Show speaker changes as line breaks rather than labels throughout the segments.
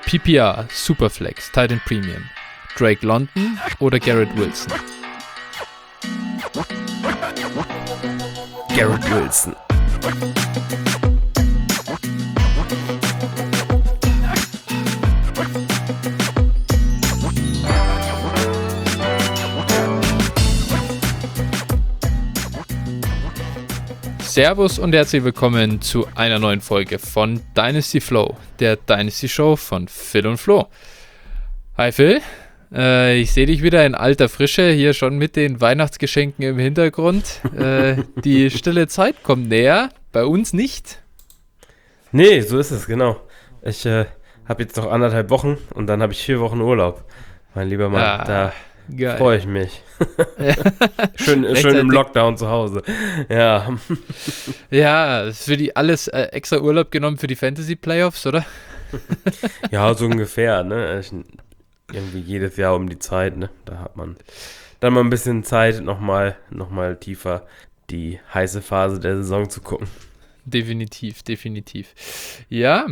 PPR, Superflex, Titan Premium, Drake London oder Garrett Wilson?
Garrett Wilson.
Servus und herzlich willkommen zu einer neuen Folge von Dynasty Flow, der Dynasty Show von Phil und Flo. Hi Phil, ich sehe dich wieder in alter Frische, hier schon mit den Weihnachtsgeschenken im Hintergrund. Die stille Zeit kommt näher, bei uns nicht.
Nee, so ist es, genau. Ich habe jetzt noch 1,5 Wochen und dann habe ich 4 Wochen Urlaub. Mein lieber Mann, da freue ich mich. schön im Lockdown zu Hause. Ja.
Ja, für die alles extra Urlaub genommen für die Fantasy Playoffs, oder?
Ja, so ungefähr, ne? Irgendwie jedes Jahr um die Zeit, ne? Da hat man dann mal ein bisschen Zeit, nochmal tiefer die heiße Phase der Saison zu gucken.
Definitiv. Ja,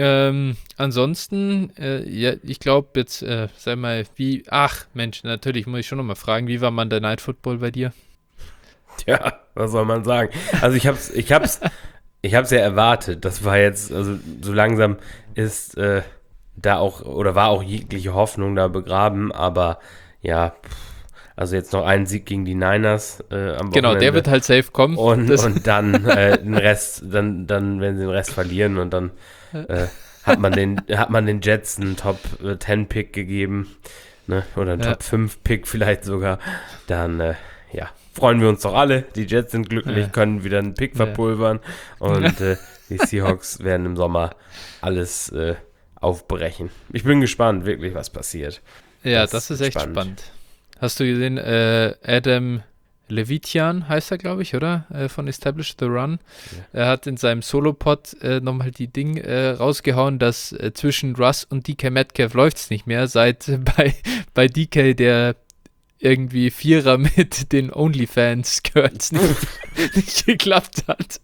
ansonsten, ja, ich glaube jetzt, sag mal, natürlich muss ich schon nochmal fragen, wie war Monday Night Football bei dir?
Ja, was soll man sagen? Also ich hab's ja erwartet. Das war jetzt, also so langsam ist da auch, oder war auch jegliche Hoffnung da begraben, aber ja, also jetzt noch einen Sieg gegen die Niners am Wochenende.
Genau, der wird halt safe kommen.
Und dann den Rest, dann werden sie den Rest verlieren und dann hat man den Jets einen Top 10 Pick gegeben, ne? Oder einen Top 5 Pick vielleicht sogar. Dann, freuen wir uns doch alle. Die Jets sind glücklich, können wieder einen Pick verpulvern und die Seahawks werden im Sommer alles aufbrechen. Ich bin gespannt, wirklich, was passiert.
Ja, das ist echt spannend. Hast du gesehen, Adam Levitian heißt er, glaube ich, oder? Von Establish the Run. Ja. Er hat in seinem Solo-Pod nochmal die Ding rausgehauen, dass zwischen Russ und DK Metcalf läuft es nicht mehr, seit bei DK der irgendwie Vierer mit den OnlyFans-Skirts nicht geklappt hat.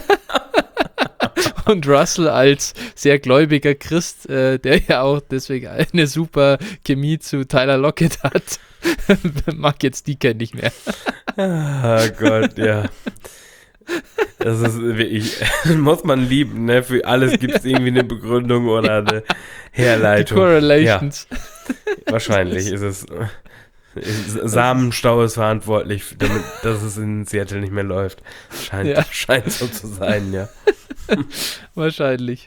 Und Russell als sehr gläubiger Christ, der ja auch deswegen eine super Chemie zu Tyler Lockett hat, mag jetzt DK nicht mehr.
Oh Gott, ja. Das ist wirklich, muss man lieben, ne? Für alles gibt es irgendwie eine Begründung oder eine Herleitung.
Die Correlations.
Ja. Wahrscheinlich ist es. Samenstau ist verantwortlich, damit dass es in Seattle nicht mehr läuft. Scheint so zu sein, ja.
Wahrscheinlich.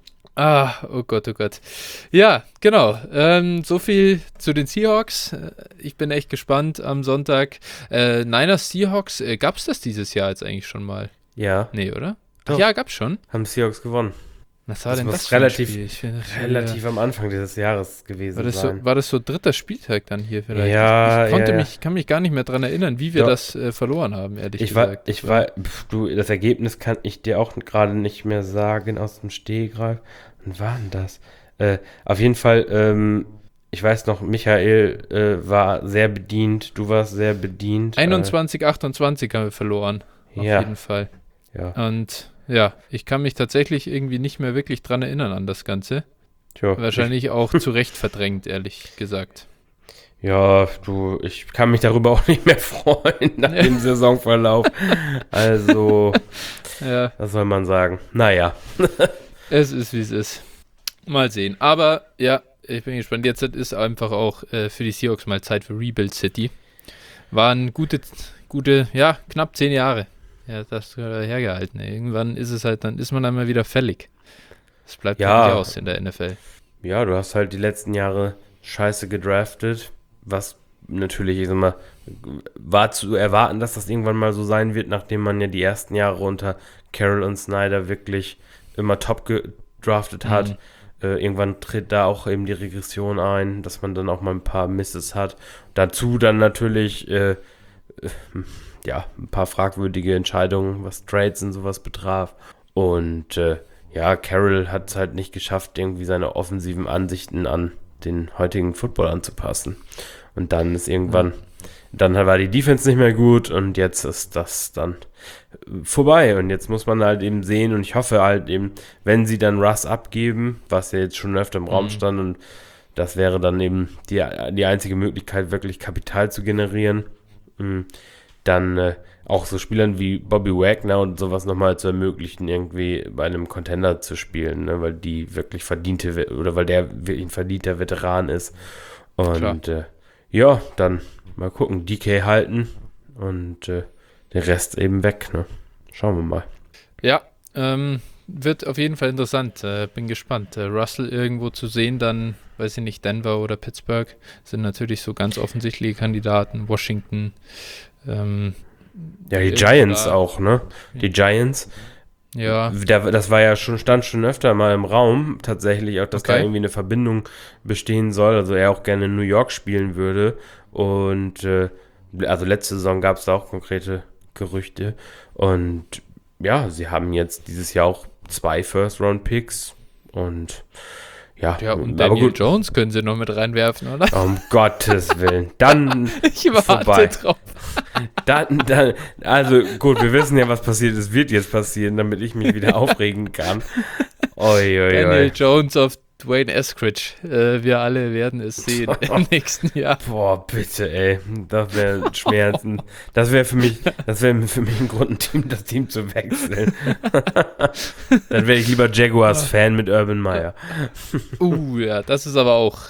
Oh Gott. Ja, genau. So viel zu den Seahawks. Ich bin echt gespannt am Sonntag. Niners Seahawks, gab es das dieses Jahr jetzt eigentlich schon mal?
Ja.
Nee, oder?
Doch.
Ach ja, gab's schon.
Haben Seahawks gewonnen.
Was war denn das
für ein Spiel? Relativ am Anfang dieses Jahres gewesen sein.
War das so dritter Spieltag dann hier vielleicht?
Ja,
ich kann mich gar nicht mehr dran erinnern, wie wir das verloren haben, ehrlich gesagt.
Das Ergebnis kann ich dir auch gerade nicht mehr sagen aus dem Stehgreif. Wann war denn das? Auf jeden Fall, ich weiß noch, Michael war sehr bedient, du warst sehr bedient.
21-28 haben wir verloren, auf jeden Fall.
Ja.
Und ja, ich kann mich tatsächlich irgendwie nicht mehr wirklich dran erinnern an das Ganze.
Tja,
wahrscheinlich auch zu Recht verdrängt, ehrlich gesagt.
Ja, ich kann mich darüber auch nicht mehr freuen nach dem Saisonverlauf. Also, was soll man sagen? Naja.
Es ist, wie es ist. Mal sehen. Aber ja, ich bin gespannt. Jetzt ist einfach auch für die Seahawks mal Zeit für Rebuild City. Waren gute, knapp 10 Jahre. Ja, das hergehalten. Irgendwann ist es halt, dann ist man einmal wieder fällig. Das bleibt ja nicht aus in der NFL.
Ja, du hast halt die letzten Jahre scheiße gedraftet, was natürlich, ich sag mal, war zu erwarten, dass das irgendwann mal so sein wird, nachdem man ja die ersten Jahre unter Carroll und Snyder wirklich immer top gedraftet hat. Irgendwann tritt da auch eben die Regression ein, dass man dann auch mal ein paar Misses hat. Dazu dann natürlich ein paar fragwürdige Entscheidungen, was Trades und sowas betraf. Und Carroll hat es halt nicht geschafft, irgendwie seine offensiven Ansichten an den heutigen Football anzupassen. Und dann ist irgendwann, dann war die Defense nicht mehr gut und jetzt ist das dann vorbei. Und jetzt muss man halt eben sehen und ich hoffe halt eben, wenn sie dann Russ abgeben, was ja jetzt schon öfter im Raum stand und das wäre dann eben die einzige Möglichkeit, wirklich Kapital zu generieren, dann auch so Spielern wie Bobby Wagner und sowas nochmal zu ermöglichen, irgendwie bei einem Contender zu spielen, ne? Weil die wirklich weil der wirklich ein verdienter Veteran ist. Und ja, dann mal gucken, DK halten und den Rest eben weg, ne? Schauen wir mal.
Ja, wird auf jeden Fall interessant. Bin gespannt. Russell irgendwo zu sehen, dann, weiß ich nicht, Denver oder Pittsburgh sind natürlich so ganz offensichtliche Kandidaten. Washington.
Ja, die Giants auch, ne? Die Giants.
Ja.
Das war ja stand schon öfter mal im Raum, tatsächlich auch, dass da irgendwie eine Verbindung bestehen soll. Also er auch gerne in New York spielen würde. Und also letzte Saison gab es da auch konkrete Gerüchte. Und ja, sie haben jetzt dieses Jahr auch 2 First-Round-Picks und ja,
und Daniel Jones können sie noch mit reinwerfen, oder?
Um Gottes Willen. Dann
ich warte vorbei. Drauf.
Dann, also gut, wir wissen ja, was passiert ist, wird jetzt passieren, damit ich mich wieder aufregen kann.
Daniel Jones auf Dwayne Eskridge. Wir alle werden es sehen im nächsten Jahr.
Boah, bitte, ey. Das wäre Schmerzen. Das wäre für mich ein Grund, das Team zu wechseln. Dann wäre ich lieber Jaguars-Fan mit Urban Meyer.
Ja, das ist aber auch,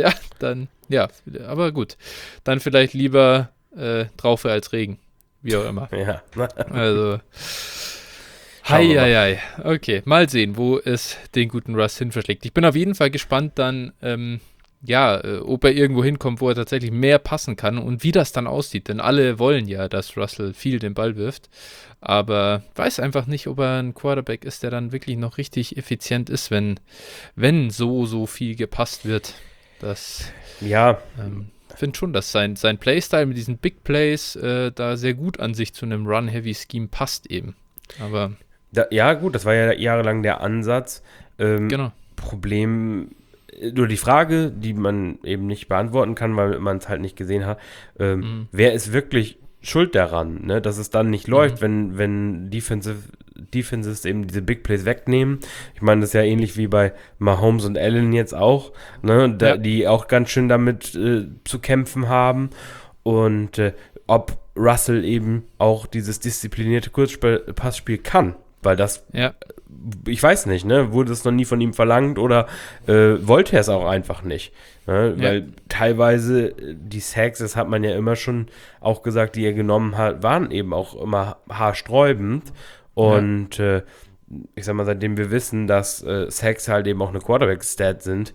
aber gut. Dann vielleicht lieber Traufe als Regen. Wie auch immer.
Ja.
Also Heieiei. Okay, mal sehen, wo es den guten Russ hin verschlägt. Ich bin auf jeden Fall gespannt dann, ob er irgendwo hinkommt, wo er tatsächlich mehr passen kann und wie das dann aussieht. Denn alle wollen ja, dass Russell viel den Ball wirft. Aber weiß einfach nicht, ob er ein Quarterback ist, der dann wirklich noch richtig effizient ist, wenn so viel gepasst wird. Das finde schon, dass sein Playstyle mit diesen Big Plays da sehr gut an sich zu einem Run-Heavy-Scheme passt eben. Aber
ja, gut, das war ja jahrelang der Ansatz.
Genau.
Problem, nur die Frage, die man eben nicht beantworten kann, weil man es halt nicht gesehen hat, wer ist wirklich schuld daran, ne? Dass es dann nicht läuft, wenn Defenses eben diese Big Plays wegnehmen. Ich meine, das ist ja ähnlich wie bei Mahomes und Allen jetzt auch, ne? Die auch ganz schön damit zu kämpfen haben. Und ob Russell eben auch dieses disziplinierte Kurzpassspiel kann. Weil das, ich weiß nicht, ne, wurde es noch nie von ihm verlangt oder wollte er es auch einfach nicht. Ne? Weil teilweise die Sacks, das hat man ja immer schon auch gesagt, die er genommen hat, waren eben auch immer haarsträubend. Und ich sag mal, seitdem wir wissen, dass Sacks halt eben auch eine Quarterback-Stat sind,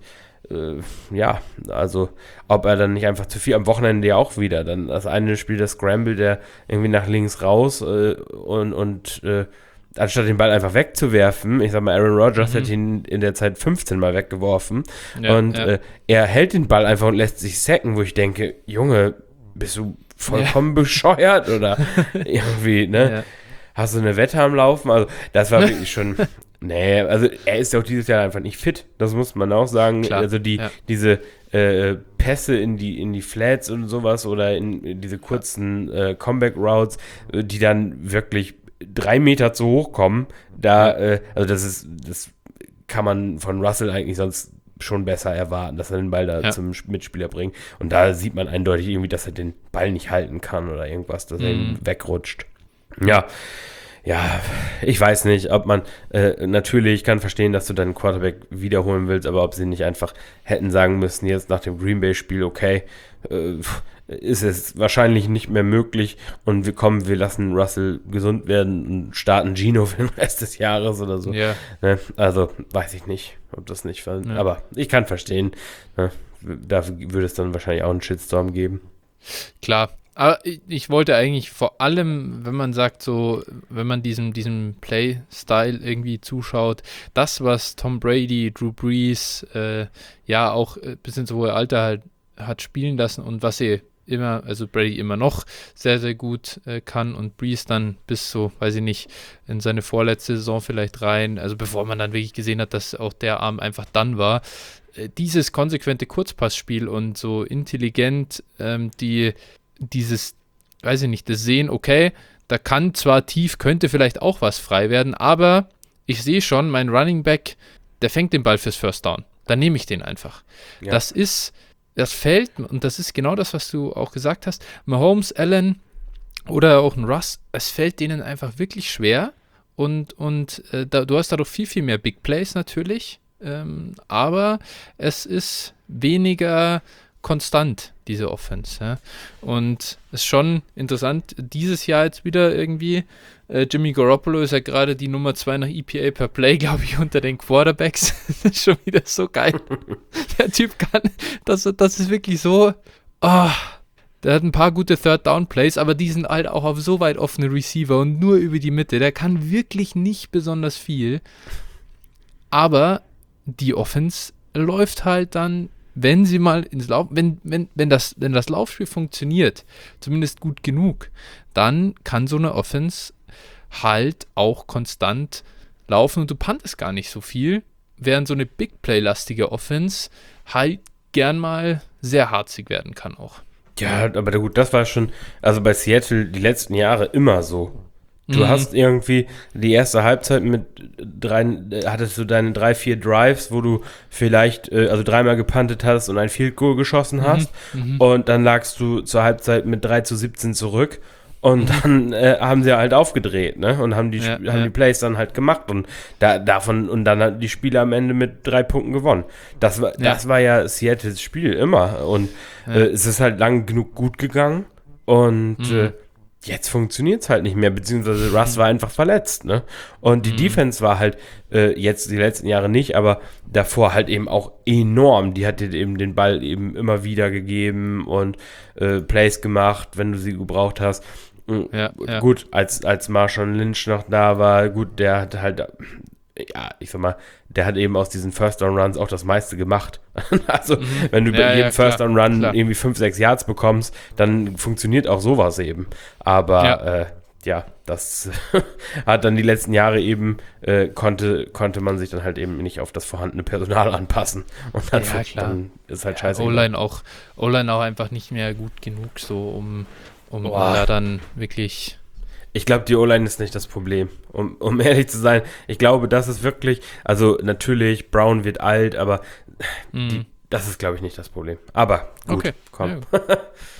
also ob er dann nicht einfach zu viel, am Wochenende ja auch wieder, dann das eine Spiel, das Scramble, der irgendwie nach links raus und anstatt den Ball einfach wegzuwerfen, ich sag mal, Aaron Rodgers hat ihn in der Zeit 15 Mal weggeworfen er hält den Ball einfach und lässt sich sacken, wo ich denke, Junge, bist du vollkommen bescheuert oder irgendwie, ne? Ja. Hast du eine Wette am Laufen? Also das war wirklich schon, also er ist ja auch dieses Jahr einfach nicht fit, das muss man auch sagen. Klar. Also diese Pässe in die Flats und sowas oder in diese kurzen Comeback-Routes, die dann wirklich 3 Meter zu hoch kommen, also das kann man von Russell eigentlich sonst schon besser erwarten, dass er den Ball da zum Mitspieler bringt. Und da sieht man eindeutig irgendwie, dass er den Ball nicht halten kann oder irgendwas, dass er ihn wegrutscht. Ja, ich weiß nicht, ob man, natürlich kann verstehen, dass du deinen Quarterback wiederholen willst, aber ob sie nicht einfach hätten sagen müssen, jetzt nach dem Green Bay-Spiel, okay, ist es wahrscheinlich nicht mehr möglich und wir lassen Russell gesund werden und starten Gino für den Rest des Jahres oder so.
Ja.
Ne? Also, weiß ich nicht, ob das nicht, aber ich kann verstehen, ne? Da würde es dann wahrscheinlich auch einen Shitstorm geben.
Klar. Aber ich wollte eigentlich vor allem, wenn man sagt so, wenn man diesem Play-Style irgendwie zuschaut, das, was Tom Brady, Drew Brees, auch bis ins hohe Alter halt hat spielen lassen und was sie Brady immer noch sehr, sehr gut kann und Brees dann bis so, weiß ich nicht, in seine vorletzte Saison vielleicht rein, also bevor man dann wirklich gesehen hat, dass auch der Arm einfach dann war, dieses konsequente Kurzpassspiel und so intelligent, dieses, weiß ich nicht, das Sehen, okay, da kann zwar tief, könnte vielleicht auch was frei werden, aber ich sehe schon, mein Running Back, der fängt den Ball fürs First Down. Dann nehme ich den einfach. Ja. Das fällt, und das ist genau das, was du auch gesagt hast, Mahomes, Allen oder auch ein Russ, es fällt denen einfach wirklich schwer und du hast dadurch viel, viel mehr Big Plays natürlich, aber es ist weniger konstant, diese Offense. Ja? Und es ist schon interessant, dieses Jahr jetzt wieder irgendwie, Jimmy Garoppolo ist ja gerade die Nummer 2 nach EPA per Play, glaube ich, unter den Quarterbacks. Das ist schon wieder so geil. Der Typ kann, das ist wirklich so, der hat ein paar gute Third-Down-Plays, aber die sind halt auch auf so weit offene Receiver und nur über die Mitte. Der kann wirklich nicht besonders viel, aber die Offense läuft halt dann, wenn sie mal ins Lauf, wenn das Laufspiel funktioniert, zumindest gut genug, dann kann so eine Offense halt auch konstant laufen und du puntest gar nicht so viel, während so eine Big Play-lastige Offense halt gern mal sehr harzig werden kann auch.
Ja, aber gut, das war schon, also bei Seattle die letzten Jahre immer so. Du hast irgendwie die erste Halbzeit hattest du deine 3-4 Drives, wo du vielleicht, also dreimal gepuntet hast und ein Field Goal geschossen hast und dann lagst du zur Halbzeit mit 3-17 zurück und dann haben sie halt aufgedreht, ne, und haben die Plays dann halt gemacht und dann hat die Spiele am Ende mit 3 Punkten gewonnen. Das war ja Seattles Spiel immer und es ist halt lang genug gut gegangen und jetzt funktioniert es halt nicht mehr, beziehungsweise Russ war einfach verletzt, ne? Und die Defense war halt jetzt die letzten Jahre nicht, aber davor halt eben auch enorm. Die hat dir eben den Ball eben immer wieder gegeben und Plays gemacht, wenn du sie gebraucht hast. Gut, als Marshawn Lynch noch da war, gut, der hat halt, ja, ich sag mal, der hat eben aus diesen First-Down-Runs auch das meiste gemacht. Also, wenn du bei jedem First-Down-Run irgendwie 5-6 Yards bekommst, dann funktioniert auch sowas eben. Aber, das hat dann die letzten Jahre eben, konnte man sich dann halt eben nicht auf das vorhandene Personal anpassen. Und dann ist halt scheiße.
O-Line auch einfach nicht mehr gut genug, so um da dann wirklich...
Ich glaube, die O-Line ist nicht das Problem. Um ehrlich zu sein, ich glaube, das ist wirklich, also natürlich, Brown wird alt, aber das ist, glaube ich, nicht das Problem. Aber gut,
okay.
Komm. Ja.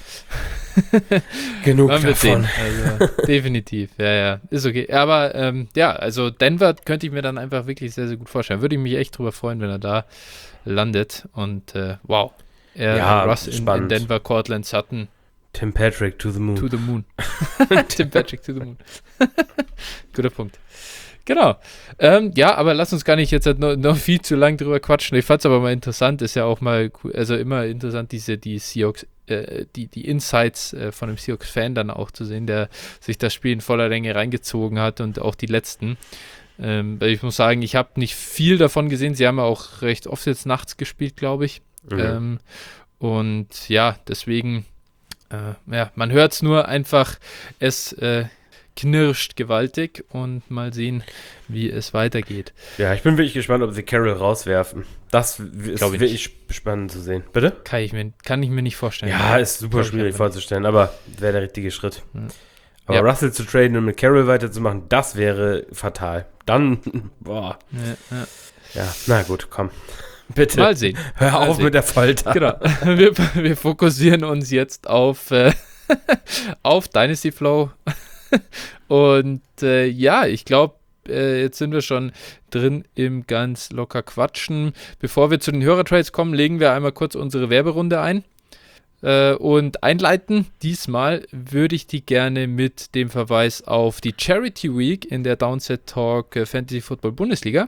Genug davon.
Also, definitiv, ja, ist okay. Aber also Denver könnte ich mir dann einfach wirklich sehr, sehr gut vorstellen. Würde ich mich echt drüber freuen, wenn er da landet. Und wow. Russ in Denver, Cortland Sutton.
Tim Patrick to the moon.
To the moon. Tim Patrick to the moon. Guter Punkt. Genau. Aber lass uns gar nicht jetzt noch viel zu lang drüber quatschen. Ich fand es aber mal interessant, ist ja auch mal, also immer interessant, die Seahawks, die Insights von einem Seahawks-Fan dann auch zu sehen, der sich das Spiel in voller Länge reingezogen hat und auch die letzten. Weil ich muss sagen, ich habe nicht viel davon gesehen. Sie haben ja auch recht oft jetzt nachts gespielt, glaube ich. Und ja, deswegen man hört es nur einfach, es knirscht gewaltig und mal sehen, wie es weitergeht.
Ja, ich bin wirklich gespannt, ob sie Carroll rauswerfen. Das ist wirklich spannend zu sehen. Bitte?
Kann ich mir nicht vorstellen.
Ja, ist super schwierig vorzustellen, aber wäre der richtige Schritt. Aber Russell zu traden und mit Carroll weiterzumachen, das wäre fatal. Dann, boah. Ja, na gut, komm. Bitte.
Mal sehen.
Hör auf mit der Folter.
Genau. Wir fokussieren uns jetzt auf Dynasty Flow. Und ich glaube, jetzt sind wir schon drin im ganz locker Quatschen. Bevor wir zu den Hörertrades kommen, legen wir einmal kurz unsere Werberunde ein. Und einleiten. Diesmal würde ich die gerne mit dem Verweis auf die Charity Week in der Downset Talk Fantasy Football Bundesliga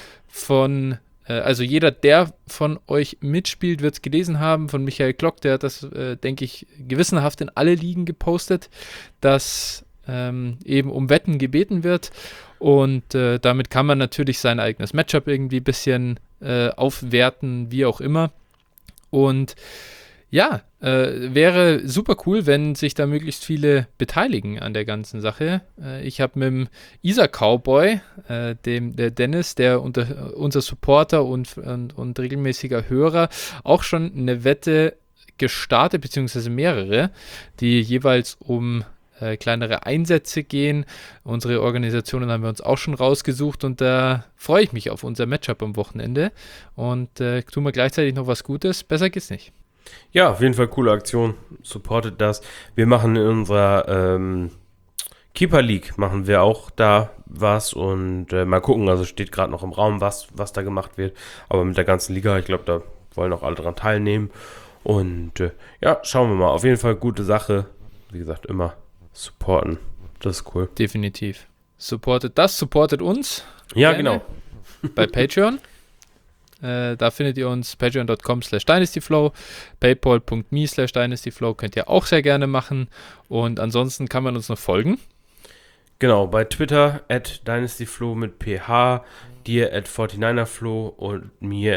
also jeder, der von euch mitspielt, wird es gelesen haben, von Michael Klock, der hat das, denke ich, gewissenhaft in alle Ligen gepostet, dass eben um Wetten gebeten wird und damit kann man natürlich sein eigenes Matchup irgendwie ein bisschen aufwerten, wie auch immer. Und ja, wäre super cool, wenn sich da möglichst viele beteiligen an der ganzen Sache. Ich habe mit dem Isar Cowboy, der Dennis, der unser Supporter und regelmäßiger Hörer, auch schon eine Wette gestartet, beziehungsweise mehrere, die jeweils um kleinere Einsätze gehen. Unsere Organisationen haben wir uns auch schon rausgesucht und da freue ich mich auf unser Matchup am Wochenende und tun wir gleichzeitig noch was Gutes. Besser geht's nicht.
Ja, auf jeden Fall coole Aktion. Supportet das. Wir machen in unserer Keeper League machen wir auch da was und mal gucken, also steht gerade noch im Raum, was da gemacht wird, aber mit der ganzen Liga, ich glaube, da wollen auch alle dran teilnehmen und ja, schauen wir mal. Auf jeden Fall gute Sache. Wie gesagt, immer supporten. Das ist cool.
Definitiv. Supportet das, supportet uns.
Ja, genau.
Bei Patreon. Da findet ihr uns patreon.com/dynastyflow, paypal.me/dynastyflow könnt ihr auch sehr gerne machen und ansonsten kann man uns noch folgen.
Genau, bei Twitter @dynastyflow mit PH, dir @49erflow und mir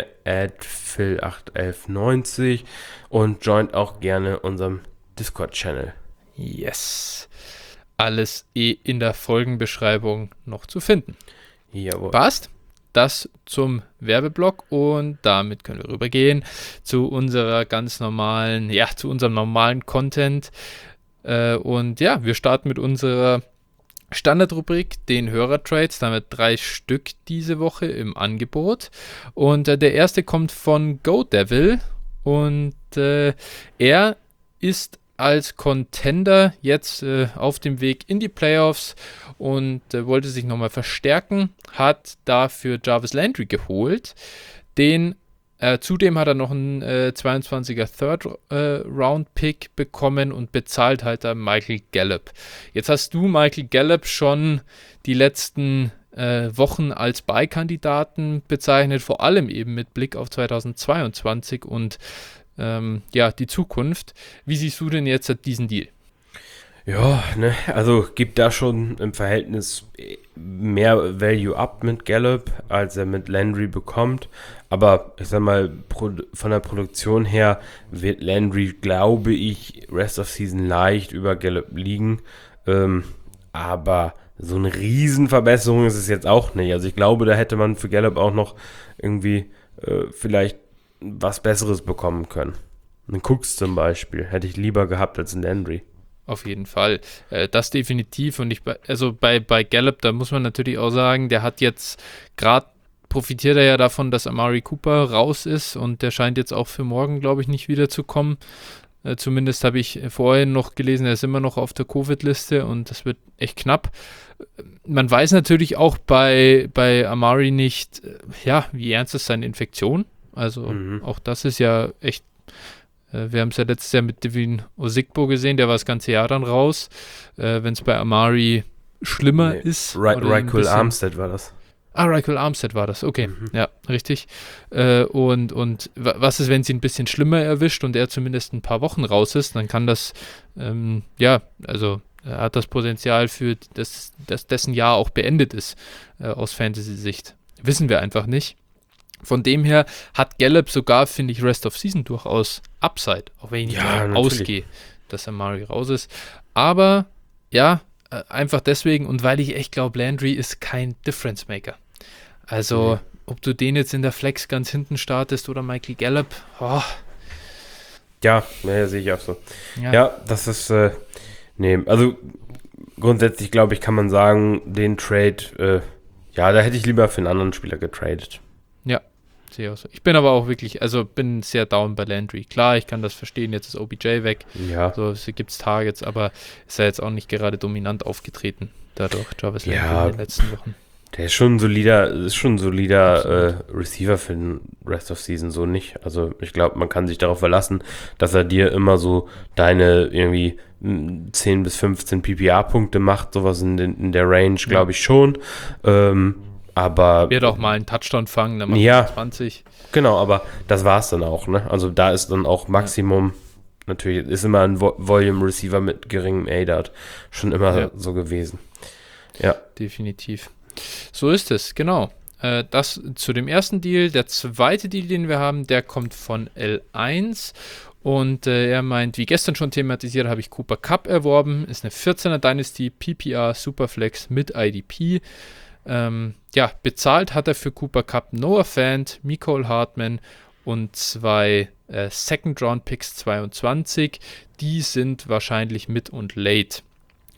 @phil81190 und joint auch gerne unserem Discord-Channel.
Yes. Alles in der Folgenbeschreibung noch zu finden.
Jawohl.
Passt? Das zum Werbeblock und damit können wir rübergehen zu unserer ganz normalen, zu unserem normalen Content. Und ja, wir starten mit unserer Standardrubrik, den Hörertrades. Da haben wir 3 Stück diese Woche im Angebot. Und der erste kommt von GoDevil und er ist als Contender jetzt auf dem Weg in die Playoffs und wollte sich nochmal verstärken, hat dafür Jarvis Landry geholt. Zudem hat er noch einen 22er Third-Round-Pick bekommen und bezahlt halt da Michael Gallup. Jetzt hast du Michael Gallup schon die letzten Wochen als Beikandidaten bezeichnet, vor allem eben mit Blick auf 2022 und die Zukunft. Wie siehst du denn jetzt diesen Deal?
Ja, ne, also gibt da schon im Verhältnis mehr Value up mit Gallup, als er mit Landry bekommt. Aber ich sag mal, von der Produktion her wird Landry, glaube ich, Rest of Season leicht über Gallup liegen. Aber so eine Riesenverbesserung ist es jetzt auch nicht. Also ich glaube, da hätte man für Gallup auch noch irgendwie vielleicht was Besseres bekommen können. Einen Cooks zum Beispiel hätte ich lieber gehabt als einen Landry.
Auf jeden Fall. Das definitiv. Und bei Gallup, da muss man natürlich auch sagen, der hat jetzt gerade profitiert er ja davon, dass Amari Cooper raus ist und der scheint jetzt auch für morgen, glaube ich, nicht wiederzukommen. Zumindest habe ich vorhin noch gelesen, er ist immer noch auf der Covid-Liste und das wird echt knapp. Man weiß natürlich auch bei Amari nicht, wie ernst ist seine Infektion. Also auch das ist ja echt, wir haben es ja letztes Jahr mit Devin Ozigbo gesehen, der war das ganze Jahr dann raus. Wenn es bei Amari schlimmer ist.
Ryquell Armstead war das.
Ryquell Armstead war das, okay, ja, richtig. Und was ist, wenn sie ein bisschen schlimmer erwischt und er zumindest ein paar Wochen raus ist, dann kann das, er hat das Potenzial für, dass dessen Jahr auch beendet ist, aus Fantasy-Sicht. Wissen wir einfach nicht. Von dem her hat Gallup sogar, finde ich, Rest of Season durchaus Upside, auch wenn ich nicht davon ausgehe, dass Amari raus ist. Aber einfach deswegen und weil ich echt glaube, Landry ist kein Difference Maker. Also, ob du den jetzt in der Flex ganz hinten startest oder Michael Gallup,
Ja, sehe ich auch so. Ja, das ist, also grundsätzlich glaube ich, kann man sagen, den Trade, da hätte ich lieber für einen anderen Spieler getradet.
Ja, sehe ich auch so. Ich bin aber auch wirklich, bin sehr down bei Landry. Klar, ich kann das verstehen, jetzt ist OBJ weg. Ja. So, es gibt Targets, aber ist ja jetzt auch nicht gerade dominant aufgetreten, dadurch Jarvis Landry in den letzten Wochen.
Der ist schon ein solider Receiver für den Rest of Season, so nicht. Also ich glaube, man kann sich darauf verlassen, dass er dir immer so deine irgendwie 10 bis 15 PPA-Punkte macht, sowas in der Range, glaube ich schon. Aber
wird auch mal einen Touchdown fangen, dann macht er 20.
Genau, aber das war es dann auch, ne? Also da ist dann auch Maximum, natürlich ist immer ein Volume-Receiver mit geringem ADAT schon immer so gewesen. Ja.
Definitiv. So ist es, genau. Das zu dem ersten Deal. Der zweite Deal, den wir haben, der kommt von L1 und er meint, wie gestern schon thematisiert, habe ich Cooper Kupp erworben. Ist eine 14er Dynasty, PPR, Superflex mit IDP. Bezahlt hat er für Cooper Kupp Noah Fant, Mecole Hardman und 2 Second-Round-Picks 22. Die sind wahrscheinlich mit und late.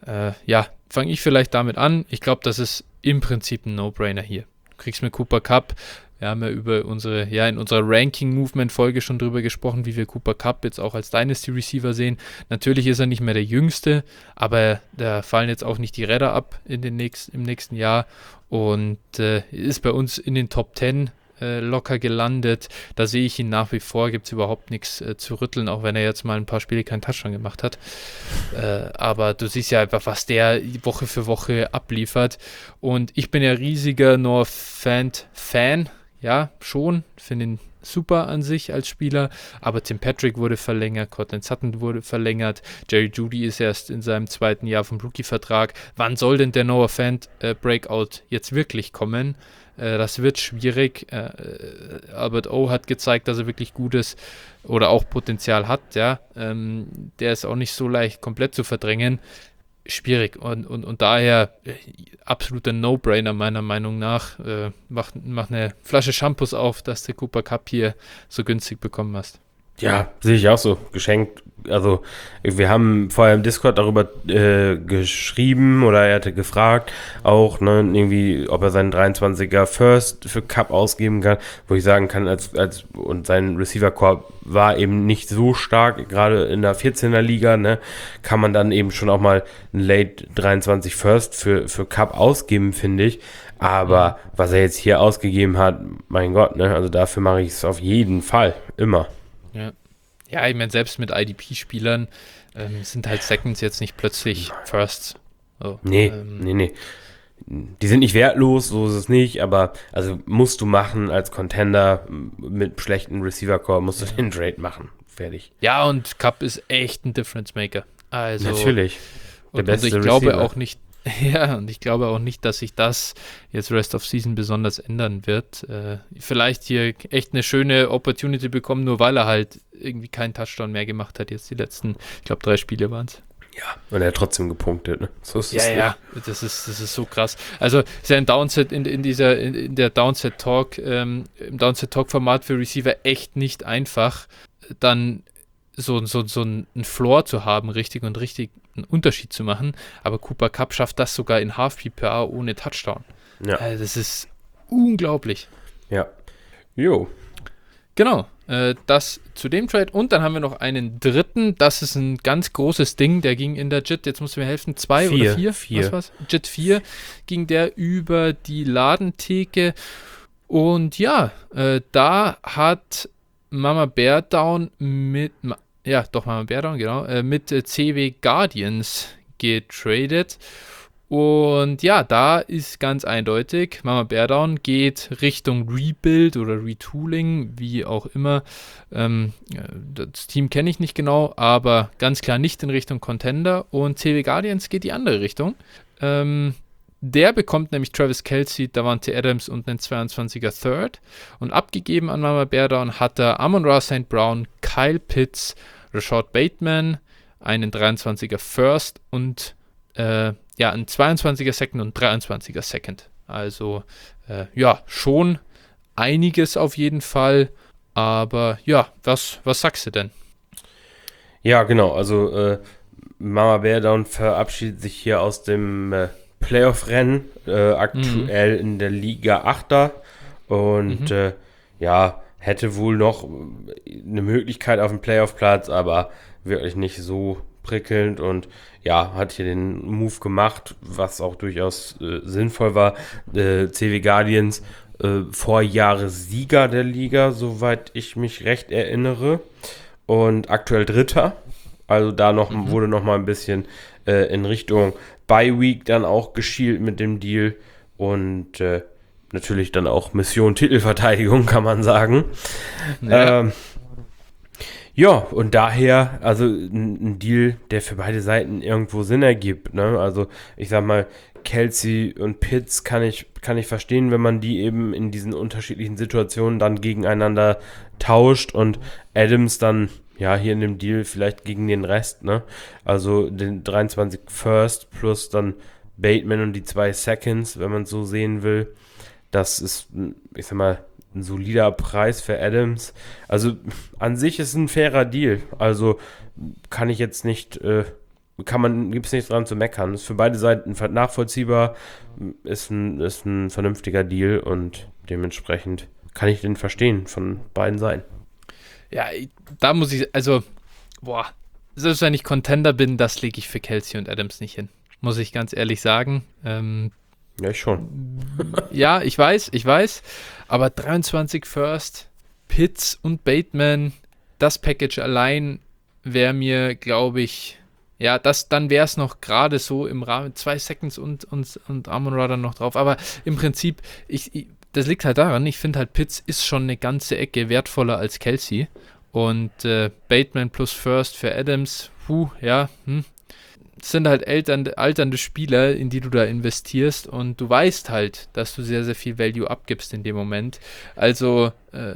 fange ich vielleicht damit an. Ich glaube, das ist im Prinzip ein No-Brainer hier. Du kriegst mit Cooper Kupp, wir haben ja in unserer Ranking-Movement-Folge schon drüber gesprochen, wie wir Cooper Kupp jetzt auch als Dynasty-Receiver sehen. Natürlich ist er nicht mehr der Jüngste, aber da fallen jetzt auch nicht die Räder ab im nächsten Jahr und ist bei uns in den Top 10 locker gelandet. Da sehe ich ihn nach wie vor, gibt es überhaupt nichts zu rütteln, auch wenn er jetzt mal ein paar Spiele keinen Touchdown gemacht hat. Aber du siehst ja einfach, was der Woche für Woche abliefert. Und ich bin ja riesiger Noah Fant Fan. Ja, schon. Finde ihn super an sich als Spieler. Aber Tim Patrick wurde verlängert, Cortland Sutton wurde verlängert, Jerry Jeudy ist erst in seinem 2. Jahr vom Rookie-Vertrag. Wann soll denn der Noah Fant Breakout jetzt wirklich kommen? Das wird schwierig. Albert O hat gezeigt, dass er wirklich gut ist oder auch Potenzial hat. Ja, der ist auch nicht so leicht komplett zu verdrängen. Schwierig und daher absoluter No-Brainer meiner Meinung nach. Mach eine Flasche Shampoos auf, dass du Cooper Kupp hier so günstig bekommen hast.
Ja, sehe ich auch so. Geschenkt. Also, wir haben vorher im Discord darüber geschrieben oder er hatte gefragt, auch, ne, irgendwie, ob er seinen 23er First für Kupp ausgeben kann, wo ich sagen kann, und sein Receiver-Core war eben nicht so stark, gerade in der 14er Liga, ne, kann man dann eben schon auch mal einen Late 23 First für Kupp ausgeben, finde ich. Aber was er jetzt hier ausgegeben hat, mein Gott, ne, also dafür mache ich es auf jeden Fall, immer.
Ja, ich meine, selbst mit IDP-Spielern sind halt Seconds jetzt nicht plötzlich Firsts. So,
nee. Die sind nicht wertlos, so ist es nicht, aber also musst du machen als Contender mit schlechtem Receiver-Core, musst du den Trade machen. Fertig.
Ja, und Kupp ist echt ein Difference-Maker. Also,
natürlich.
Der beste Receiver. Und ich glaube auch nicht, dass sich das jetzt Rest of Season besonders ändern wird. Vielleicht hier echt eine schöne Opportunity bekommen, nur weil er halt irgendwie keinen Touchdown mehr gemacht hat, jetzt die letzten, ich glaube 3 Spiele waren es.
Ja, und er hat trotzdem gepunktet, ne?
So ist es. Ja, das ist so krass. Also ist ja ein Downset in der Downset Talk, im Downset Talk Format für Receiver echt nicht einfach, dann so einen Floor zu haben, richtig einen Unterschied zu machen, aber Cooper Kupp schafft das sogar in Half-PPA ohne Touchdown. Ja. Also das ist unglaublich.
Ja. Jo.
Genau, das zu dem Trade und dann haben wir noch einen dritten, das ist ein ganz großes Ding, der ging in der JIT, jetzt musst du mir helfen, 2 oder 4?
4.
Was? JIT 4 ging der über die Ladentheke und ja, da hat Mama Bear Down mit CW Guardians getradet. Und ja, da ist ganz eindeutig, Mama Bear Down geht Richtung Rebuild oder Retooling, wie auch immer. Das Team kenne ich nicht genau, aber ganz klar nicht in Richtung Contender. Und CW Guardians geht die andere Richtung. Der bekommt nämlich Travis Kelce, Davante Adams und einen 22er Third. Und abgegeben an Mama Bear Down hat er Amon-Ra St. Brown, Kyle Pitts, Rashad Bateman, einen 23er First und einen 22er Second und 23er Second. Also schon einiges auf jeden Fall. Aber ja, was sagst du denn?
Ja, genau. Also Mama Bear Down verabschiedet sich hier aus dem Playoff-Rennen, aktuell in der Liga 8er und hätte wohl noch eine Möglichkeit auf den Playoff-Platz, aber wirklich nicht so prickelnd und ja, hat hier den Move gemacht, was auch durchaus sinnvoll war. CW Guardians Vorjahressieger der Liga, soweit ich mich recht erinnere, und aktuell Dritter, also da wurde noch mal ein bisschen in Richtung Bye Week dann auch geschielt mit dem Deal und natürlich dann auch Mission Titelverteidigung, kann man sagen. Ja. Und daher, also ein Deal, der für beide Seiten irgendwo Sinn ergibt, ne? Also ich sag mal, Kelce und Pitts kann ich verstehen, wenn man die eben in diesen unterschiedlichen Situationen dann gegeneinander tauscht und Adams dann ja hier in dem Deal vielleicht gegen den Rest, ne? Also den 23 First plus dann Bateman und die 2 Seconds, wenn man es so sehen will. Das ist, ich sag mal, ein solider Preis für Adams. Also an sich ist ein fairer Deal. Also kann ich jetzt nicht gibt es nichts dran zu meckern. Ist für beide Seiten nachvollziehbar, ist ein vernünftiger Deal und dementsprechend kann ich den verstehen von beiden Seiten.
Ja, da muss ich, also, selbst wenn ich Contender bin, das lege ich für Kelce und Adams nicht hin. Muss ich ganz ehrlich sagen.
Ja, ich schon.
Ja, ich weiß, aber 23 First, Pitts und Bateman, das Package allein wäre mir, glaube ich, ja, dann wäre es noch gerade so im Rahmen, 2 Seconds und Amon-Ra dann noch drauf, aber im Prinzip, das liegt halt daran, ich finde halt, Pitts ist schon eine ganze Ecke wertvoller als Kelce und Bateman plus First für Adams, das sind halt alternde Spieler, in die du da investierst und du weißt halt, dass du sehr, sehr viel Value abgibst in dem Moment. Also,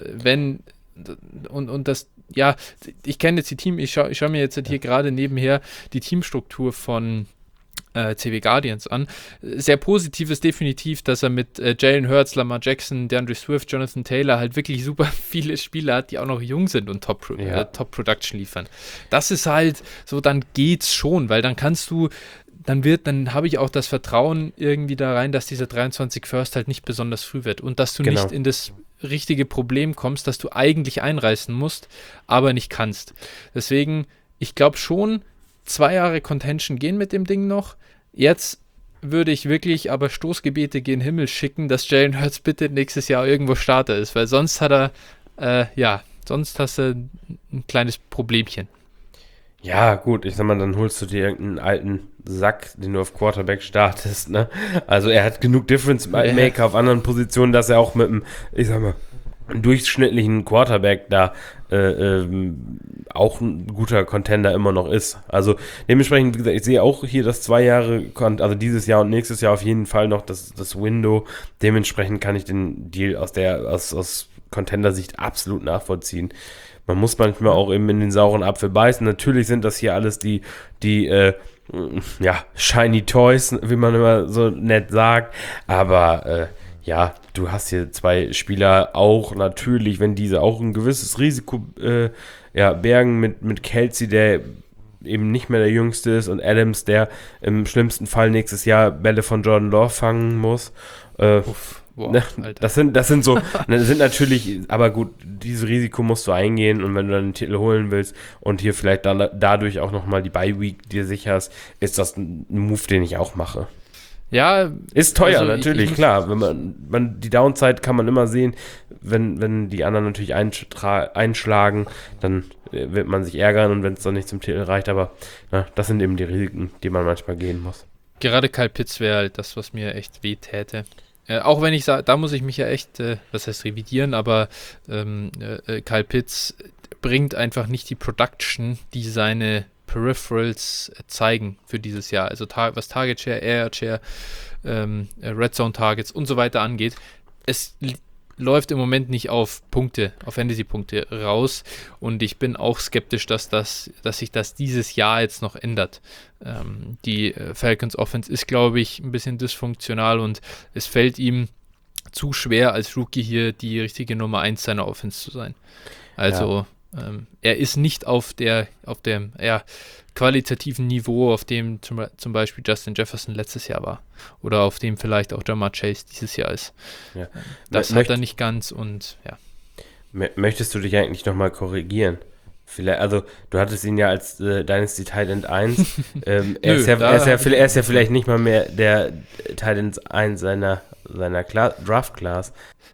ich kenne jetzt ich schaue mir jetzt hier gerade nebenher die Teamstruktur von CW Guardians an. Sehr positiv ist definitiv, dass er mit Jalen Hurts, Lamar Jackson, DeAndre Swift, Jonathan Taylor halt wirklich super viele Spieler hat, die auch noch jung sind und Top-Production liefern. Das ist halt so, dann geht's schon, weil dann dann habe ich auch das Vertrauen irgendwie da rein, dass dieser 23 First halt nicht besonders früh wird und dass du nicht in das richtige Problem kommst, dass du eigentlich einreißen musst, aber nicht kannst. Deswegen, ich glaube schon, 2 Jahre Contention gehen mit dem Ding noch. Jetzt würde ich wirklich aber Stoßgebete gen Himmel schicken, dass Jalen Hurts bitte nächstes Jahr irgendwo Starter ist, weil sonst sonst hast du ein kleines Problemchen.
Ja, gut, ich sag mal, dann holst du dir irgendeinen alten Sack, den du auf Quarterback startest, ne? Also er hat genug Difference-Maker auf anderen Positionen, dass er auch mit einem, ich sag mal, durchschnittlichen Quarterback da auch ein guter Contender immer noch ist. Also dementsprechend, wie gesagt, ich sehe auch hier das 2 Jahre, also dieses Jahr und nächstes Jahr auf jeden Fall noch das Window. Dementsprechend kann ich den Deal aus Contender-Sicht absolut nachvollziehen. Man muss manchmal auch eben in den sauren Apfel beißen. Natürlich sind das hier alles die Shiny Toys, wie man immer so nett sagt. Aber du hast hier 2 Spieler auch natürlich, wenn diese auch ein gewisses Risiko bergen mit Kelce, der eben nicht mehr der Jüngste ist, und Adams, der im schlimmsten Fall nächstes Jahr Bälle von Jordan Love fangen muss. Das sind natürlich, aber gut, dieses Risiko musst du eingehen, und wenn du dann den Titel holen willst und hier vielleicht dann dadurch auch nochmal die Bye-Week dir sicherst, ist das ein Move, den ich auch mache.
Ja,
ist teuer, also natürlich, klar. Wenn man die Downside kann man immer sehen, wenn die anderen natürlich einschlagen, dann wird man sich ärgern, und wenn es dann nicht zum Titel reicht, aber das sind eben die Risiken, die man manchmal gehen muss.
Gerade Kyle Pitts wäre halt das, was mir echt weh täte. Auch wenn ich sage, da muss ich mich ja echt, was heißt revidieren, aber Kyle Pitts bringt einfach nicht die Production, die seine Peripherals zeigen für dieses Jahr. Also was Target Share, Air Share, Red Zone Targets und so weiter angeht. Es läuft im Moment nicht auf Fantasy-Punkte raus, und ich bin auch skeptisch, dass sich das dieses Jahr jetzt noch ändert. Die Falcons Offense ist, glaube ich, ein bisschen dysfunktional, und es fällt ihm zu schwer, als Rookie hier die richtige Nummer 1 seiner Offense zu sein. Also er ist nicht auf dem qualitativen Niveau, auf dem zum Beispiel Justin Jefferson letztes Jahr war, oder auf dem vielleicht auch Ja'Marr Chase dieses Jahr ist. Ja. Das hat er nicht ganz, und ja.
Möchtest du dich eigentlich nochmal korrigieren? Vielleicht, also du hattest ihn ja als Dynasty Tight End 1. Er ist ja vielleicht nicht mal mehr der Tight End 1 seiner Draft-Class.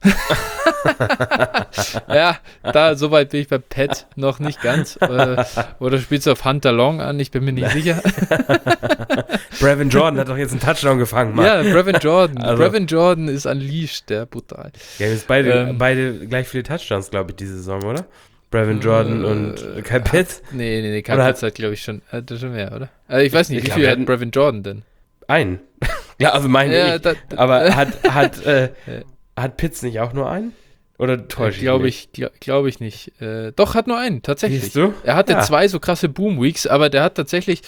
Ja, soweit bin ich bei Pat noch nicht ganz. Oder spielst du auf Hunter Long an? Ich bin mir nicht sicher.
Brevin Jordan hat doch jetzt einen Touchdown gefangen, Mann.
Ja, Brevin Jordan. Also, Brevin Jordan ist unleashed, der brutal.
Ja, jetzt beide gleich viele Touchdowns, glaube ich, diese Saison, oder? Brevin Jordan und Kyle Pitts?
Nee, Kyle Pitts hat, glaube ich, schon mehr, oder? Also ich weiß nicht, wie viel hat Brevin Jordan denn?
Einen. Ja, also meine ich. Aber hat Pitts nicht auch nur einen? Oder täusche ich mich?
Glaube ich nicht. Doch, hat nur einen, tatsächlich.
Siehst du?
Er hatte 2 so krasse Boom-Weeks, aber der hat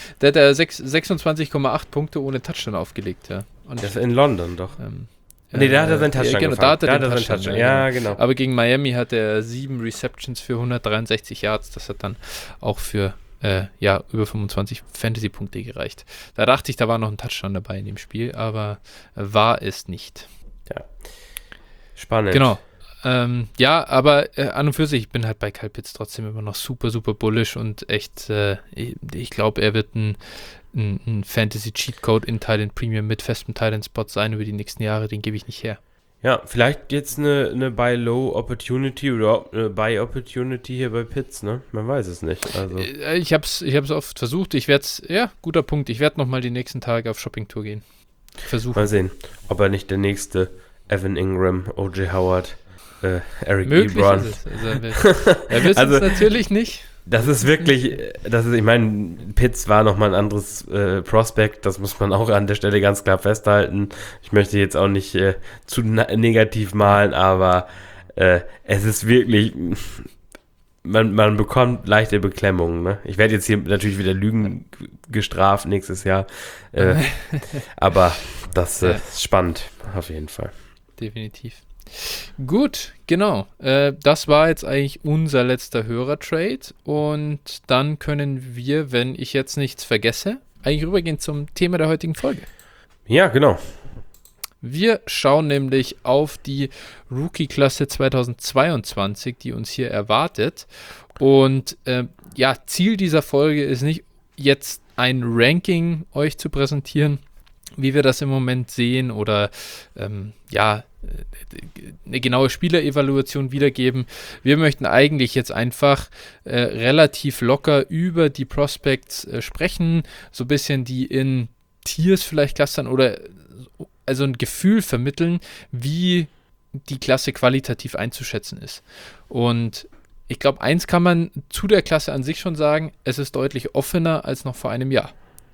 26,8 Punkte ohne Touchdown aufgelegt, ja. Und
das ist in London doch. Da hat er seinen Touchdown
gefangen. Da hat er den Touchdown.
Ja, genau.
Aber gegen Miami hatte er 7 Receptions für 163 Yards. Das hat dann auch für über 25 Fantasy-Punkte gereicht. Da dachte ich, da war noch ein Touchdown dabei in dem Spiel, aber war es nicht.
Ja, spannend.
Genau. Aber an und für sich, ich bin halt bei Kyle Pitts trotzdem immer noch super, super bullish und echt, ich glaube, er wird ein Fantasy-Cheatcode in Tight Premium mit festem Tight-Spot sein über die nächsten Jahre, den gebe ich nicht her.
Ja, vielleicht jetzt eine Buy-Low-Opportunity oder eine Buy-Opportunity hier bei Pitts, ne? Man weiß es nicht. Also.
Ich hab's oft versucht, guter Punkt, ich werde nochmal die nächsten Tage auf Shopping-Tour gehen. Versuchen.
Mal sehen, ob er nicht der nächste Evan Ingram, O.J. Howard, Eric
Möglich
Ebron.
ist es. Er wissen es natürlich nicht.
Das ist wirklich, ich meine, Pitts war nochmal ein anderes Prospect, das muss man auch an der Stelle ganz klar festhalten. Ich möchte jetzt auch nicht zu negativ malen, aber es ist wirklich, man bekommt leichte Beklemmungen. Ne? Ich werde jetzt hier natürlich wieder Lügen gestraft nächstes Jahr, aber das ist spannend, auf jeden Fall.
Definitiv. Gut, genau. Das war jetzt eigentlich unser letzter Hörertrade und dann können wir, wenn ich jetzt nichts vergesse, eigentlich rübergehen zum Thema der heutigen Folge.
Ja, genau.
Wir schauen nämlich auf die Rookie-Klasse 2022, die uns hier erwartet. Und Ziel dieser Folge ist nicht jetzt ein Ranking euch zu präsentieren, wie wir das im Moment sehen oder eine genaue Spielerevaluation wiedergeben. Wir möchten eigentlich jetzt einfach relativ locker über die Prospects sprechen, so ein bisschen die in Tiers vielleicht clustern oder also ein Gefühl vermitteln, wie die Klasse qualitativ einzuschätzen ist. Und ich glaube, eins kann man zu der Klasse an sich schon sagen, es ist deutlich offener als noch vor einem Jahr.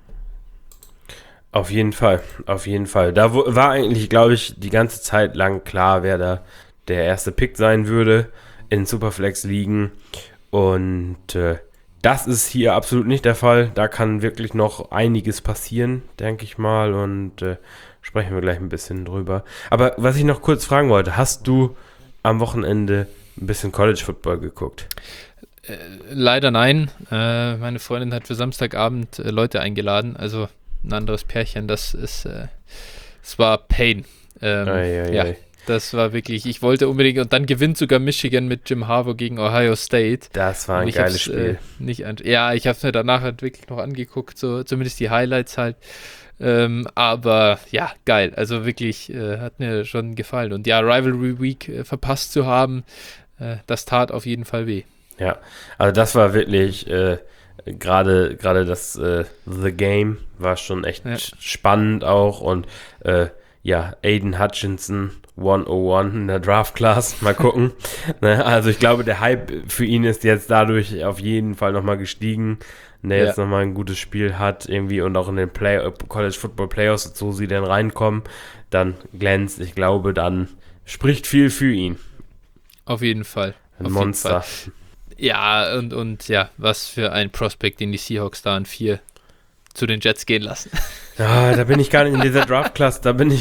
Auf jeden Fall, auf jeden Fall. Da war eigentlich, glaube ich, die ganze Zeit lang klar, wer da der erste Pick sein würde in Superflex-Ligen. Und das ist hier absolut nicht der Fall. Da kann wirklich noch einiges passieren, denke ich mal. Und sprechen wir gleich ein bisschen drüber. Aber was ich noch kurz fragen wollte, hast du am Wochenende ein bisschen College Football geguckt?
Leider nein. Meine Freundin hat für Samstagabend Leute eingeladen, also ein anderes Pärchen, es war Pain. Das war wirklich, ich wollte unbedingt, und dann gewinnt sogar Michigan mit Jim Harbaugh gegen Ohio State.
Das war ein geiles Spiel.
Ich habe es mir danach wirklich noch angeguckt, so zumindest die Highlights halt. Aber ja, geil, also wirklich hat mir schon gefallen. Und ja, Rivalry Week verpasst zu haben, das tat auf jeden Fall weh.
Ja, also das war wirklich gerade das The Game war schon echt spannend auch und Aiden Hutchinson 101 in der Draft Class, mal gucken. Ne, also ich glaube, der Hype für ihn ist jetzt dadurch auf jeden Fall nochmal gestiegen, der jetzt nochmal ein gutes Spiel hat irgendwie und auch in den College Football Playoffs, so sie denn reinkommen, dann glänzt. Ich glaube, dann spricht viel für ihn.
Auf jeden Fall.
Ein Monster.
Ja, und was für ein Prospect, den die Seahawks da an 4 zu den Jets gehen lassen.
Ja, da bin ich gar nicht in dieser Draft-Class,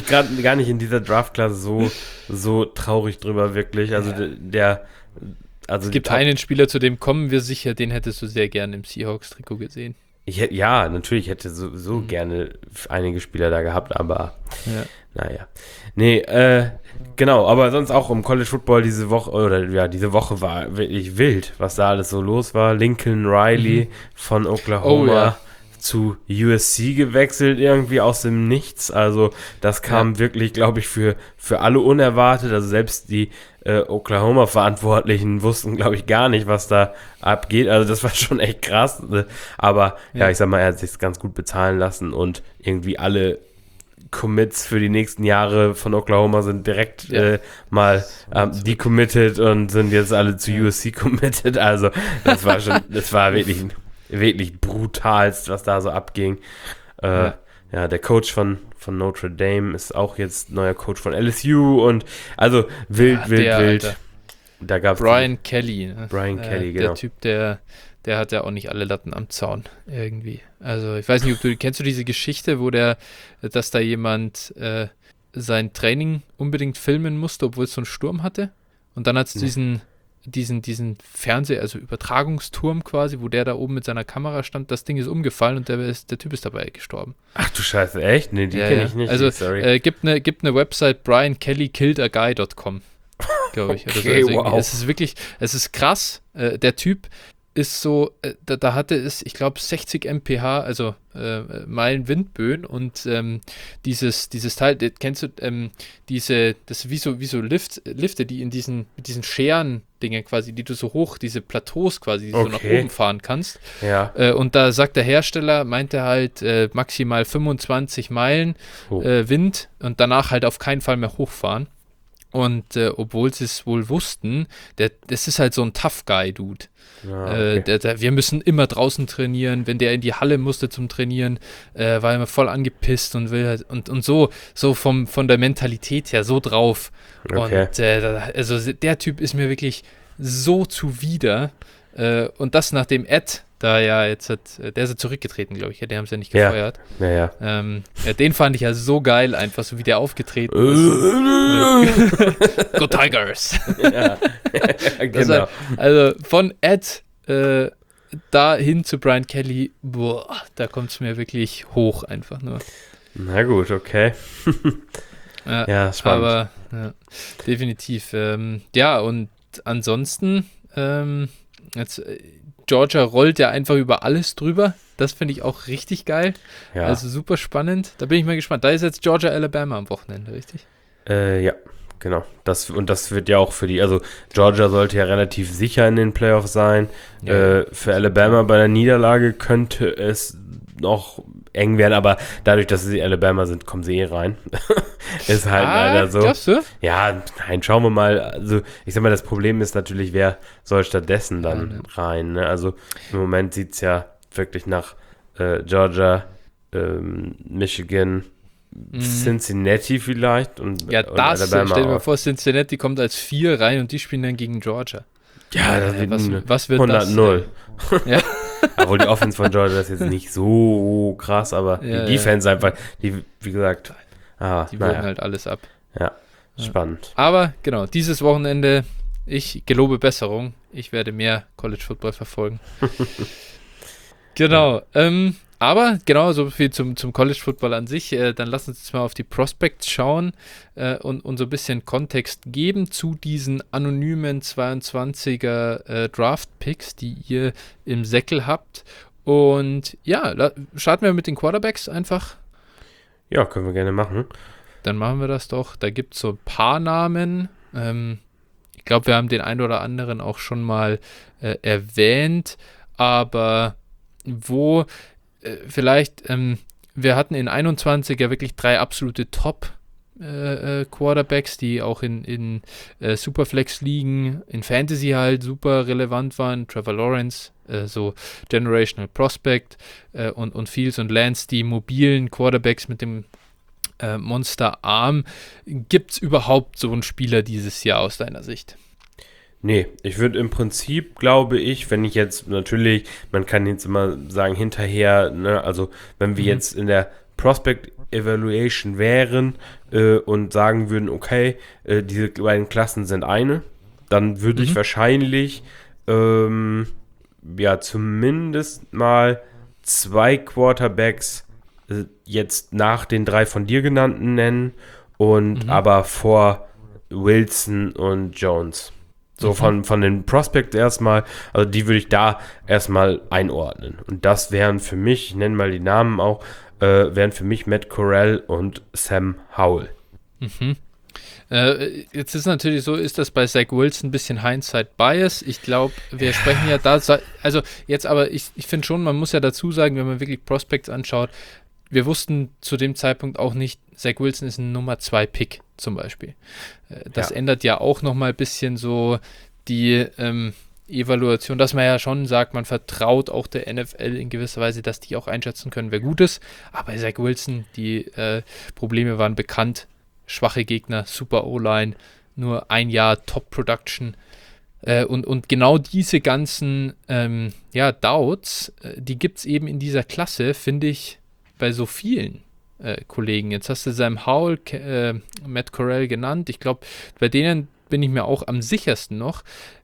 so traurig drüber, wirklich. Also
es gibt einen Spieler, zu dem kommen wir sicher, den hättest du sehr gerne im Seahawks-Trikot gesehen.
Natürlich, ich hätte so gerne einige Spieler da gehabt, aber naja. Nee, genau, aber sonst auch im College Football diese Woche war wirklich wild, was da alles so los war. Lincoln Riley von Oklahoma zu USC gewechselt, irgendwie aus dem Nichts. Also das kam wirklich, glaube ich, für alle unerwartet. Also selbst die Oklahoma-Verantwortlichen wussten, glaube ich, gar nicht, was da abgeht. Also das war schon echt krass. Aber ich sag mal, er hat sich ganz gut bezahlen lassen und irgendwie alle Commits für die nächsten Jahre von Oklahoma sind direkt mal decommitted und sind jetzt alle zu USC committed. Also das war wirklich brutalst, was da so abging. Der Coach von Notre Dame ist auch jetzt neuer Coach von LSU und also wild. Alter. Da gab's
Brian Kelly. Ne?
Brian Kelly, genau.
Der Typ, der hat ja auch nicht alle Latten am Zaun irgendwie. Also ich weiß nicht, kennst du diese Geschichte, dass da jemand sein Training unbedingt filmen musste, obwohl es so einen Sturm hatte? Und dann hat es diesen diesen also Übertragungsturm quasi, wo der da oben mit seiner Kamera stand, das Ding ist umgefallen und der Typ ist dabei gestorben.
Ach du Scheiße, echt? Nee, die kenne ich nicht.
Also gibt eine Website, briankellykilledaguy.com, glaube ich.
Okay,
oder so.
Wow.
Es ist krass. Der Typ ist so, da hatte es, ich glaube, 60 mph, also Meilen Windböen und dieses Teil, kennst du, das wie so Lifte, die mit diesen Scheren-Dinge quasi, die du so hoch, diese Plateaus quasi, die du so nach oben fahren kannst.
Ja.
Und da sagt der Hersteller, meinte halt maximal 25 Meilen Wind und danach halt auf keinen Fall mehr hochfahren. Und obwohl sie es wohl wussten, das ist halt so ein Tough-Guy-Dude. Okay. Wir müssen immer draußen trainieren. Wenn der in die Halle musste zum Trainieren, war er immer voll angepisst und will halt, und so von der Mentalität her so drauf.
Okay.
Und also der Typ ist mir wirklich so zuwider. Und das nachdem Ed da ja jetzt der ist ja zurückgetreten, glaube ich. Den haben sie ja nicht gefeuert.
Ja.
Den fand ich ja so geil, einfach so wie der aufgetreten ist. Go Tigers!
Ja, genau.
Also von Ed da hin zu Brian Kelly, boah, da kommt es mir wirklich hoch einfach nur.
Na gut, okay. Ja, spannend.
Aber definitiv. Und ansonsten jetzt Georgia rollt ja einfach über alles drüber. Das finde ich auch richtig geil. Ja. Also super spannend. Da bin ich mal gespannt. Da ist jetzt Georgia-Alabama am Wochenende, richtig?
Ja, genau. Das wird ja auch also Georgia sollte ja relativ sicher in den Playoffs sein. Ja. Für Alabama bei der Niederlage könnte es noch eng werden, aber dadurch, dass sie Alabama sind, kommen sie rein. Ist halt leider so.
Glaubst du?
Ja, nein, schauen wir mal. Also ich sag mal, das Problem ist natürlich, wer soll stattdessen dann rein? Ne? Also im Moment sieht es ja wirklich nach Georgia, Michigan, Cincinnati vielleicht und
Alabama. Stell dir mal
auch.
vor, Cincinnati kommt als 4 rein und die spielen dann gegen Georgia.
Ja, das wird
was wird
100-0.
Ja.
Obwohl die Offense von Georgia ist jetzt nicht so krass, aber die Defense einfach, die, wie gesagt,
die würgen halt alles ab.
Ja, spannend.
Aber genau, dieses Wochenende, ich gelobe Besserung. Ich werde mehr College Football verfolgen. Genau. Aber genau, so viel zum College Football an sich. Dann lass uns jetzt mal auf die Prospects schauen und so ein bisschen Kontext geben zu diesen anonymen 22er Draft-Picks, die ihr im Säckel habt. Und ja, starten wir mit den Quarterbacks einfach.
Ja, können wir gerne machen.
Dann machen wir das doch. Da gibt es so ein paar Namen. Ich glaube, wir haben den einen oder anderen auch schon mal erwähnt. Aber vielleicht, wir hatten in 21er wirklich 3 absolute Top-Quarterbacks, die auch in Superflex-Ligen, in Fantasy halt super relevant waren. Trevor Lawrence, so Generational Prospect und Fields und Lance, die mobilen Quarterbacks mit dem Monsterarm. Gibt es überhaupt so einen Spieler dieses Jahr aus deiner Sicht?
Nee, ich würde im Prinzip, glaube ich, wenn ich jetzt natürlich, man kann jetzt immer sagen, hinterher, ne, also wenn wir jetzt in der Prospect Evaluation wären und sagen würden, okay, diese beiden Klassen sind eine, dann würde ich wahrscheinlich zumindest mal 2 Quarterbacks jetzt nach den 3 von dir genannten nennen und aber vor Wilson und Jones. So von den Prospects erstmal, also die würde ich da erstmal einordnen. Und das wären für mich, ich nenne mal die Namen auch, wären für mich Matt Corral und Sam Howell.
Jetzt ist natürlich so, ist das bei Zach Wilson ein bisschen Hindsight-Bias. Ich glaube, wir sprechen ja da, also jetzt aber, ich finde schon, man muss ja dazu sagen, wenn man wirklich Prospects anschaut, wir wussten zu dem Zeitpunkt auch nicht, Zach Wilson ist ein Nummer 2 Pick zum Beispiel. Das ändert ja auch nochmal ein bisschen so die Evaluation, dass man ja schon sagt, man vertraut auch der NFL in gewisser Weise, dass die auch einschätzen können, wer gut ist. Aber Zach Wilson, die Probleme waren bekannt. Schwache Gegner, super O-Line, nur ein Jahr Top-Production. Und genau diese ganzen Doubts, die gibt es eben in dieser Klasse, finde ich, bei so vielen Kollegen. Jetzt hast du Sam Howell, Matt Corral genannt. Ich glaube, bei denen bin ich mir auch am sichersten noch.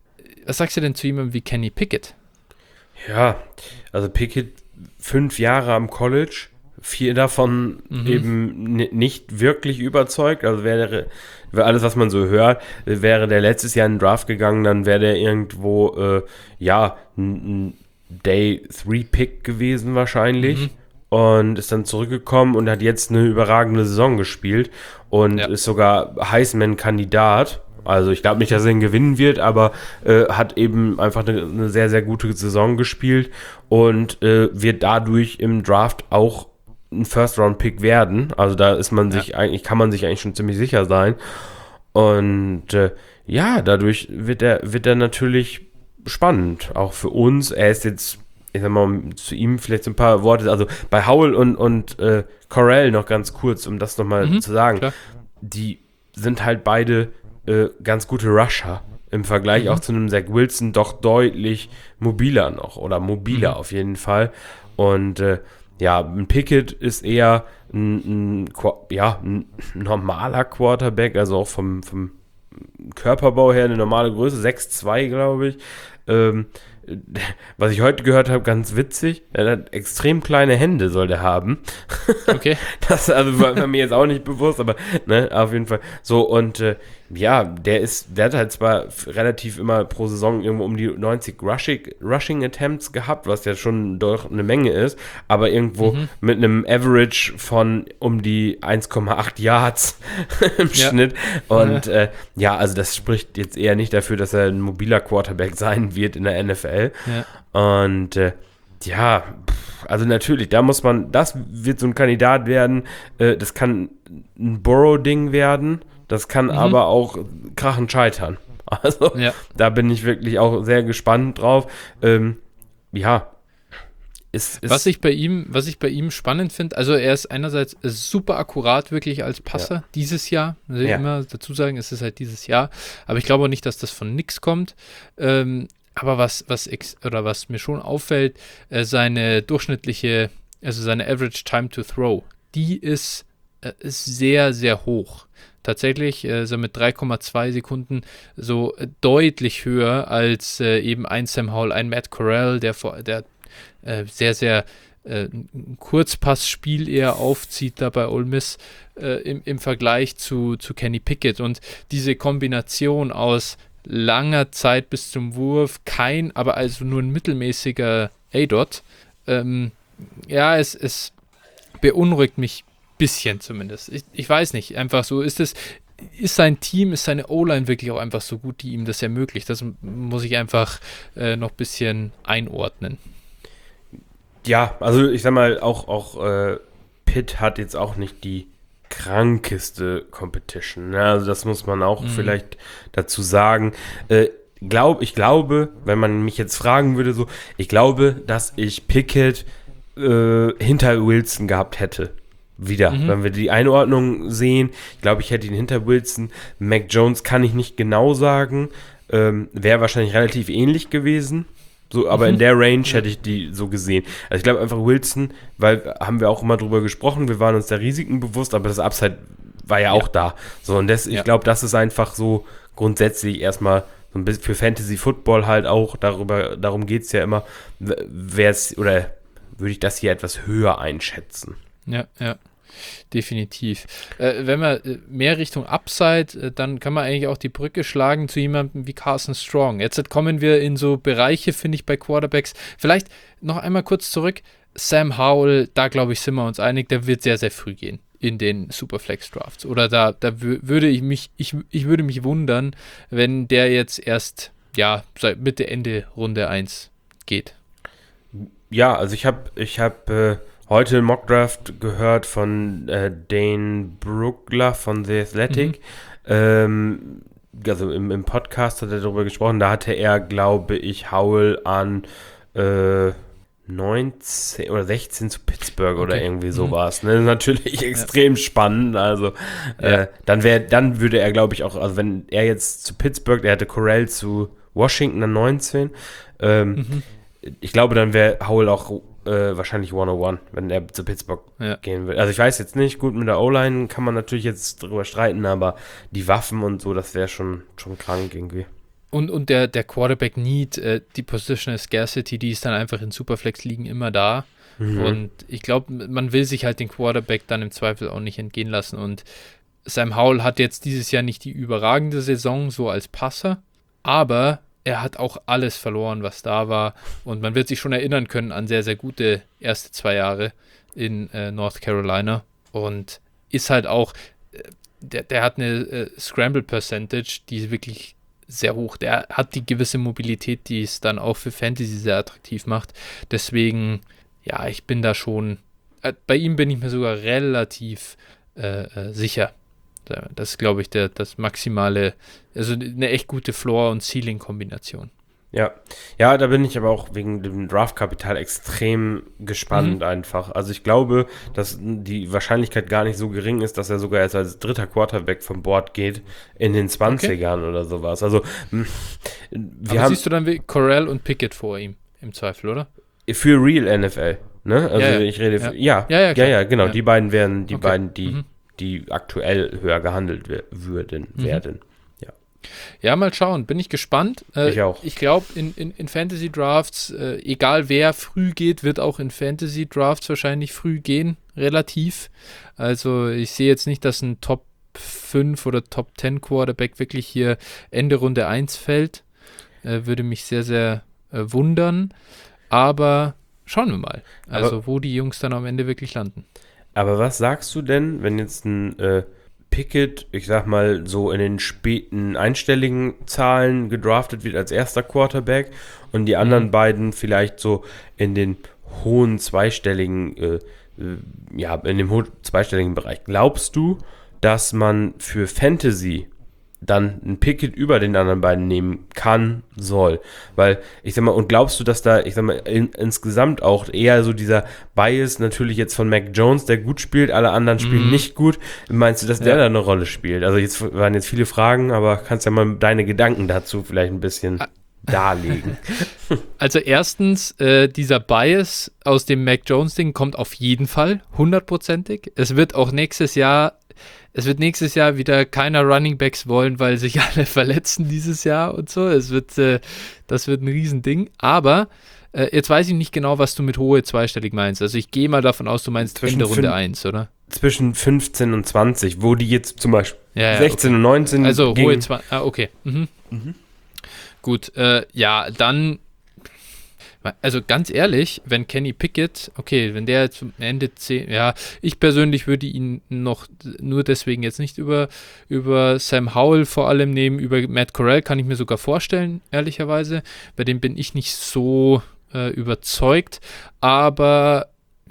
Was sagst du denn zu jemandem wie Kenny Pickett?
Ja, also Pickett 5 Jahre am College, 4 davon eben nicht wirklich überzeugt. Also wäre alles, was man so hört, wäre der letztes Jahr in den Draft gegangen, dann wäre der irgendwo, ein Day-3-Pick gewesen wahrscheinlich. Und ist dann zurückgekommen und hat jetzt eine überragende Saison gespielt und ist sogar Heisman-Kandidat. Also ich glaube nicht, dass er ihn gewinnen wird, aber hat eben einfach eine sehr, sehr gute Saison gespielt und wird dadurch im Draft auch ein First-Round-Pick werden. Also da ist man kann man sich eigentlich schon ziemlich sicher sein. Und dadurch wird er natürlich spannend, auch für uns. Er ist jetzt, ich sag mal, zu ihm vielleicht so ein paar Worte, also bei Howell und Corral noch ganz kurz, um das nochmal zu sagen.
Klar.
Die sind halt beide ganz gute Rusher im Vergleich auch zu einem Zach Wilson, doch deutlich mobiler noch oder mobiler auf jeden Fall. Und ein Pickett ist eher ein normaler Quarterback, also auch vom Körperbau her eine normale Größe, 6'2", glaube ich. Was ich heute gehört habe, ganz witzig, er hat extrem kleine Hände, soll der haben.
Okay.
Das war mir jetzt auch nicht bewusst, aber auf jeden Fall. So, und der hat halt zwar relativ immer pro Saison irgendwo um die 90 Rushing Attempts gehabt, was ja schon doch eine Menge ist, aber irgendwo mit einem Average von um die 1,8 Yards im Schnitt. Und also das spricht jetzt eher nicht dafür, dass er ein mobiler Quarterback sein wird in der NFL. Ja. Und also natürlich, das wird so ein Kandidat werden, das kann ein Burrow-Ding werden, das kann aber auch krachend scheitern. Also da bin ich wirklich auch sehr gespannt drauf. Was ich bei ihm spannend finde, also er ist einerseits super akkurat wirklich als Passer dieses Jahr, muss ich immer dazu sagen, es ist halt dieses Jahr, aber ich glaube auch nicht, dass das von nix kommt. Aber was mir schon auffällt, seine Average Time to Throw, die ist sehr, sehr hoch. Tatsächlich so mit 3,2 Sekunden so deutlich höher als eben ein Sam Howell, ein Matt Corral, der sehr, sehr ein Kurzpassspiel eher aufzieht da bei Ole Miss im Vergleich zu Kenny Pickett. Und diese Kombination aus langer Zeit bis zum Wurf, aber also nur ein mittelmäßiger A-Dot. Es beunruhigt mich ein bisschen zumindest. Ich weiß nicht, einfach so ist sein Team, ist seine O-Line wirklich auch einfach so gut, die ihm das ermöglicht. Das muss ich einfach noch ein bisschen einordnen. Ja, also ich sag mal, auch Pitt hat jetzt auch nicht die krankeste Competition. Ne? Also das muss man auch vielleicht dazu sagen. Ich glaube, wenn man mich jetzt fragen würde, ich glaube, dass ich Pickett hinter Wilson gehabt hätte. Wieder, wenn wir die Einordnung sehen. Ich glaube, ich hätte ihn hinter Wilson. Mac Jones kann ich nicht genau sagen. Wäre wahrscheinlich relativ ähnlich gewesen. So, aber in der Range hätte ich die so gesehen. Also ich glaube einfach Wilson, weil haben wir auch immer drüber gesprochen, wir waren uns der Risiken bewusst, aber das Upside war ja auch da. So, und ich glaube, das ist einfach so grundsätzlich erstmal so ein bisschen für Fantasy Football halt auch, darum geht es ja immer, würde ich das hier etwas höher einschätzen. Ja. Definitiv. Wenn wir mehr Richtung Upside, dann kann man eigentlich auch die Brücke schlagen zu jemandem wie Carson Strong. Jetzt kommen wir in so Bereiche, finde ich, bei Quarterbacks. Vielleicht noch einmal kurz zurück. Sam Howell, da glaube ich, sind wir uns einig, der wird sehr, sehr früh gehen in den Superflex-Drafts. Oder da würde ich würde mich wundern, wenn der jetzt erst, seit Mitte, Ende Runde 1 geht. Ja, also ich habe heute einen Mockdraft gehört von Dane Brugler von The Athletic. Also im Podcast hat er darüber gesprochen. Da hatte er, glaube ich, Howell an 19 oder 16 zu Pittsburgh oder irgendwie sowas. Ne? Natürlich extrem spannend. Also dann würde er, glaube ich, auch, also wenn er jetzt zu Pittsburgh, der hatte Corral zu Washington an 19. Ich glaube, dann wäre Howell auch wahrscheinlich 101, wenn er zu Pittsburgh gehen will. Also ich weiß jetzt nicht, gut, mit der O-Line kann man natürlich jetzt drüber streiten, aber die Waffen und so, das wäre schon krank irgendwie.
Und der Quarterback-Need, die Positional Scarcity, die ist dann einfach in Superflex-Ligen immer da. Und ich glaube, man will sich halt den Quarterback dann im Zweifel auch nicht entgehen lassen. Und Sam Howell hat jetzt dieses Jahr nicht die überragende Saison so als Passer, aber er hat auch alles verloren, was da war. Und man wird sich schon erinnern können an sehr, sehr gute erste 2 Jahre in North Carolina. Und ist halt auch, der hat eine Scramble Percentage, die wirklich sehr hoch. Der hat die gewisse Mobilität, die es dann auch für Fantasy sehr attraktiv macht. Deswegen, ja, ich bin da schon, bei ihm bin ich mir sogar relativ sicher. Das ist, glaube ich, das maximale, also eine echt gute Floor- und Ceiling-Kombination.
Ja, da bin ich aber auch wegen dem Draftkapital extrem gespannt einfach. Also ich glaube, dass die Wahrscheinlichkeit gar nicht so gering ist, dass er sogar erst als dritter Quarterback vom Board geht in den 20ern oder sowas. Also
aber siehst du dann wie Corral und Pickett vor ihm im Zweifel, oder?
Für Real NFL, ne? Also ich rede genau. Ja. Die beiden wären die aktuell höher gehandelt werden.
Ja, mal schauen. Bin ich gespannt.
Ich auch.
Ich glaube, in Fantasy-Drafts, egal wer früh geht, wird auch in Fantasy-Drafts wahrscheinlich früh gehen, relativ. Also ich sehe jetzt nicht, dass ein Top 5 oder Top 10 Quarterback wirklich hier Ende Runde 1 fällt. Würde mich sehr, sehr wundern. Aber schauen wir mal. Also wo die Jungs dann am Ende wirklich landen.
Aber was sagst du denn, wenn jetzt ein Pickett, ich sag mal, so in den späten einstelligen Zahlen gedraftet wird als erster Quarterback und die anderen beiden vielleicht so in den hohen zweistelligen, in dem hohen zweistelligen Bereich. Glaubst du, dass man für Fantasy dann einen Pickett über den anderen beiden nehmen kann, soll? Weil, ich sag mal, und glaubst du, dass da, ich sag mal, insgesamt auch eher so dieser Bias natürlich jetzt von Mac Jones, der gut spielt, alle anderen spielen nicht gut, meinst du, dass der da eine Rolle spielt? Also jetzt waren jetzt viele Fragen, aber kannst ja mal deine Gedanken dazu vielleicht ein bisschen darlegen.
Also erstens, dieser Bias aus dem Mac Jones-Ding kommt auf jeden Fall, 100%ig. Es wird nächstes Jahr wieder keiner Running Backs wollen, weil sich alle verletzen dieses Jahr und so. Das wird ein Riesending. Aber jetzt weiß ich nicht genau, was du mit hohe zweistellig meinst. Also ich gehe mal davon aus, du meinst Ende Runde 1, oder?
Zwischen 15 und 20, wo die jetzt zum Beispiel 16 und 19
also hohe 20, okay. Gut, dann, also ganz ehrlich, wenn Kenny Pickett, okay, wenn der zum Ende 10, ich persönlich würde ihn noch nur deswegen jetzt nicht über Sam Howell vor allem nehmen, über Matt Corral kann ich mir sogar vorstellen, ehrlicherweise, bei dem bin ich nicht so überzeugt, aber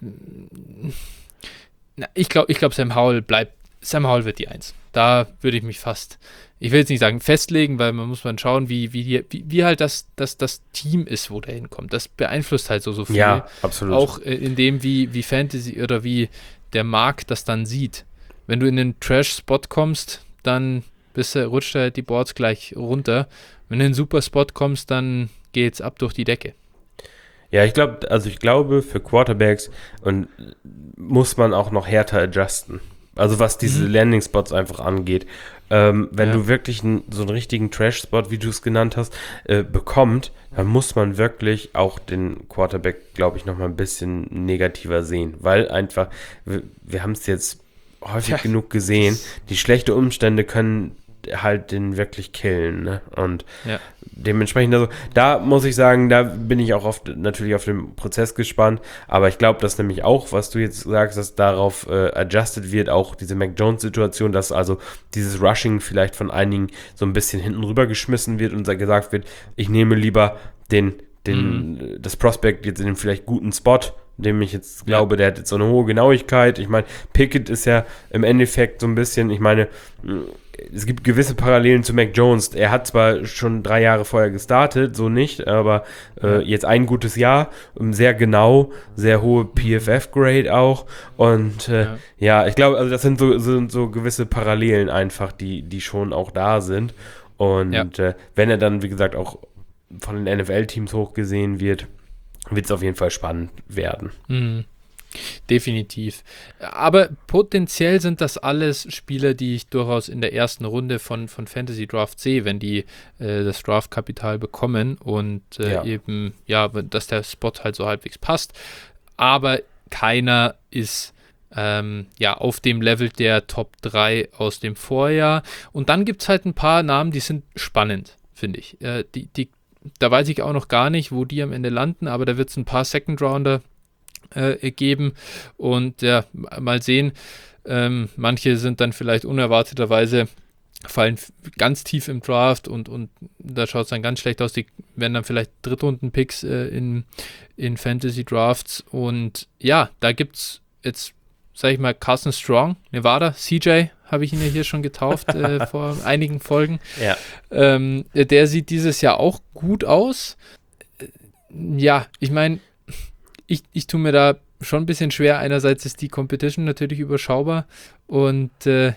ich glaube Sam Howell wird die 1. Da würde ich mich fast, ich will jetzt nicht sagen festlegen, weil man muss schauen, wie halt das Team ist, wo der hinkommt. Das beeinflusst halt so viel.
Ja, absolut.
Auch in dem, wie Fantasy oder wie der Markt das dann sieht. Wenn du in den Trash-Spot kommst, dann rutscht halt die Boards gleich runter. Wenn du in den Super-Spot kommst, dann geht's ab durch die Decke.
Ja, ich glaube, für Quarterbacks muss man auch noch härter adjusten. Also was diese Landing-Spots einfach angeht. Wenn du wirklich so einen richtigen Trash-Spot, wie du es genannt hast, bekommt, dann muss man wirklich auch den Quarterback, glaube ich, noch mal ein bisschen negativer sehen. Weil einfach, wir haben es jetzt häufig genug gesehen, die schlechten Umstände können halt den wirklich killen, ne? Und dementsprechend, also da muss ich sagen, da bin ich auch natürlich auf den Prozess gespannt, aber ich glaube, dass nämlich auch, was du jetzt sagst, dass darauf adjusted wird, auch diese Mac Jones-Situation, dass also dieses Rushing vielleicht von einigen so ein bisschen hinten rüber geschmissen wird und gesagt wird, ich nehme lieber das Prospect jetzt in den vielleicht guten Spot, dem ich jetzt glaube, der hat jetzt so eine hohe Genauigkeit. Ich meine, Pickett ist ja im Endeffekt so ein bisschen, ich meine, es gibt gewisse Parallelen zu Mac Jones. Er hat zwar schon 3 Jahre vorher gestartet, so nicht, aber jetzt ein gutes Jahr, sehr genau, sehr hohe PFF-Grade auch. Und ich glaube, also das sind so gewisse Parallelen einfach, die schon auch da sind. Und wenn er dann, wie gesagt, auch von den NFL-Teams hochgesehen wird es auf jeden Fall spannend werden.
Definitiv. Aber potenziell sind das alles Spieler, die ich durchaus in der ersten Runde von Fantasy Draft sehe, wenn die das Draftkapital bekommen und eben, dass der Spot halt so halbwegs passt. Aber keiner ist auf dem Level der Top 3 aus dem Vorjahr. Und dann gibt es halt ein paar Namen, die sind spannend, finde ich. Da weiß ich auch noch gar nicht, wo die am Ende landen, aber da wird es ein paar Second-Rounder geben und mal sehen, manche sind dann vielleicht unerwarteterweise, fallen ganz tief im Draft und da schaut es dann ganz schlecht aus, die werden dann vielleicht Drittrunden-Picks in Fantasy-Drafts und ja, da gibt es jetzt, sag ich mal, Carson Strong, Nevada, CJ, habe ich ihn ja hier schon getauft vor einigen Folgen.
Ja.
Der sieht dieses Jahr auch gut aus. Ich meine, ich tue mir da schon ein bisschen schwer. Einerseits ist die Competition natürlich überschaubar und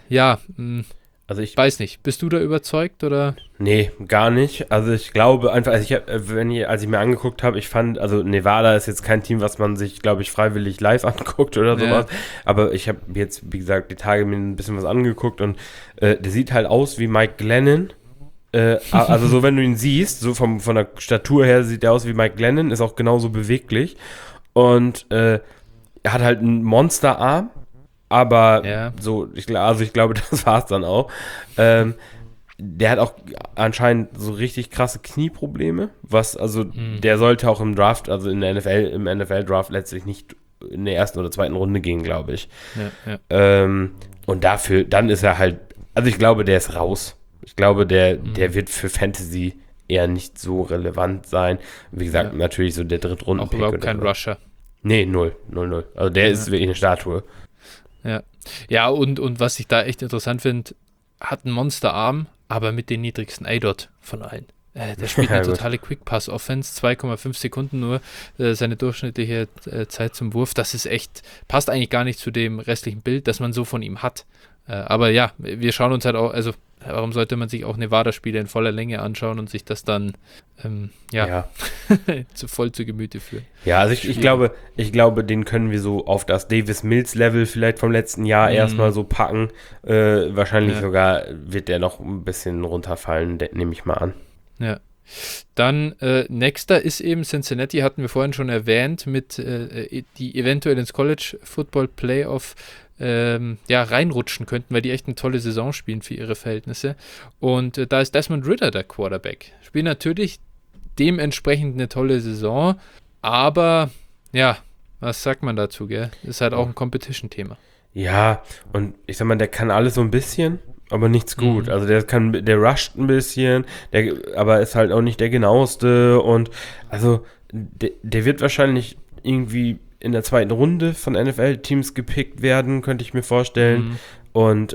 also ich weiß nicht. Bist du da überzeugt oder?
Nee, gar nicht. Also ich glaube einfach, als ich mir angeguckt habe, ich fand, also Nevada ist jetzt kein Team, was man sich, glaube ich, freiwillig live anguckt oder sowas. Aber ich habe jetzt, wie gesagt, die Tage mir ein bisschen was angeguckt und der sieht halt aus wie Mike Glennon. Also so, wenn du ihn siehst, so von der Statur her sieht er aus wie Mike Glennon, ist auch genauso beweglich. Und er hat halt einen Monsterarm, aber ich glaube, das war es dann auch. Der hat auch anscheinend so richtig krasse Knieprobleme, der sollte auch im Draft, also im NFL-Draft letztlich nicht in der ersten oder zweiten Runde gehen, glaube ich. Und dann ist er halt, also ich glaube, der ist raus. Ich glaube, der wird für Fantasy eher nicht so relevant sein. Wie gesagt, natürlich so der Drittrunden-Pick.
Auch überhaupt kein Rusher.
Nee, 0. Also der ist wirklich eine Statue.
Ja, und was ich da echt interessant finde, hat einen Monsterarm, aber mit den niedrigsten ADOT von allen. Der spielt eine totale Quick-Pass-Offense, 2,5 Sekunden nur, seine durchschnittliche Zeit zum Wurf. Das ist echt, passt eigentlich gar nicht zu dem restlichen Bild, das man so von ihm hat. Aber ja, wir schauen uns halt auch, also warum sollte man sich auch Nevada-Spiele in voller Länge anschauen und sich das dann voll zu Gemüte führen?
Ja, also ich glaube, den können wir so auf das Davis-Mills-Level vielleicht vom letzten Jahr erstmal so packen. Wahrscheinlich sogar wird der noch ein bisschen runterfallen, nehme ich mal an.
Ja. Dann nächster ist eben Cincinnati, hatten wir vorhin schon erwähnt, mit die eventuell ins College Football Playoff reinrutschen könnten, weil die echt eine tolle Saison spielen für ihre Verhältnisse. Und da ist Desmond Ridder der Quarterback. Spielt natürlich dementsprechend eine tolle Saison, aber was sagt man dazu, gell? Ist halt auch ein Competition-Thema.
Ja, und ich sag mal, der kann alles so ein bisschen, aber nichts gut. Also der rusht ein bisschen, aber ist halt auch nicht der genaueste und also der wird wahrscheinlich irgendwie in der zweiten Runde von NFL-Teams gepickt werden, könnte ich mir vorstellen. Und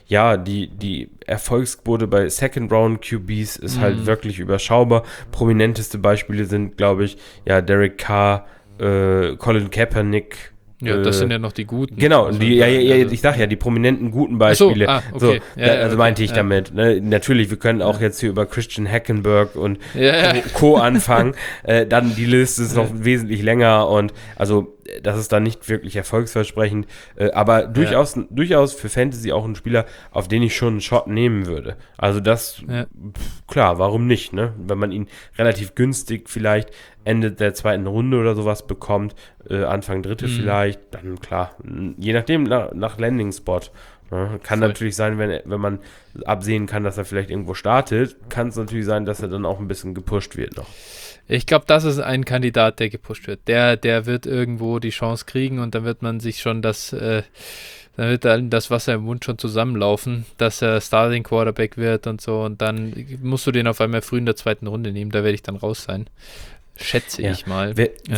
die Erfolgsquote bei Second-Round-QBs ist halt wirklich überschaubar. Prominenteste Beispiele sind, glaube ich, Derek Carr, Colin Kaepernick.
Ja, das sind ja noch die guten.
Genau, ich sag ja, die prominenten guten Beispiele.
Okay.
Meinte ich damit. Ne? Natürlich, wir können auch jetzt hier über Christian Hackenberg und Co. anfangen. Dann die Liste ist noch wesentlich länger und also das ist dann nicht wirklich erfolgsversprechend, aber durchaus für Fantasy auch ein Spieler, auf den ich schon einen Shot nehmen würde. Also das, klar, warum nicht, ne? Wenn man ihn relativ günstig vielleicht Ende der zweiten Runde oder sowas bekommt, Anfang dritte vielleicht, dann klar, je nachdem nach Landing-Spot. Ne? Kann natürlich sein, wenn man absehen kann, dass er vielleicht irgendwo startet, kann es natürlich sein, dass er dann auch ein bisschen gepusht wird noch.
Ich glaube, das ist ein Kandidat, der gepusht wird. Der wird irgendwo die Chance kriegen und dann wird man sich schon dann wird dann das Wasser im Mund schon zusammenlaufen, dass er Starting Quarterback wird und so und dann musst du den auf einmal früh in der zweiten Runde nehmen, da werde ich dann raus sein. Schätze ich mal.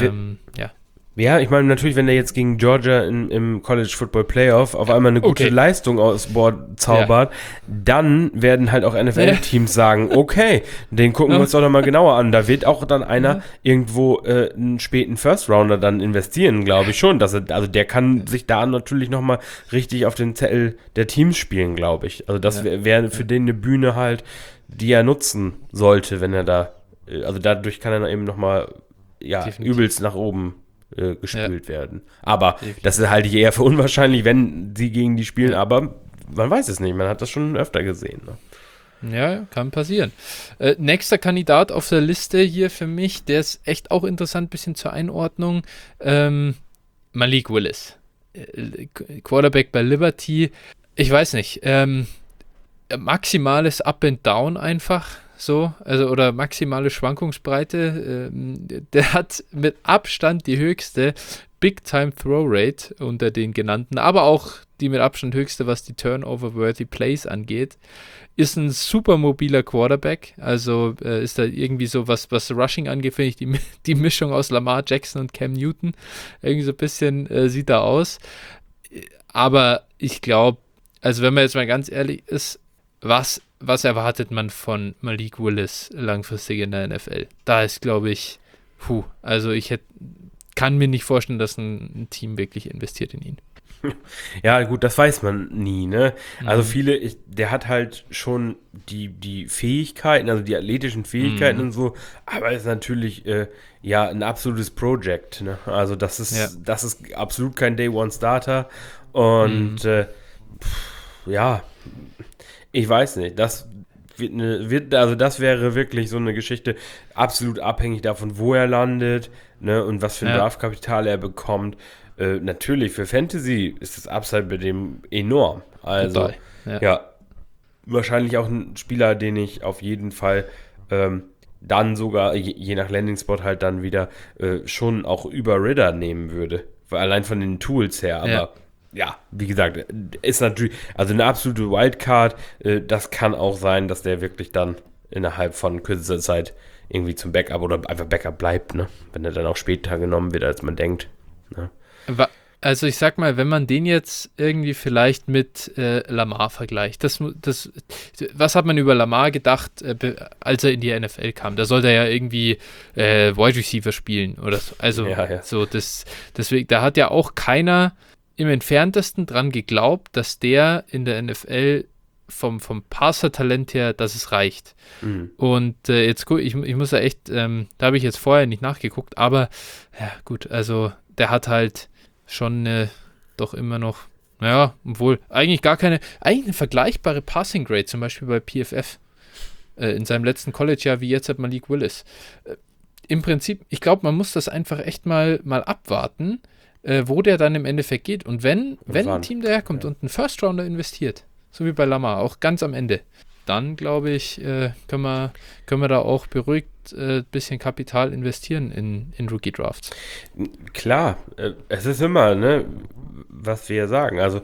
Ja, ich meine natürlich, wenn er jetzt gegen Georgia im College Football Playoff auf einmal eine gute Leistung aus Bord zaubert, dann werden halt auch NFL-Teams sagen, okay, den gucken wir uns doch nochmal genauer an. Da wird auch dann einer irgendwo einen späten First-Rounder dann investieren, glaube ich schon. Also der kann sich da natürlich nochmal richtig auf den Zettel der Teams spielen, glaube ich. Also das wäre für den eine Bühne halt, die er nutzen sollte, wenn er da, also dadurch kann er eben nochmal übelst nach oben gespült werden. Aber das halte ich eher für unwahrscheinlich, wenn sie gegen die spielen, aber man weiß es nicht, man hat das schon öfter gesehen. Ne?
Ja, kann passieren. Nächster Kandidat auf der Liste hier für mich, der ist echt auch interessant, bisschen zur Einordnung, Malik Willis. Quarterback bei Liberty. Ich weiß nicht, maximales Up and Down einfach so, also oder maximale Schwankungsbreite. Der hat mit Abstand die höchste Big-Time-Throw-Rate unter den genannten, aber auch die mit Abstand höchste, was die Turnover-worthy Plays angeht. Ist ein super mobiler Quarterback, also ist da irgendwie so, was Rushing angeht, finde ich die Mischung aus Lamar Jackson und Cam Newton irgendwie so ein bisschen sieht da aus. Aber ich glaube, also wenn man jetzt mal ganz ehrlich ist, was erwartet man von Malik Willis langfristig in der NFL? Da ist, glaube ich, also kann mir nicht vorstellen, dass ein Team wirklich investiert in ihn.
Ja, gut, das weiß man nie, ne? Also der hat halt schon die Fähigkeiten, also die athletischen Fähigkeiten und so, aber ist natürlich ein absolutes Project, ne? Also das ist absolut kein Day-One-Starter und ich weiß nicht, das das wäre wirklich so eine Geschichte, absolut abhängig davon, wo er landet, ne, und was für ein Draftkapital er bekommt. Natürlich, für Fantasy ist das Upside bei dem enorm. Also, wahrscheinlich auch ein Spieler, den ich auf jeden Fall dann sogar, je nach Landing-Spot halt dann wieder schon auch über Ridder nehmen würde. Allein von den Tools her, aber wie gesagt, ist natürlich, also eine absolute Wildcard, das kann auch sein, dass der wirklich dann innerhalb von kürzester Zeit irgendwie zum Backup oder einfach Backup bleibt, ne? Wenn er dann auch später genommen wird, als man denkt. Ne?
Also ich sag mal, wenn man den jetzt irgendwie vielleicht mit Lamar vergleicht, was hat man über Lamar gedacht, als er in die NFL kam? Da sollte er ja irgendwie Wide Receiver spielen oder so. Also so deswegen, da hat ja auch keiner im Entferntesten dran geglaubt, dass der in der NFL vom Passer-Talent her, dass es reicht. Und jetzt gut, ich muss ja echt, da habe ich jetzt vorher nicht nachgeguckt, aber ja gut, also der hat halt schon doch immer noch, obwohl eigentlich eine vergleichbare Passing Grade, zum Beispiel bei PFF in seinem letzten College-Jahr wie jetzt hat Malik Willis. Im Prinzip, ich glaube, man muss das einfach echt mal abwarten, wo der dann im Endeffekt geht. Und wenn ein Team daherkommt und einen First-Rounder investiert, so wie bei Lamar, auch ganz am Ende, dann glaube ich, können wir da auch beruhigt ein bisschen Kapital investieren in Rookie-Drafts.
Klar, es ist immer, ne, was wir sagen. Also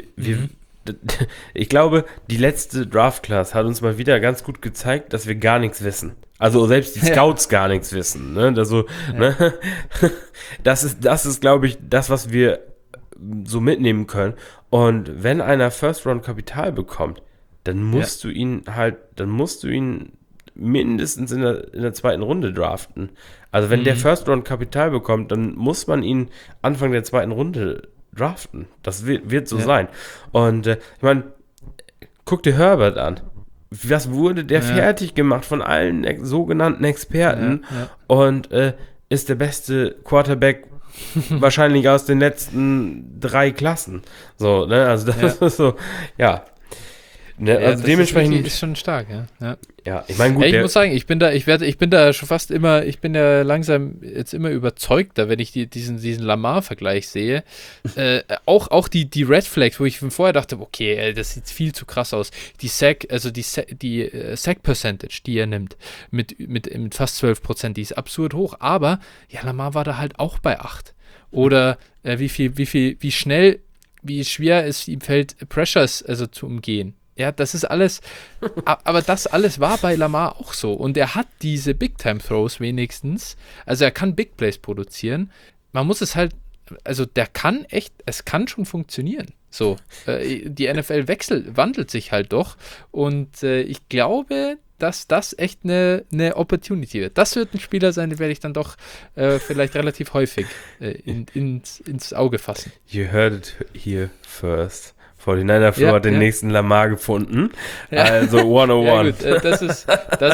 ich glaube, die letzte Draft-Class hat uns mal wieder ganz gut gezeigt, dass wir gar nichts wissen. Also selbst die Scouts gar nichts wissen. Ne? Also, ne? Das ist, glaube ich, das, was wir so mitnehmen können. Und wenn einer First-Round-Kapital bekommt, dann musst du ihn mindestens in der zweiten Runde draften. Also wenn der First-Round-Kapital bekommt, dann muss man ihn Anfang der zweiten Runde draften. Das wird so sein. Und ich meine, guck dir Herbert an. Was wurde der fertig gemacht von allen sogenannten Experten und ist der beste Quarterback wahrscheinlich aus den letzten 3 Klassen. So, ne? Also das ist so, Ne, also dementsprechend
ist schon stark,
Ja, ich meine, gut.
Ich muss sagen, ich bin da schon fast immer, ich bin ja langsam jetzt immer überzeugter, wenn ich diesen Lamar-Vergleich sehe. Auch die Red Flags, wo ich von vorher dachte, okay, das sieht viel zu krass aus. Die Sack-Percentage, die er nimmt, mit fast 12%, die ist absurd hoch. Aber, Lamar war da halt auch bei 8. Oder wie schwer es ihm fällt, Pressures also zu umgehen. Ja, das ist alles, aber das alles war bei Lamar auch so. Und er hat diese Big-Time-Throws wenigstens. Also er kann Big Plays produzieren. Man muss es halt, also es kann schon funktionieren. So, die NFL wandelt sich halt doch. Und ich glaube, dass das echt eine Opportunity wird. Das wird ein Spieler sein, den werde ich dann doch vielleicht relativ häufig ins Auge fassen.
You heard it here first. 49er Floor hat den nächsten Lamar gefunden. Ja. Also 101.
Ja, gut,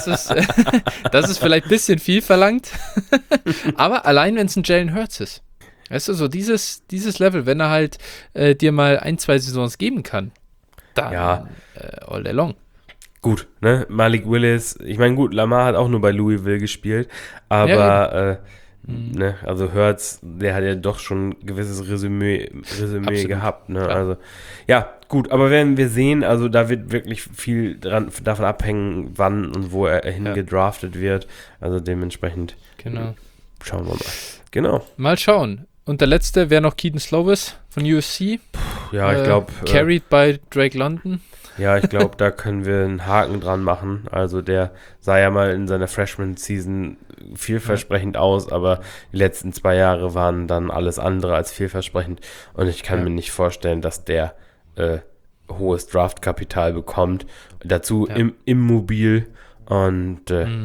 das ist vielleicht ein bisschen viel verlangt. Aber allein, wenn es ein Jalen Hurts ist. Weißt du, so dieses Level, wenn er halt dir mal 1-2 Saisons geben kann, dann all day long.
Gut, ne? Malik Willis, ich meine, gut, Lamar hat auch nur bei Louisville gespielt, aber ne, also Hurts, der hat ja doch schon ein gewisses Resümee gehabt, ne? Klar. Also, ja, gut, aber werden wir sehen, also da wird wirklich viel davon abhängen, wann und wo er hingedraftet wird. Also dementsprechend schauen wir mal. Genau.
Mal schauen. Und der letzte wäre noch Keaton Slovis von USC.
Ja, ich glaube.
Carried by Drake London.
Ja, ich glaube, da können wir einen Haken dran machen. Also der sah ja mal in seiner Freshman-Season vielversprechend aus, aber die letzten 2 Jahre waren dann alles andere als vielversprechend. Und ich kann mir nicht vorstellen, dass der hohes Draftkapital bekommt. Dazu immobil. Und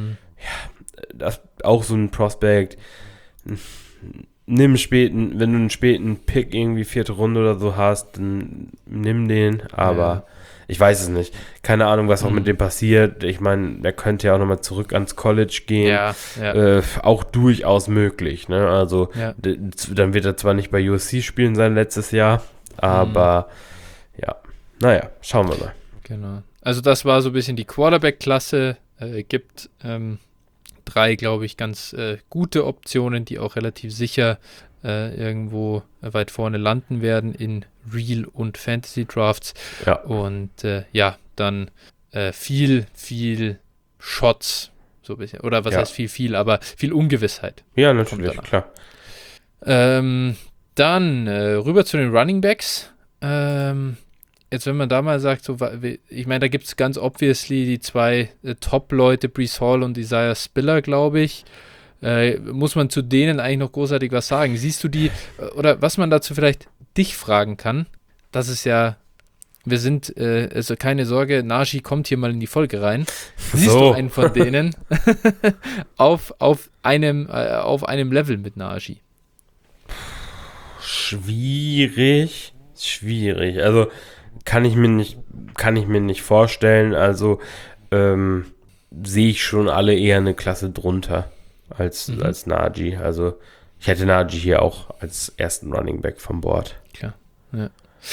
das auch so ein Prospect. Wenn du einen späten Pick irgendwie 4. Runde oder so hast, dann nimm den, aber ich weiß es nicht. Keine Ahnung, was auch mit dem passiert. Ich meine, der könnte ja auch nochmal zurück ans College gehen. Auch durchaus möglich, ne? Also, dann wird er zwar nicht bei USC spielen sein letztes Jahr, aber naja, schauen wir mal.
Genau. Also das war so ein bisschen die Quarterback-Klasse. Gibt 3, glaube ich, ganz gute Optionen, die auch relativ sicher irgendwo weit vorne landen werden in Real- und Fantasy-Drafts.
Ja.
Und dann viel Shots, so ein bisschen. Oder was heißt viel, aber viel Ungewissheit.
Ja, natürlich, klar.
Dann rüber zu den Running Backs. Jetzt, wenn man da mal sagt, so, ich meine, da gibt es ganz obviously die 2 Top-Leute, Breece Hall und Isaiah Spiller, glaube ich. Muss man zu denen eigentlich noch großartig was sagen? Siehst du die, oder was man dazu vielleicht dich fragen kann, das ist ja, wir sind, also keine Sorge, Najee kommt hier mal in die Folge rein. Siehst du einen von denen auf einem Level mit Najee?
Schwierig. Also kann ich mir nicht vorstellen. Also sehe ich schon alle eher eine Klasse drunter als Najee. Also ich hätte Najee hier auch als ersten Running Back vom Board.
Klar, ja.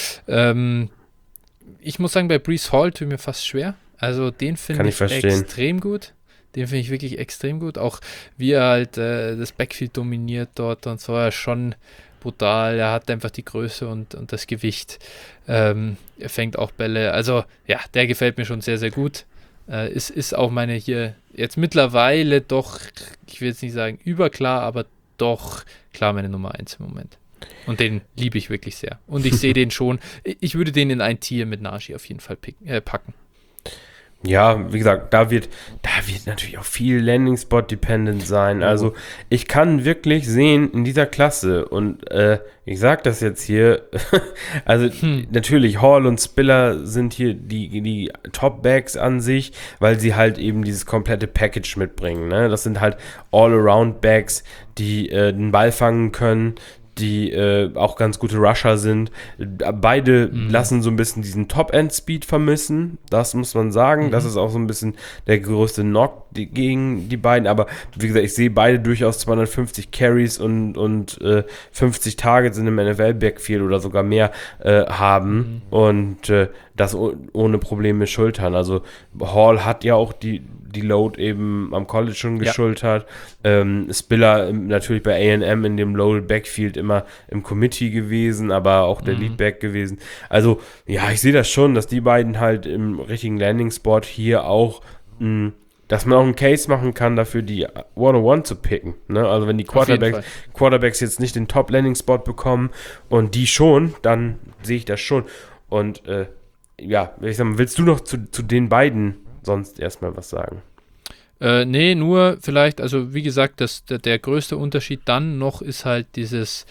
Ich muss sagen, bei Breece Hall tut mir fast schwer. Also den finde ich extrem gut. Den finde ich wirklich extrem gut. Auch wie er halt das Backfield dominiert dort und so, er ist schon brutal. Er hat einfach die Größe und das Gewicht. Er fängt auch Bälle. Also ja, der gefällt mir schon sehr, sehr gut. Ist auch meine hier jetzt mittlerweile doch, ich will jetzt nicht sagen überklar, aber doch klar meine Nummer 1 im Moment. Und den liebe ich wirklich sehr. Und ich sehe den schon, ich würde den in ein Tier mit Najee auf jeden Fall packen.
Ja, wie gesagt, da wird natürlich auch viel Landing-Spot-dependent sein. Also ich kann wirklich sehen in dieser Klasse, und ich sage das jetzt hier, also natürlich Hall und Spiller sind hier die Top-Backs an sich, weil sie halt eben dieses komplette Package mitbringen. Ne? Das sind halt All-Around-Backs, die den Ball fangen können, die auch ganz gute Rusher sind. Beide lassen so ein bisschen diesen Top-End-Speed vermissen, das muss man sagen. Das ist auch so ein bisschen der größte Knock gegen die beiden, aber wie gesagt, ich sehe beide durchaus 250 Carries und 50 Targets in einem NFL-Backfield oder sogar mehr haben und das ohne Probleme schultern. Also Hall hat ja auch die Load eben am College schon geschultert. Spiller natürlich bei A&M in dem Loaded Backfield immer im Committee gewesen, aber auch der Leadback gewesen. Also ja, ich sehe das schon, dass die beiden halt im richtigen Landing-Spot hier auch, dass man auch einen Case machen kann, dafür die 101 zu picken. Ne? Also wenn die Quarterbacks jetzt nicht den Top-Landing-Spot bekommen und die schon, dann sehe ich das schon. Und ja, ich sag mal, willst du noch zu den beiden sonst erstmal was sagen?
Nee, nur vielleicht, also wie gesagt, der größte Unterschied dann noch ist halt dass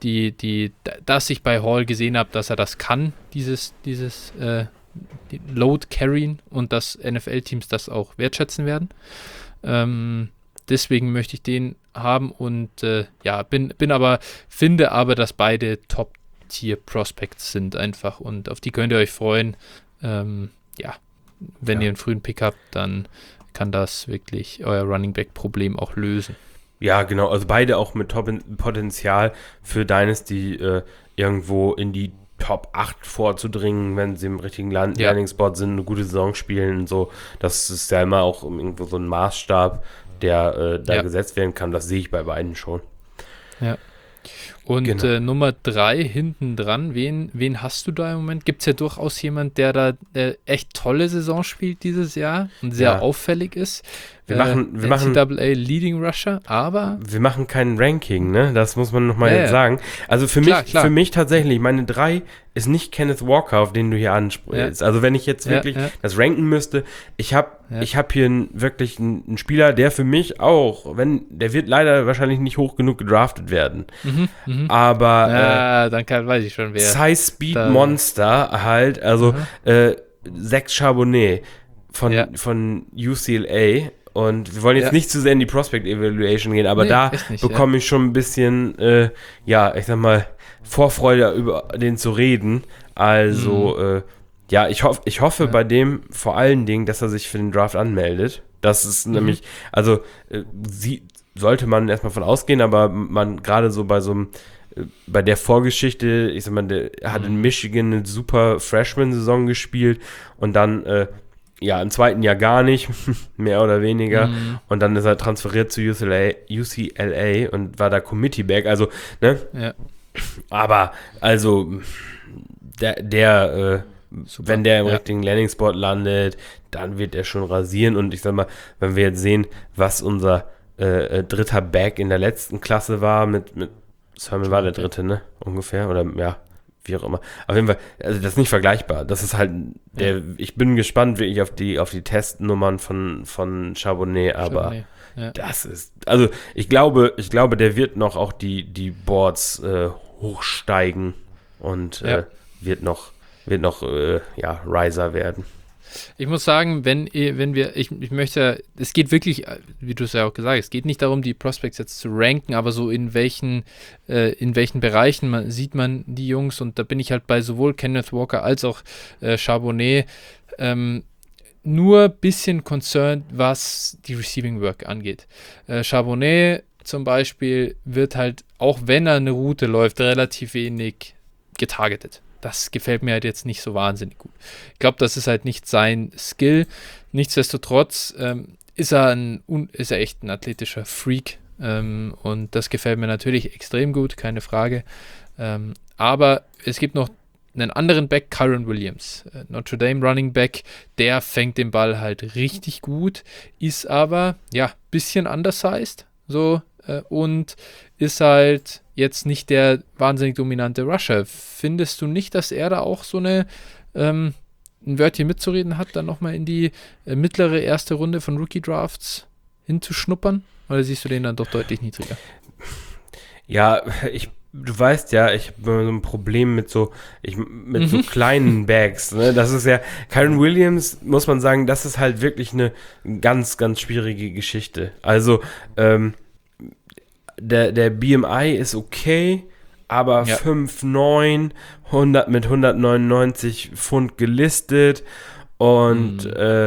ich bei Hall gesehen habe, dass er das kann, dieses Load carryen, und dass NFL-Teams das auch wertschätzen werden. Deswegen möchte ich den haben und finde aber, dass beide Top-Tier-Prospects sind einfach, und auf die könnt ihr euch freuen. Wenn ihr einen frühen Pick habt, dann kann das wirklich euer Running Back-Problem auch lösen.
Ja, genau. Also beide auch mit Top-Potenzial für Dynasty irgendwo in die Top 8 vorzudringen, wenn sie im richtigen Landing-Spot sind, eine gute Saison spielen und so. Das ist ja immer auch irgendwo so ein Maßstab, der da gesetzt werden kann. Das sehe ich bei beiden schon.
Ja. Und genau. Nummer 3 hinten dran, wen hast du da im Moment? Gibt es ja durchaus jemand, der da echt tolle Saison spielt dieses Jahr und sehr auffällig ist.
Wir machen
NCAA Leading Rusher, aber
wir machen kein Ranking, ne? Das muss man nochmal sagen. Also für mich tatsächlich, meine 3 ist nicht Kenneth Walker, auf den du hier ansprichst. Ja. Also wenn ich jetzt wirklich das ranken müsste, ich hab hier wirklich einen Spieler, der für mich auch, der wird leider wahrscheinlich nicht hoch genug gedraftet werden. Aber
dann weiß ich schon, wer.
Size Speed Monster halt, also Zach Charbonnet von UCLA. Und wir wollen jetzt nicht zu sehr in die Prospect Evaluation gehen, aber da bekomme ich schon ein bisschen, ich sag mal, Vorfreude, über den zu reden. Also, ich hoffe bei dem vor allen Dingen, dass er sich für den Draft anmeldet. Das ist nämlich, also, sollte man erstmal von ausgehen, aber man gerade so bei der Vorgeschichte, ich sag mal, der hat in Michigan eine super Freshman-Saison gespielt und dann, im zweiten Jahr gar nicht, mehr oder weniger. Und dann ist er transferiert zu UCLA und war da Committee-Back. Also, ne? Ja. Aber, also, wenn der im richtigen Landing-Spot landet, dann wird er schon rasieren. Und ich sag mal, wenn wir jetzt sehen, was unser dritter Back in der letzten Klasse war, mit Sermon war der dritte, ne? Ungefähr. Oder, wie auch immer. Auf jeden Fall, also das ist nicht vergleichbar. Das ist halt ich bin gespannt wirklich auf die Testnummern von Charbonnet, aber das ist, also ich glaube, der wird noch auch die Boards hochsteigen und wird noch Riser werden.
Ich muss sagen, ich möchte, es geht wirklich, wie du es ja auch gesagt hast, es geht nicht darum, die Prospects jetzt zu ranken, aber so in welchen Bereichen sieht man die Jungs, und da bin ich halt bei sowohl Kenneth Walker als auch Charbonnet nur ein bisschen concerned, was die Receiving Work angeht. Charbonnet zum Beispiel wird halt, auch wenn er eine Route läuft, relativ wenig getargetet. Das gefällt mir halt jetzt nicht so wahnsinnig gut. Ich glaube, das ist halt nicht sein Skill. Nichtsdestotrotz ist er echt ein athletischer Freak. Und das gefällt mir natürlich extrem gut, keine Frage. Aber es gibt noch einen anderen Back, Kyren Williams, Notre Dame Running Back, der fängt den Ball halt richtig gut, ist aber, ein bisschen undersized, so, und ist halt jetzt nicht der wahnsinnig dominante Rusher. Findest du nicht, dass er da auch so ein Wörtchen mitzureden hat, dann nochmal in die mittlere erste Runde von Rookie-Drafts hinzuschnuppern? Oder siehst du den dann doch deutlich niedriger?
Ja, du weißt ja, ich habe so ein Problem mit so kleinen Bags. Ne? Das ist ja, Kyren Williams, muss man sagen, das ist halt wirklich eine ganz, ganz schwierige Geschichte. Also, der BMI ist okay, aber 5'9", 199 Pfund gelistet und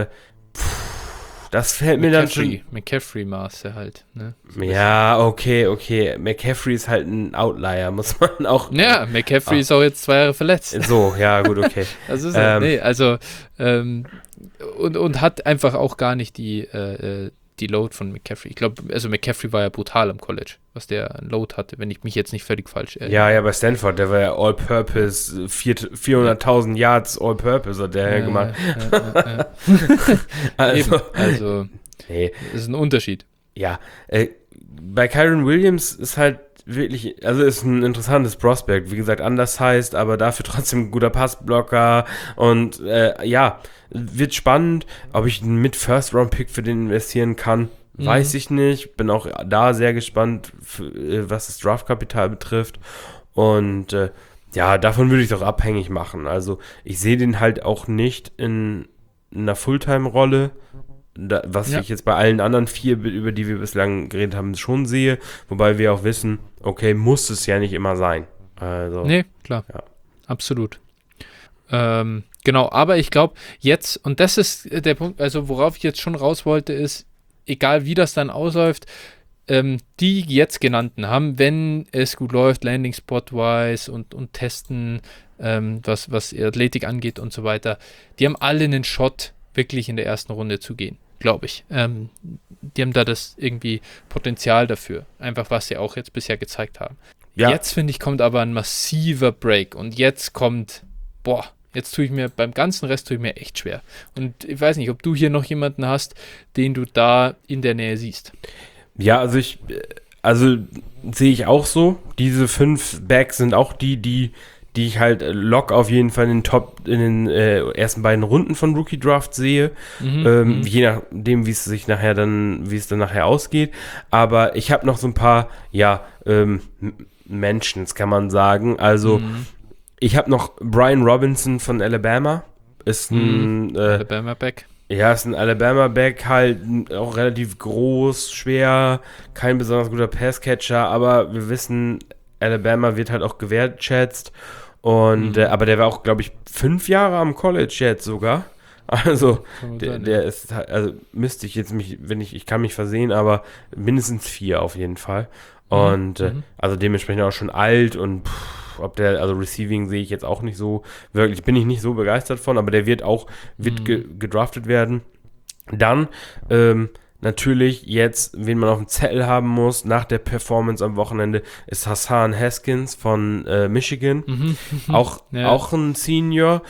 das fällt mir dann schon...
McCaffrey-Maße halt, ne?
Ja, okay. McCaffrey ist halt ein Outlier, muss man auch...
Ja, McCaffrey ist auch jetzt 2 Jahre verletzt.
So, ja, gut, okay.
Das ist und hat einfach auch gar nicht die Load von McCaffrey. Ich glaube, also McCaffrey war ja brutal am College, was der an Load hatte, wenn ich mich jetzt nicht völlig falsch erinnere.
Ja, bei Stanford, der war ja All-Purpose, 400.000 Yards All-Purpose hat der gemacht.
Also
nee.
Das ist ein Unterschied.
Ja, bei Kyren Williams ist halt wirklich, also ist ein interessantes Prospect, wie gesagt, undersized, aber dafür trotzdem ein guter Passblocker und wird spannend, ob ich mit First-Round-Pick für den investieren kann, weiß ich nicht, bin auch da sehr gespannt, was das Draftkapital betrifft und davon würde ich es auch abhängig machen, also ich sehe den halt auch nicht in einer Fulltime-Rolle, ich jetzt bei allen anderen 4, über die wir bislang geredet haben, schon sehe, wobei wir auch wissen, okay, muss es ja nicht immer sein. Also,
nee, klar, absolut. Genau, aber ich glaube jetzt, und das ist der Punkt, also worauf ich jetzt schon raus wollte, ist, egal wie das dann ausläuft, die jetzt genannten haben, wenn es gut läuft, Landing Spot-wise und testen, was Athletik angeht und so weiter, die haben alle einen Shot, wirklich in der ersten Runde zu gehen, glaube ich. Die haben da das irgendwie Potenzial dafür, einfach was sie auch jetzt bisher gezeigt haben. Ja. Jetzt, finde ich, kommt aber ein massiver Break und jetzt kommt, jetzt beim ganzen Rest tue ich mir echt schwer. Und ich weiß nicht, ob du hier noch jemanden hast, den du da in der Nähe siehst.
Ja, also sehe ich auch so. Diese 5 Backs sind auch die ich halt lock auf jeden Fall in den ersten beiden Runden von Rookie Draft sehe. Je nachdem, wie es dann nachher ausgeht. Aber ich habe noch so ein paar, Mentions, kann man sagen. Also, ich habe noch Brian Robinson von Alabama. Ist ein
Alabama-Back.
Ja, ist ein Alabama-Back, halt auch relativ groß, schwer, kein besonders guter Passcatcher, aber wir wissen, Alabama wird halt auch gewertschätzt und aber der war auch, glaube ich, 5 Jahre am College jetzt sogar. Also, der ist halt, also müsste ich jetzt ich kann mich versehen, aber mindestens 4 auf jeden Fall. Und also dementsprechend auch schon alt und also Receiving sehe ich jetzt auch nicht so, wirklich bin ich nicht so begeistert von, aber der wird gedraftet werden. Dann natürlich jetzt, wen man auf dem Zettel haben muss, nach der Performance am Wochenende, ist Hassan Haskins von Michigan. Auch ein Senior.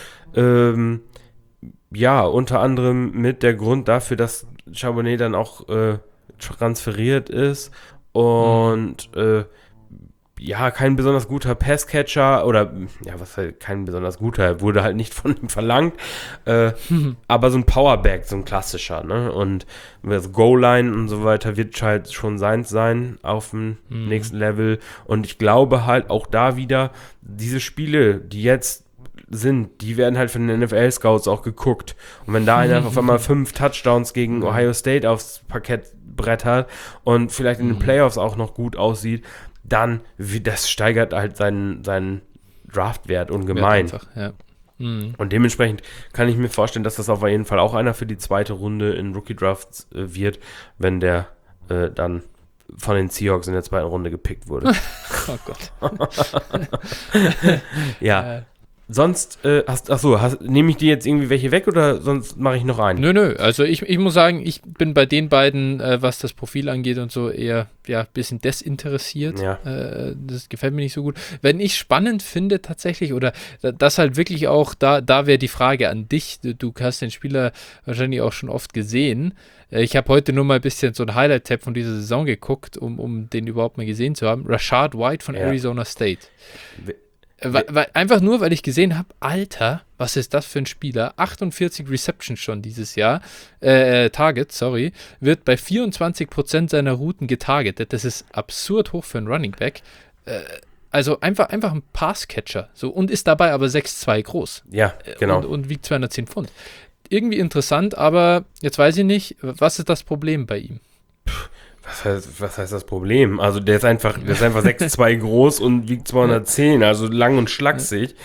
Unter anderem mit der Grund dafür, dass Charbonnet dann auch transferiert ist und kein besonders guter Passcatcher oder, was halt kein besonders guter, wurde halt nicht von ihm verlangt, aber so ein Powerback, so ein klassischer, ne, und das Goal-Line und so weiter wird halt schon sein auf dem nächsten Level und ich glaube halt auch da wieder, diese Spiele, die jetzt sind, die werden halt von den NFL-Scouts auch geguckt und wenn da einer auf einmal 5 Touchdowns gegen Ohio State aufs Parkett brettert und vielleicht in den Playoffs auch noch gut aussieht, dann, das steigert halt seinen Draftwert ungemein. Einfach, ja. Und dementsprechend kann ich mir vorstellen, dass das auf jeden Fall auch einer für die zweite Runde in Rookie Drafts wird, wenn der dann von den Seahawks in der zweiten Runde gepickt wurde.
Oh Gott.
Ja. Sonst, nehme ich dir jetzt irgendwie welche weg oder sonst mache ich noch einen?
Nö, also ich muss sagen, ich bin bei den beiden, was das Profil angeht und so, eher ein bisschen desinteressiert. Ja. Das gefällt mir nicht so gut. Wenn ich spannend finde tatsächlich, oder das halt wirklich auch, da wäre die Frage an dich, du hast den Spieler wahrscheinlich auch schon oft gesehen. Ich habe heute nur mal ein bisschen so ein Highlight-Tab von dieser Saison geguckt, um den überhaupt mal gesehen zu haben. Rashad White von Arizona State. Einfach nur, weil ich gesehen habe, Alter, was ist das für ein Spieler? 48 Receptions schon dieses Jahr, Targets, wird bei 24% seiner Routen getargetet. Das ist absurd hoch für einen Running Back. Also einfach ein Passcatcher. So, und ist dabei aber 6'2 groß.
Ja, genau.
Und wiegt 210 Pfund. Irgendwie interessant, aber jetzt weiß ich nicht, was ist das Problem bei ihm?
Was heißt das Problem? Also der ist einfach 6'2 groß und wiegt 210, also lang und schlaksig.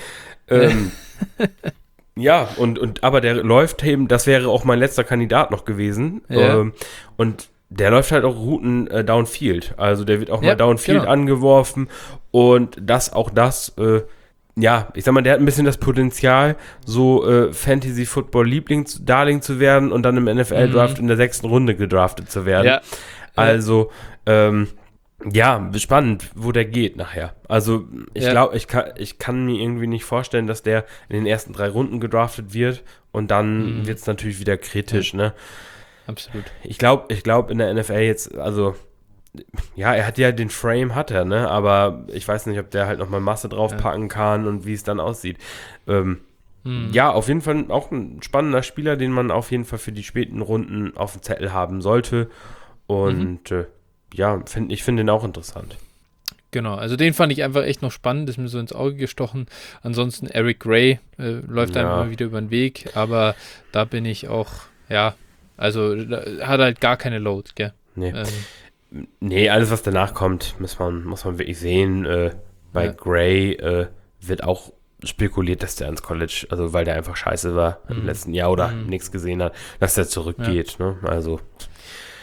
Aber der läuft eben, das wäre auch mein letzter Kandidat noch gewesen. Ja. Und der läuft halt auch Routen downfield. Also der wird auch mal downfield angeworfen und ich sag mal, der hat ein bisschen das Potenzial, so Fantasy-Football-Darling zu werden und dann im NFL-Draft in der 6. Runde gedraftet zu werden. Ja. Also, spannend, wo der geht nachher. Also, ich glaube, ich kann mir irgendwie nicht vorstellen, dass der in den ersten 3 Runden gedraftet wird und dann wird es natürlich wieder kritisch, ne?
Absolut.
Ich glaube in der NFL jetzt, also, er hat ja den Frame, ne? Aber ich weiß nicht, ob der halt nochmal Masse draufpacken kann und wie es dann aussieht. Auf jeden Fall auch ein spannender Spieler, den man auf jeden Fall für die späten Runden auf dem Zettel haben sollte. Und ich finde den auch interessant.
Genau, also den fand ich einfach echt noch spannend, ist mir so ins Auge gestochen. Ansonsten Eric Gray läuft einem immer wieder über den Weg, aber da bin ich auch, also hat halt gar keine Load, gell?
Nee, alles was danach kommt, muss man wirklich sehen. Bei Gray wird auch spekuliert, dass der ans College, also weil der einfach scheiße war im letzten Jahr oder nichts gesehen hat, dass der zurückgeht, ne? Also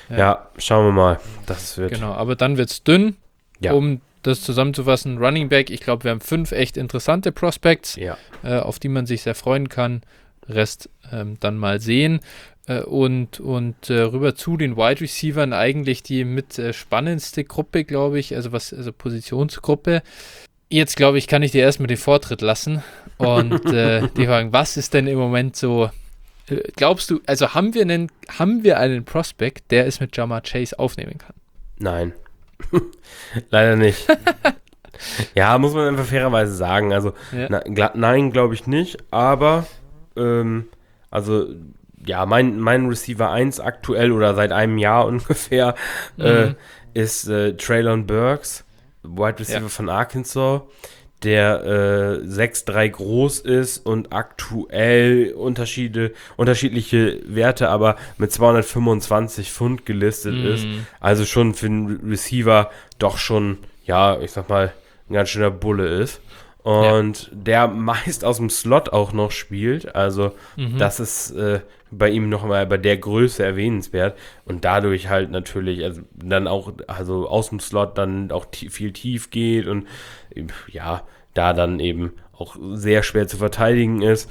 Ja, schauen wir mal. Das wird.
Genau, aber dann wird es dünn,
Ja.
um das zusammenzufassen. Running Back, ich glaube, wir haben 5 echt interessante Prospects,
Ja.
auf die man sich sehr freuen kann. Rest dann mal sehen. Und rüber zu den Wide Receivern eigentlich die mit spannendste Gruppe, glaube ich, also Positionsgruppe. Jetzt, glaube ich, kann ich dir erstmal den Vortritt lassen und die fragen, was ist denn im Moment so, glaubst du, also haben wir einen Prospect, der es mit Ja'Marr Chase aufnehmen kann?
Nein. Leider nicht. Ja, muss man einfach fairerweise sagen. Also, nein, glaube ich nicht. Aber, also, ja, mein Receiver 1 aktuell oder seit einem Jahr ungefähr ist Treylon Burks, Wide Receiver von Arkansas, der 6'3 groß ist und aktuell unterschiedliche Werte, aber mit 225 Pfund gelistet ist. Also schon für einen Receiver doch schon, ja, ich sag mal, ein ganz schöner Bulle ist. Und der meist aus dem Slot auch noch spielt. Also das ist bei ihm noch mal bei der Größe erwähnenswert. Und dadurch halt natürlich, also dann auch, also aus dem Slot dann auch viel tief geht und ja, da dann eben auch sehr schwer zu verteidigen ist.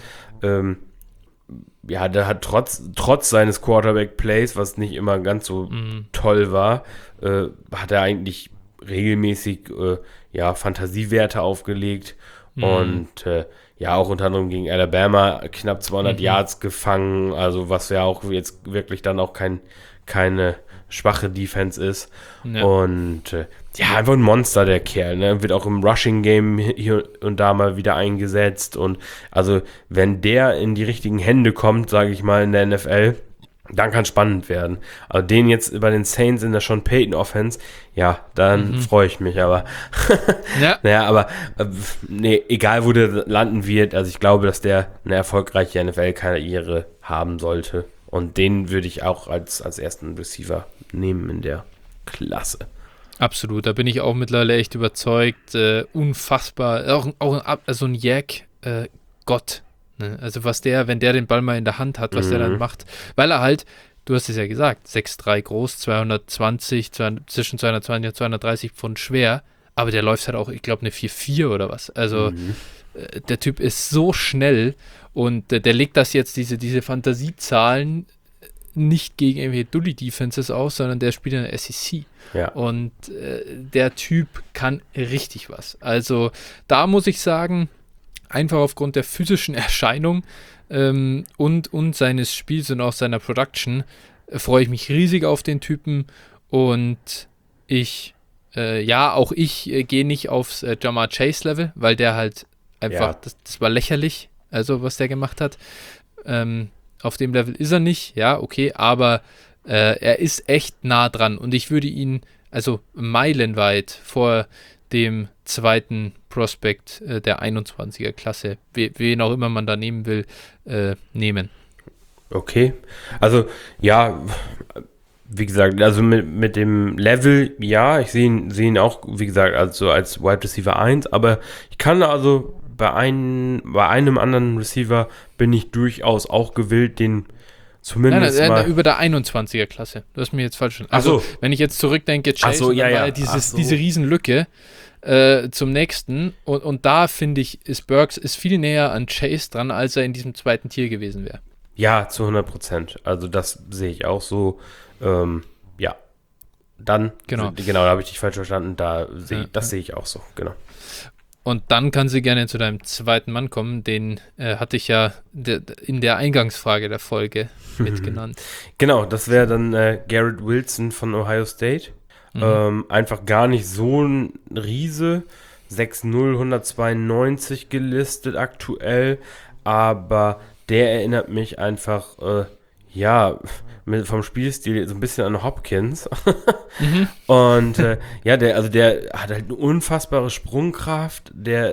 Ja, der hat trotz seines Quarterback-Plays, was nicht immer ganz so toll war, hat er eigentlich regelmäßig Fantasiewerte aufgelegt und ja, auch unter anderem gegen Alabama knapp 200 Yards gefangen, also was ja auch jetzt wirklich dann auch keine schwache Defense ist. Ja. Und ja, einfach ein Monster, der Kerl, ne? Wird auch im Rushing-Game hier und da mal wieder eingesetzt. Und also, wenn der in die richtigen Hände kommt, sage ich mal, in der NFL, dann kann es spannend werden. Also den jetzt bei den Saints in der Sean Payton Offense, ja, dann freue ich mich, aber naja, aber nee, egal wo der landen wird, also ich glaube, dass der eine erfolgreiche NFL-Karriere haben sollte. Und den würde ich auch als ersten Receiver nehmen in der Klasse.
Absolut, da bin ich auch mittlerweile echt überzeugt. Unfassbar, auch so ein Gott. Ne? Also wenn der den Ball mal in der Hand hat, was der dann macht. Weil er halt, du hast es ja gesagt, 6'3 groß, zwischen 220 und 230 Pfund schwer, aber der läuft halt auch, ich glaube, eine 4,4 oder was. Also der Typ ist so schnell und der legt das jetzt, diese Fantasiezahlen nicht gegen irgendwelche Dully-Defenses aus, sondern der spielt in der SEC. Ja. Und der Typ kann richtig was. Also da muss ich sagen, einfach aufgrund der physischen Erscheinung und seines Spiels und auch seiner Production freue ich mich riesig auf den Typen und ich gehe nicht aufs Ja'Marr Chase Level, weil der halt einfach, das war lächerlich, also was der gemacht hat. Auf dem Level ist er nicht, ja, okay, aber er ist echt nah dran und ich würde ihn, also meilenweit vor dem zweiten Prospect der 21er Klasse, wen auch immer man da nehmen will, nehmen.
Okay, also ja, wie gesagt, also mit dem Level, ja, ich sehe ihn auch, wie gesagt, also als Wide Receiver 1, aber ich kann also bei einem anderen Receiver bin ich durchaus auch gewillt, den zumindest
mal... über der 21er Klasse. Du hast mir jetzt falsch verstanden. Also, wenn ich jetzt zurückdenke, Chase, war diese Riesenlücke zum nächsten und da finde ich, Burks ist viel näher an Chase dran, als er in diesem zweiten Tier gewesen wäre.
Ja, zu 100%. Also das sehe ich auch so. Ja, dann, genau, da habe ich dich falsch verstanden, das sehe ich auch so, genau.
Und dann kann sie gerne zu deinem zweiten Mann kommen, den hatte ich ja in der Eingangsfrage der Folge mitgenannt.
Genau, das wäre dann Garrett Wilson von Ohio State. Einfach gar nicht so ein Riese, 6'0", 192 gelistet aktuell, aber der erinnert mich einfach, vom Spielstil so ein bisschen an Hopkins. Und der hat halt eine unfassbare Sprungkraft.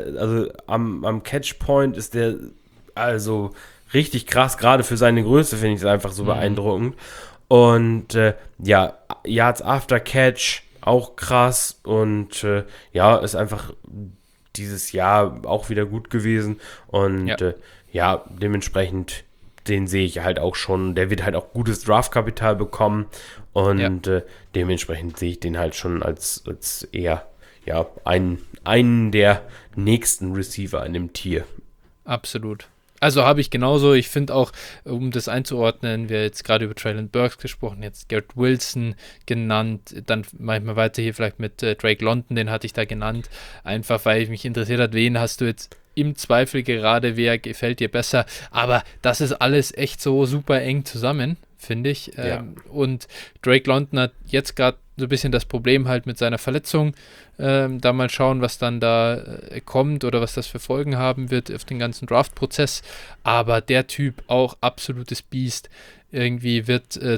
Am Catchpoint ist der also richtig krass, gerade für seine Größe finde ich es einfach so beeindruckend. Und Yards after Catch auch krass und ist einfach dieses Jahr auch wieder gut gewesen und dementsprechend den sehe ich halt auch schon, der wird halt auch gutes Draftkapital bekommen und dementsprechend sehe ich den halt schon als eher einen der nächsten Receiver in dem Tier.
Absolut. Also habe ich genauso. Ich finde auch, um das einzuordnen, wir jetzt gerade über Treylon Burks gesprochen, jetzt Garrett Wilson genannt, dann manchmal weiter hier vielleicht mit Drake London, den hatte ich da genannt, einfach weil mich interessiert hat, wen hast du jetzt im Zweifel gerade, wer gefällt dir besser, aber das ist alles echt so super eng zusammen, finde ich. Und Drake London hat jetzt gerade so ein bisschen das Problem halt mit seiner Verletzung. Da mal schauen, was dann da kommt oder was das für Folgen haben wird auf den ganzen Draft-Prozess. Aber der Typ auch absolutes Biest. Irgendwie wird zu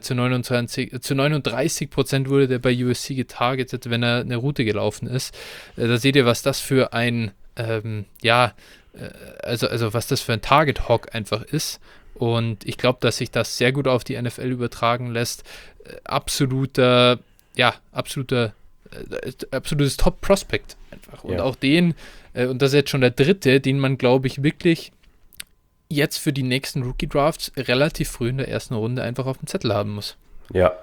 39% wurde der bei USC getargetet, wenn er eine Route gelaufen ist. Da seht ihr, was das für ein also was das für ein Target-Hog einfach ist. Und ich glaube, dass sich das sehr gut auf die NFL übertragen lässt. Absolutes Top-Prospect einfach. Und auch den, und das ist jetzt schon der dritte, den man, glaube ich, wirklich jetzt für die nächsten Rookie-Drafts relativ früh in der ersten Runde einfach auf dem Zettel haben muss.
Ja,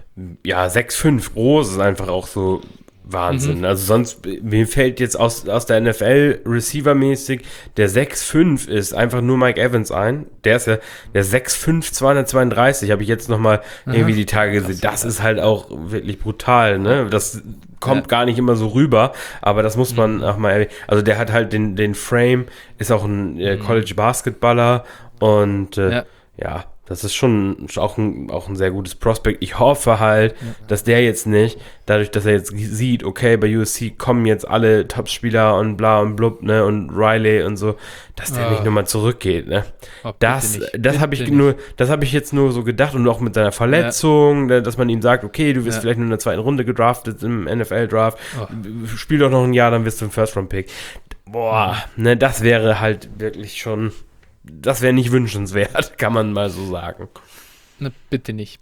6'5 groß ist einfach auch so Wahnsinn. Also sonst, mir fällt jetzt aus der NFL Receiver-mäßig der 6'5 ist einfach nur Mike Evans ein. Der ist ja der 6'5, 232, habe ich jetzt nochmal irgendwie die Tage gesehen. Das ist halt auch wirklich brutal, ne? Das kommt gar nicht immer so rüber, aber das muss man auch mal, also der hat halt den Frame, ist auch ein College-Basketballer und das ist schon auch ein sehr gutes Prospect. Ich hoffe halt, dass der jetzt nicht, dadurch, dass er jetzt sieht, okay, bei USC kommen jetzt alle Topspieler und bla und blub, ne, und Riley und so, dass der nicht nochmal zurückgeht, ne. Das habe ich jetzt nur so gedacht und auch mit seiner Verletzung, dass man ihm sagt, okay, du wirst vielleicht nur in der zweiten Runde gedraftet im NFL-Draft, spiel doch noch ein Jahr, dann wirst du ein First-Round-Pick. Ne, das wäre halt wirklich schon... Das wäre nicht wünschenswert, kann man mal so sagen.
Na, bitte nicht.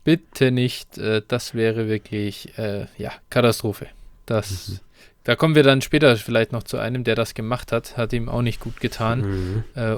Das wäre wirklich, Katastrophe. Da kommen wir dann später vielleicht noch zu einem, der das gemacht hat. Hat ihm auch nicht gut getan. Wir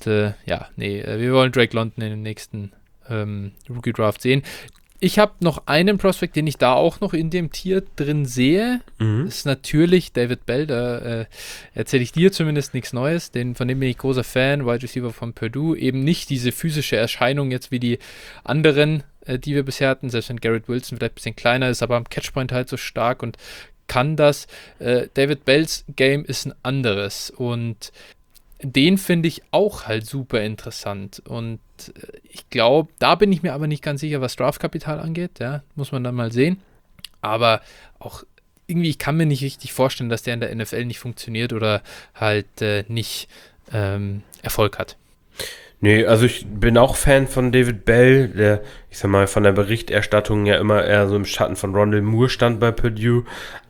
wollen Drake London in den nächsten Rookie-Draft sehen. Ich habe noch einen Prospect, den ich da auch noch in dem Tier drin sehe. Das ist natürlich David Bell. Da erzähle ich dir zumindest nichts Neues. Von dem bin ich großer Fan. Wide Receiver von Purdue. Eben nicht diese physische Erscheinung jetzt wie die anderen, die wir bisher hatten. Selbst wenn Garrett Wilson vielleicht ein bisschen kleiner ist, aber am Catchpoint halt so stark und kann das. David Bells Game ist ein anderes. Und den finde ich auch halt super interessant und ich glaube, da bin ich mir aber nicht ganz sicher, was Draftkapital angeht, muss man dann mal sehen, aber auch irgendwie, ich kann mir nicht richtig vorstellen, dass der in der NFL nicht funktioniert oder halt nicht Erfolg hat.
Nee, also ich bin auch Fan von David Bell, der, ich sag mal, von der Berichterstattung ja immer eher so im Schatten von Rondale Moore stand bei Purdue,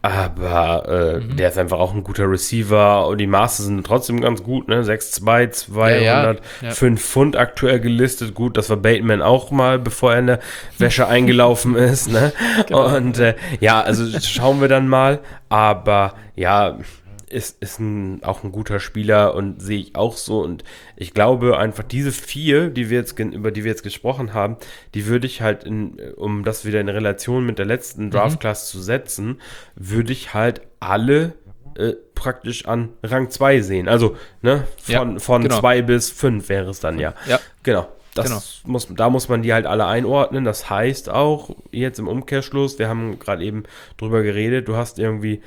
aber der ist einfach auch ein guter Receiver und die Maße sind trotzdem ganz gut, ne, 6'2", 205 Pfund aktuell gelistet, gut, das war Bateman auch mal, bevor er in der Wäsche eingelaufen ist, ne, und also schauen wir dann mal, aber ist auch ein guter Spieler und sehe ich auch so und ich glaube einfach diese 4, über die wir jetzt gesprochen haben, die würde ich halt, um das wieder in Relation mit der letzten Draft-Class zu setzen, würde ich halt alle praktisch an Rang 2 sehen, also ne, von 2 bis 5 wäre es dann genau. Da muss man die halt alle einordnen. Das heißt auch, jetzt im Umkehrschluss, wir haben gerade eben drüber geredet, du hast irgendwie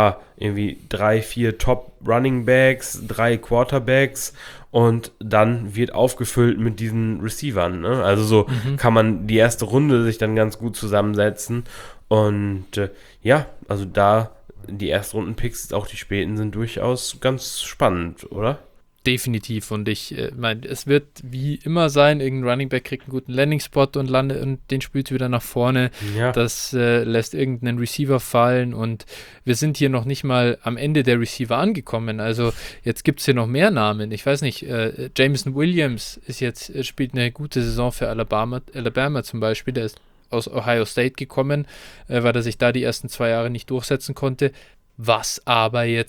3, 4 Top Running Backs, 3 Quarterbacks und dann wird aufgefüllt mit diesen Receivern. Ne? Also so kann man die erste Runde sich dann ganz gut zusammensetzen. Und also da die Erstrunden-Picks, auch die späten, sind durchaus ganz spannend, oder?
Definitiv und ich meine, es wird wie immer sein, irgendein Running Back kriegt einen guten Landing-Spot und den spielt wieder nach vorne. Ja. Das lässt irgendeinen Receiver fallen und wir sind hier noch nicht mal am Ende der Receiver angekommen. Also jetzt gibt es hier noch mehr Namen. Ich weiß nicht, Jameson Williams spielt eine gute Saison für Alabama zum Beispiel. Der ist aus Ohio State gekommen, weil er sich da die ersten 2 Jahre nicht durchsetzen konnte. Was aber jetzt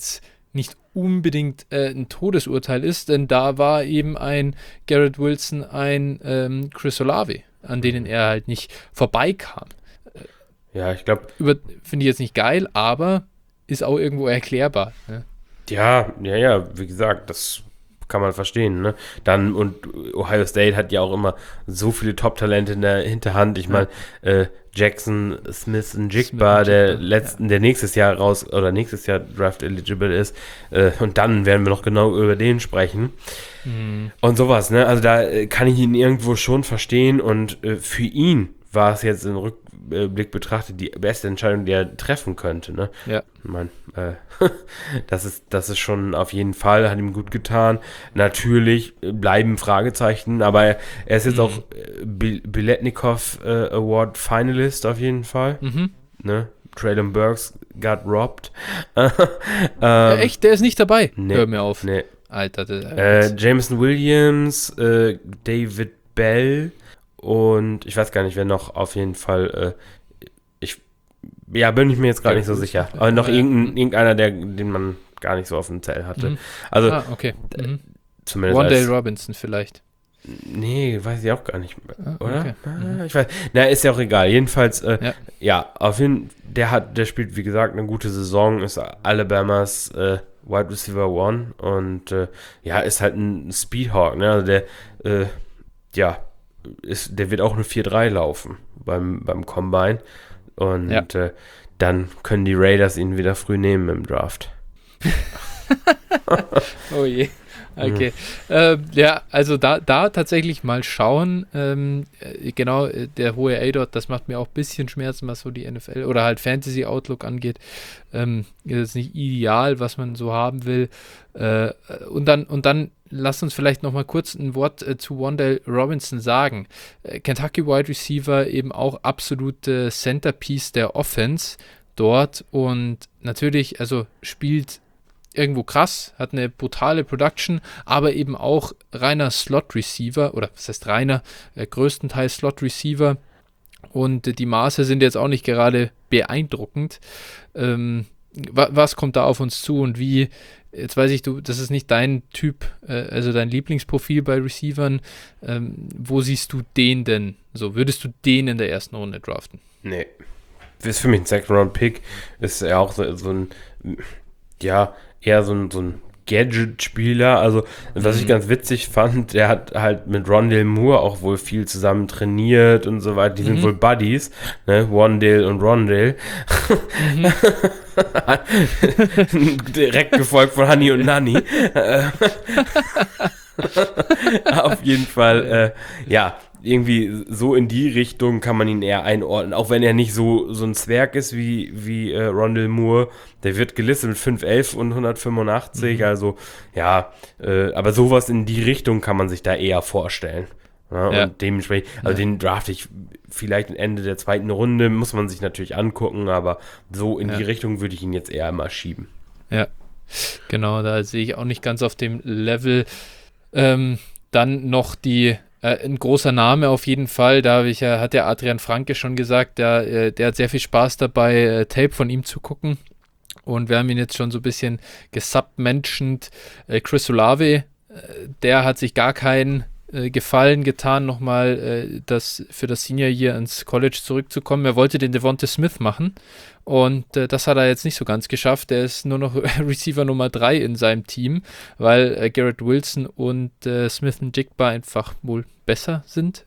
nicht unbedingt ein Todesurteil ist, denn da war eben ein Garrett Wilson, ein Chris Olave, an denen er halt nicht vorbeikam.
Ja, ich glaube...
Finde ich jetzt nicht geil, aber ist auch irgendwo erklärbar. Ne?
Ja, wie gesagt, das kann man verstehen, ne? Dann, und Ohio State hat ja auch immer so viele Top-Talente in der Hinterhand. Ich meine, Jackson Smith und Jigba, der nächstes Jahr nächstes Jahr Draft eligible ist. Und dann werden wir noch genau über den sprechen. Und sowas, ne? Also da kann ich ihn irgendwo schon verstehen. Und für ihn war es jetzt im Rückblick betrachtet die beste Entscheidung, die er treffen könnte, ne?
Ja.
Ich meine, das ist schon auf jeden Fall, hat ihm gut getan. Natürlich bleiben Fragezeichen, aber er ist jetzt auch Biletnikoff Award Finalist auf jeden Fall. Ne? Traylon Burks got robbed.
Ja, echt? Der ist nicht dabei?
Nee,
hör mir auf.
Nee.
Alter.
Jameson Williams, David Bell und ich weiß gar nicht, wer noch auf jeden Fall bin ich mir jetzt gerade nicht so sicher. Aber noch irgendeiner, den man gar nicht so auf dem Zettel hatte. Also,
okay.
Zumindest
Wandale Robinson vielleicht.
Nee, weiß ich auch gar nicht, oder?
Okay.
Ich weiß. Na, ist ja auch egal. Jedenfalls, auf jeden Fall, der spielt, wie gesagt, eine gute Saison, ist Alabamas Wide Receiver 1 und ist halt ein Speedhawk, ne? Also der wird auch eine 4-3 laufen beim Combine. Und dann können die Raiders ihn wieder früh nehmen im Draft.
Oh je. Okay. Also da tatsächlich mal schauen. Genau, der hohe A-Dot, das macht mir auch ein bisschen Schmerzen, was so die NFL oder halt Fantasy-Outlook angeht. Ist nicht ideal, was man so haben will. Und dann lasst uns vielleicht noch mal kurz ein Wort zu Wandale Robinson sagen. Kentucky Wide Receiver, eben auch absolute Centerpiece der Offense dort und natürlich, also spielt irgendwo krass, hat eine brutale Production, aber eben auch reiner Slot-Receiver, oder was heißt reiner, größtenteils Slot-Receiver und die Maße sind jetzt auch nicht gerade beeindruckend. Was kommt da auf uns zu und wie, jetzt weiß ich, das ist nicht dein Typ, also dein Lieblingsprofil bei Receivern, wo siehst du den denn so? Würdest du den in der ersten Runde draften?
Nee. Das ist für mich ein Second-Round-Pick, ist ja auch so ein, eher so ein Gadget-Spieler, also was ich ganz witzig fand, der hat halt mit Rondale Moore auch wohl viel zusammen trainiert und so weiter, die sind wohl Buddies, ne, Wandale und Rondale. Direkt gefolgt von Honey und Nanny. Auf jeden Fall, irgendwie so in die Richtung kann man ihn eher einordnen, auch wenn er nicht so ein Zwerg ist wie Rondale Moore. Der wird gelistet mit 5'11 und 185, also aber sowas in die Richtung kann man sich da eher vorstellen. Ja. Und dementsprechend, den drafte ich vielleicht Ende der zweiten Runde, muss man sich natürlich angucken, aber so in die Richtung würde ich ihn jetzt eher immer schieben.
Ja, genau, da sehe ich auch nicht ganz auf dem Level. Dann noch ein großer Name auf jeden Fall, hat der Adrian Franke schon gesagt, der hat sehr viel Spaß dabei, Tape von ihm zu gucken und wir haben ihn jetzt schon so ein bisschen gesubmentioned. Chris Olave, der hat sich gar keinen Gefallen getan, nochmal für das Senior Year ins College zurückzukommen. Er wollte den Devonta Smith machen und das hat er jetzt nicht so ganz geschafft. Er ist nur noch Receiver Nummer 3 in seinem Team, weil Garrett Wilson und Smith und Jigba einfach wohl besser sind.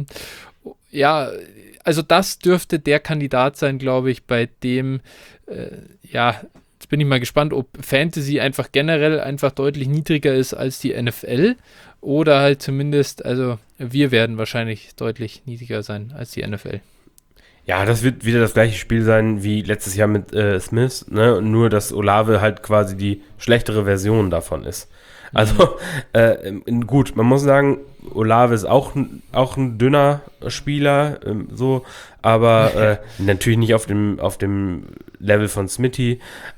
Also das dürfte der Kandidat sein, glaube ich, bei dem, jetzt bin ich mal gespannt, ob Fantasy einfach generell einfach deutlich niedriger ist als die NFL oder halt zumindest, also wir werden wahrscheinlich deutlich niedriger sein als die NFL.
Ja, das wird wieder das gleiche Spiel sein wie letztes Jahr mit Smith, ne? Nur, dass Olave halt quasi die schlechtere Version davon ist. Also, gut, man muss sagen, Olave ist auch ein dünner Spieler, aber natürlich nicht auf dem Level von Smitty.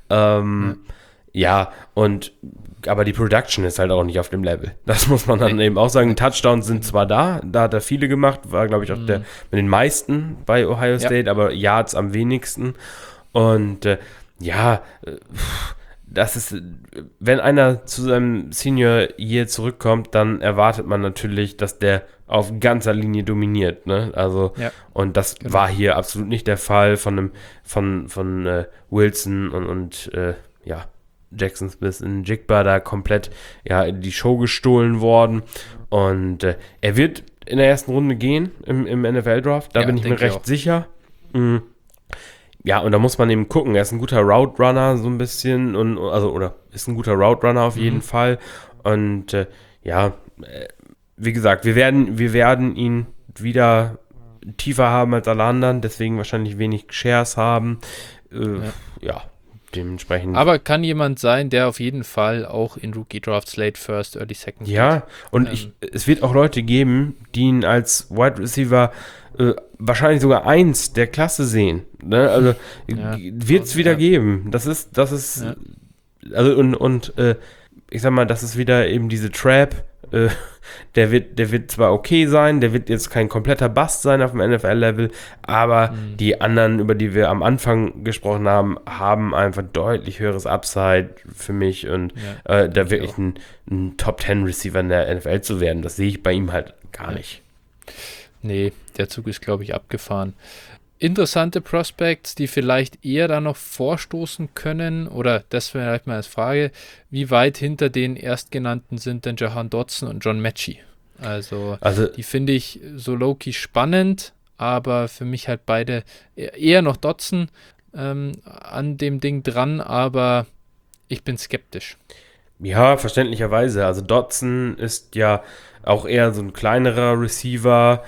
Aber die Production ist halt auch nicht auf dem Level. Das muss man dann eben auch sagen. Touchdowns sind zwar da hat er viele gemacht, war, glaube ich, auch der mit den meisten bei Ohio State, aber Yards am wenigsten. Und das ist, wenn einer zu seinem Senior Year zurückkommt, dann erwartet man natürlich, dass der auf ganzer Linie dominiert, ne? Also, und das war hier absolut nicht der Fall von Wilson und Jackson Smith in Jigba da komplett die Show gestohlen worden. Und er wird in der ersten Runde gehen im NFL-Draft, da bin ich mir recht sicher. Ja, und da muss man eben gucken. Er ist ein guter Route Runner, so ein bisschen, ist ein guter Route Runner auf jeden Fall. Und wie gesagt, wir werden ihn wieder tiefer haben als alle anderen, deswegen wahrscheinlich wenig Shares haben. Dementsprechend.
Aber kann jemand sein, der auf jeden Fall auch in Rookie Drafts Late First, Early Second
geht. Und es wird auch Leute geben, die ihn als Wide Receiver wahrscheinlich sogar 1 der Klasse sehen. Ne? Also wird es wieder geben. Das ist ich sag mal, das ist wieder eben diese Trap. Der wird zwar okay sein, der wird jetzt kein kompletter Bust sein auf dem NFL-Level, aber die anderen, über die wir am Anfang gesprochen haben, haben einfach deutlich höheres Upside für mich und da wirklich ein Top-10-Receiver in der NFL zu werden, das sehe ich bei ihm halt gar nicht.
Nee, der Zug ist, glaube ich, abgefahren. Interessante Prospects, die vielleicht eher da noch vorstoßen können, oder das vielleicht mal als Frage, wie weit hinter den Erstgenannten sind denn Jahan Dotson und John Mechie? Also die finde ich so low-key spannend, aber für mich halt beide eher noch Dotson an dem Ding dran, aber ich bin skeptisch.
Ja, verständlicherweise. Also Dotson ist ja auch eher so ein kleinerer Receiver.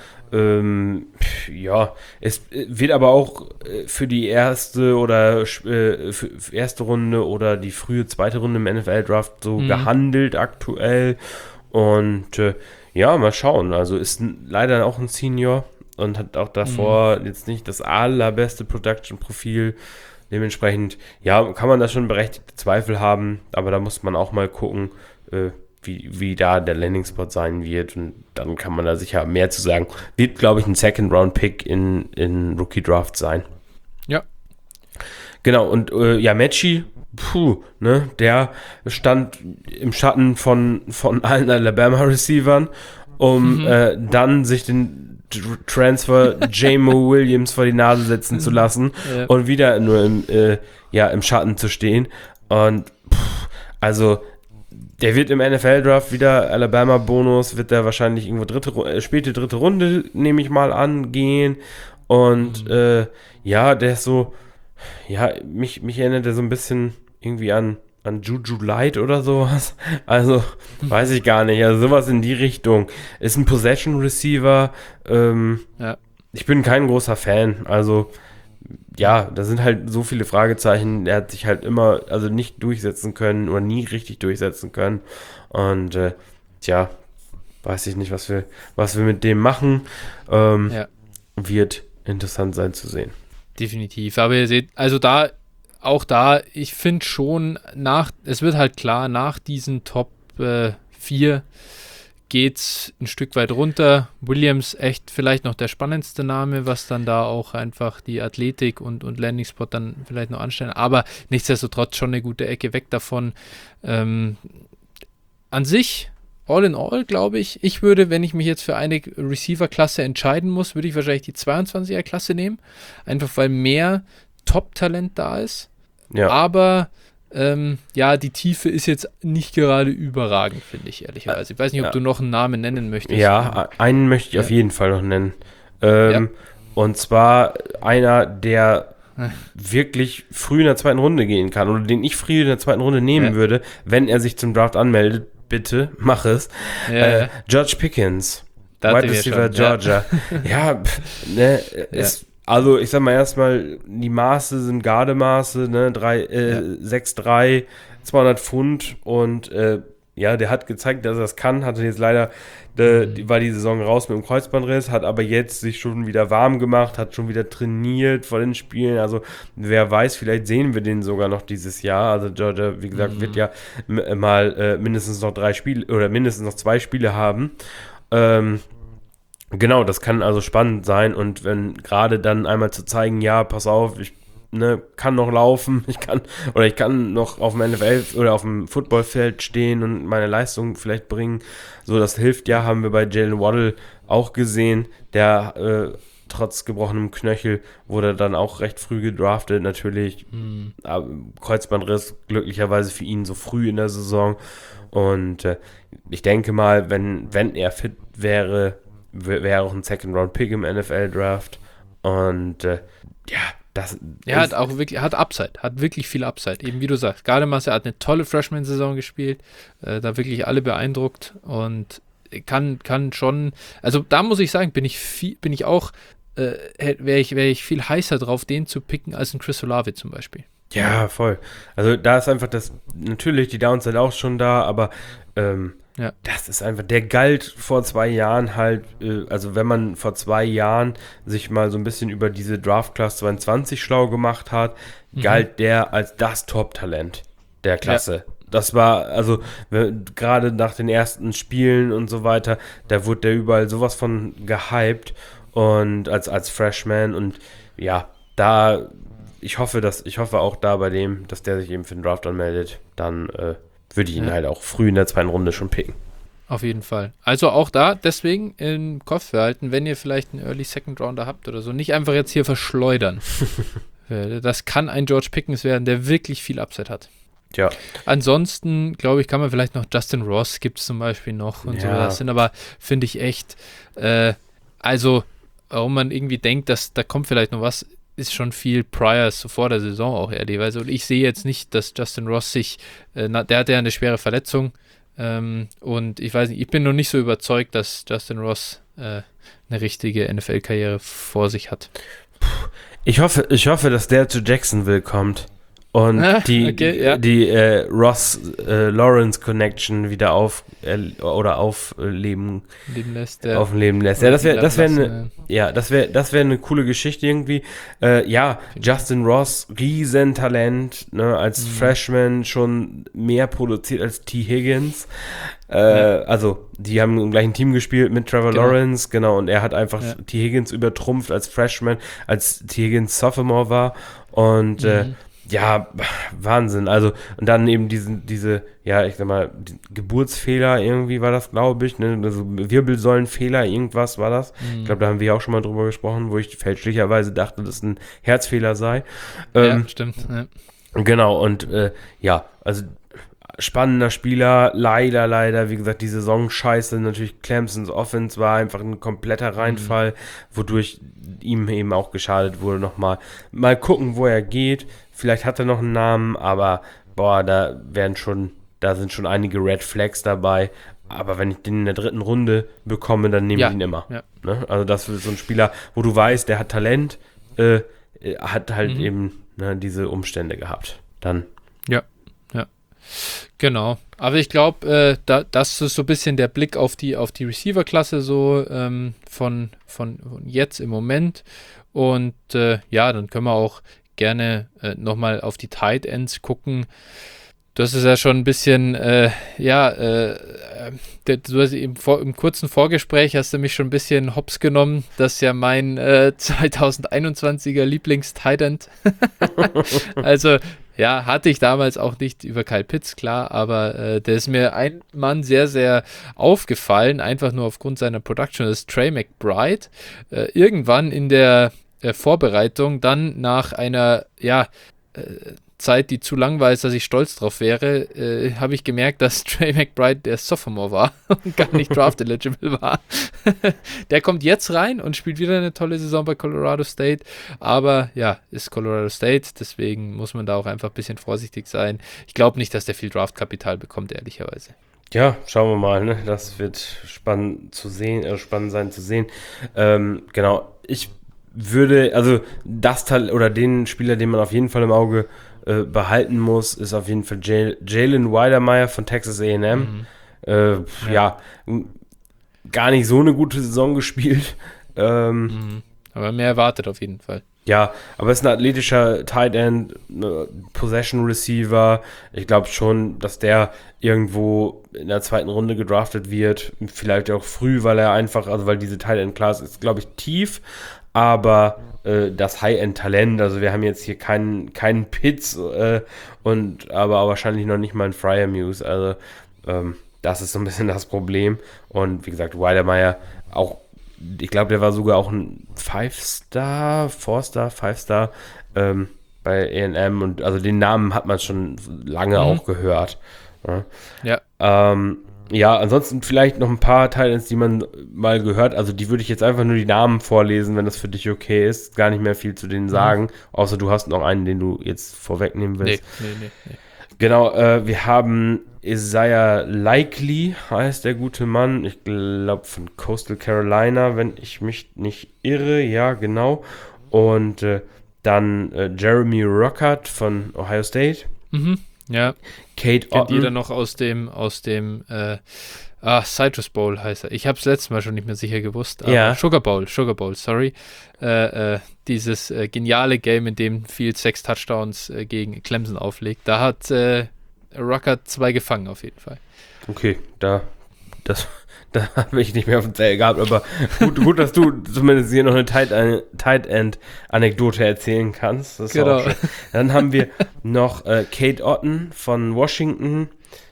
Es wird aber auch für die erste oder für erste Runde oder die frühe zweite Runde im NFL-Draft so gehandelt aktuell. Und mal schauen. Also ist leider auch ein Senior und hat auch davor jetzt nicht das allerbeste Production-Profil. Dementsprechend, kann man da schon berechtigte Zweifel haben, aber da muss man auch mal gucken, wie da der Landing-Spot sein wird und dann kann man da sicher mehr zu sagen. Wird, glaube ich, ein Second-Round-Pick in Rookie-Draft sein.
Ja.
Genau, und Mechie, der stand im Schatten von allen Alabama-Receivern, um dann sich den Transfer Jamo Williams vor die Nase setzen zu lassen und wieder nur im Schatten zu stehen. Und der wird im NFL-Draft wieder Alabama-Bonus, wird der wahrscheinlich irgendwo späte dritte Runde, nehme ich mal an, gehen. Und der ist so, mich erinnert er so ein bisschen irgendwie an Juju Light oder sowas. Also, weiß ich gar nicht. Also sowas in die Richtung. Ist ein Possession-Receiver. Ich bin kein großer Fan. Also, da sind halt so viele Fragezeichen. Er hat sich halt immer, nicht durchsetzen können oder nie richtig durchsetzen können. Und, weiß ich nicht, was wir mit dem machen. Wird interessant sein zu sehen.
Definitiv. Aber ihr seht, ich finde schon, es wird halt klar, nach diesen Top 4 geht's ein Stück weit runter. Williams echt vielleicht noch der spannendste Name, was dann da auch einfach die Athletik und Landing-Spot dann vielleicht noch anstellen. Aber nichtsdestotrotz schon eine gute Ecke weg davon. An sich, all in all, glaube ich, wenn ich mich jetzt für eine Receiver-Klasse entscheiden muss, würde ich wahrscheinlich die 22er-Klasse nehmen. Einfach weil mehr Top-Talent da ist. Ja. Aber die Tiefe ist jetzt nicht gerade überragend, finde ich, ehrlicherweise. Ich weiß nicht, ob du noch einen Namen nennen möchtest.
Ja, einen möchte ich auf jeden Fall noch nennen. Und zwar einer, der wirklich früh in der zweiten Runde gehen kann oder den ich früh in der zweiten Runde nehmen würde, wenn er sich zum Draft anmeldet. Bitte, mach es. George Pickens. Wide Receiver Georgia. Also ich sag mal erstmal, die Maße sind Gardemaße, 6'3", 200 Pfund und der hat gezeigt, dass er das kann, hatte jetzt leider, war die Saison raus mit dem Kreuzbandriss, hat aber jetzt sich schon wieder warm gemacht, hat schon wieder trainiert vor den Spielen, also wer weiß, vielleicht sehen wir den sogar noch dieses Jahr, also Georgia, wie gesagt, wird ja mal mindestens noch 3 Spiele oder mindestens noch 2 Spiele haben, genau, das kann also spannend sein und wenn gerade dann einmal zu zeigen, ja, pass auf, ich kann noch laufen, ich kann noch auf dem NFL oder auf dem Footballfeld stehen und meine Leistung vielleicht bringen. So, das hilft ja, haben wir bei Jalen Waddle auch gesehen, der trotz gebrochenem Knöchel wurde dann auch recht früh gedraftet, natürlich Kreuzbandriss, glücklicherweise für ihn so früh in der Saison. Und ich denke mal, wenn er fit wäre auch ein Second-Round-Pick im NFL-Draft. Und
hat auch wirklich, hat Upside, hat wirklich viel Upside. Eben wie du sagst, Gardemasse hat eine tolle Freshman-Saison gespielt, da wirklich alle beeindruckt und kann schon, also da muss ich sagen, wäre ich viel heißer drauf, den zu picken als ein Chris Olave zum Beispiel.
Ja, voll. Also da ist einfach natürlich die Downside auch schon da, aber das ist einfach, der galt vor 2 Jahren halt, also wenn man vor 2 Jahren sich mal so ein bisschen über diese Draft Class 22 schlau gemacht hat, galt der als das Top-Talent der Klasse. Ja. Das war, also gerade nach den ersten Spielen und so weiter, da wurde der überall sowas von gehypt und als Freshman und ja, ich hoffe auch da bei dem, dass der sich eben für den Draft anmeldet, dann würde ich ihn halt auch früh in der 2. Runde schon picken.
Auf jeden Fall. Also auch da, deswegen im Kopf behalten, wenn ihr vielleicht einen Early Second Rounder habt oder so, nicht einfach jetzt hier verschleudern. Das kann ein George Pickens werden, der wirklich viel Upside hat.
Ja.
Ansonsten, glaube ich, kann man vielleicht noch Justin Ross gibt es zum Beispiel noch und so. Das sind aber, finde ich echt, warum man irgendwie denkt, dass da kommt vielleicht noch was, ist schon viel prior so vor der Saison auch ehrlicherweise. Und ich sehe jetzt nicht, dass Justin Ross der hatte ja eine schwere Verletzung und ich weiß nicht, ich bin noch nicht so überzeugt, dass Justin Ross eine richtige NFL-Karriere vor sich hat.
Ich hoffe, dass der zu Jacksonville kommt und die Ross-Lawrence-Connection wieder aufleben lässt. Ja, das wäre eine coole Geschichte irgendwie. Justin Ross, Riesentalent, ne, als Freshman schon mehr produziert als T. Higgins. Also, die haben im gleichen Team gespielt mit Trevor Lawrence, und er hat einfach T. Higgins übertrumpft als Freshman, als T. Higgins Sophomore war und Wahnsinn. Also, und dann eben diese ich sag mal, Geburtsfehler irgendwie war das, glaube ich, ne? Also Wirbelsäulenfehler, irgendwas war das. Ich glaube, da haben wir auch schon mal drüber gesprochen, wo ich fälschlicherweise dachte, dass es ein Herzfehler sei.
Stimmt. Ja.
Genau, und also spannender Spieler, leider, wie gesagt, die Saison scheiße, natürlich Clemsons Offense war einfach ein kompletter Reinfall, wodurch ihm eben auch geschadet wurde nochmal. Mal gucken, wo er geht, vielleicht hat er noch einen Namen, aber da sind schon einige Red Flags dabei, aber wenn ich den in der 3. Runde bekomme, dann nehme ich ihn immer. Ja. Ne? Also das ist so ein Spieler, wo du weißt, der hat Talent, hat halt eben diese Umstände gehabt. Dann
genau, aber ich glaube, das ist so ein bisschen der Blick auf die Receiver-Klasse so von jetzt im Moment und dann können wir auch gerne nochmal auf die Tight Ends gucken. Das ist ja schon ein bisschen, du hast im kurzen Vorgespräch hast du mich schon ein bisschen hops genommen. Das ist ja mein 2021er Lieblings-Tight End. Also, hatte ich damals auch nicht über Kyle Pitts, klar, aber der ist mir ein Mann sehr, sehr aufgefallen, einfach nur aufgrund seiner Production, das ist Trey McBride. Irgendwann in der Vorbereitung, dann nach einer, Zeit, die zu lang war, als dass ich stolz drauf wäre, habe ich gemerkt, dass Trey McBride der Sophomore war und gar nicht draft-eligible war. Der kommt jetzt rein und spielt wieder eine tolle Saison bei Colorado State, aber ist Colorado State, deswegen muss man da auch einfach ein bisschen vorsichtig sein. Ich glaube nicht, dass der viel Draftkapital bekommt, ehrlicherweise.
Ja, schauen wir mal, ne? Das wird spannend sein zu sehen. Genau, ich würde, also das Teil oder den Spieler, den man auf jeden Fall im Auge behalten muss, ist auf jeden Fall Jalen Weidemeyer von Texas A&M. Gar nicht so eine gute Saison gespielt.
Aber mehr erwartet auf jeden Fall.
Ja, aber es ist ein athletischer Tight End, Possession Receiver. Ich glaube schon, dass der irgendwo in der 2. Runde gedraftet wird. Vielleicht auch früh, weil diese Tight End Class ist, glaube ich, tief. Aber das High-End-Talent. Also wir haben jetzt hier keinen Pitts aber wahrscheinlich noch nicht mal einen Freiermuth. Also das ist so ein bisschen das Problem. Und wie gesagt, Weidemeyer auch, ich glaube, der war sogar auch ein 5-Star, 4-Star, 5-Star bei A&M. Und also den Namen hat man schon lange auch gehört.
Ja.
Ja, ansonsten vielleicht noch ein paar Titans, die man mal gehört. Also die würde ich jetzt einfach nur die Namen vorlesen, wenn das für dich okay ist. Gar nicht mehr viel zu denen sagen. Außer du hast noch einen, den du jetzt vorwegnehmen willst.
Nee.
Genau, wir haben Isaiah Likely, heißt der gute Mann. Ich glaube von Coastal Carolina, wenn ich mich nicht irre. Ja, genau. Und dann Jeremy Ruckert von Ohio State.
Ja.
Kate
Kennt
Otten.
jeder noch aus dem Citrus Bowl heißt er. Ich habe es letztes Mal schon nicht mehr sicher gewusst. Aber
Ja.
Sugar Bowl, sorry. Dieses geniale Game, in dem Fields 6 Touchdowns gegen Clemson auflegt. Da hat Rucker 2 gefangen auf jeden Fall.
Okay, da habe ich nicht mehr auf dem Zettel gehabt, aber gut, dass du zumindest hier noch eine Tight End-Anekdote erzählen kannst. Das ist
Genau.
auch schön. Dann haben wir noch Kate Otten von Washington,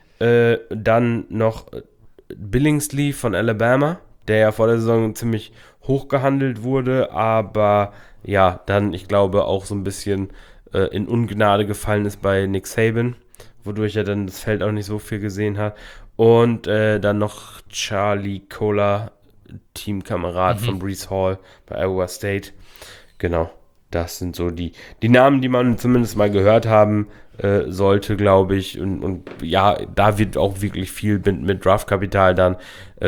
dann noch Billingsley von Alabama, der ja vor der Saison ziemlich hoch gehandelt wurde, aber ja, dann, ich glaube, auch so ein bisschen in Ungnade gefallen ist bei Nick Saban, wodurch er dann das Feld auch nicht so viel gesehen hat. Und dann noch Charlie Kohler, Teamkamerad von Breece Hall bei Iowa State. Genau, das sind so die Namen, die man zumindest mal gehört haben sollte, glaube ich. Und ja, da wird auch wirklich viel mit Draftkapital dann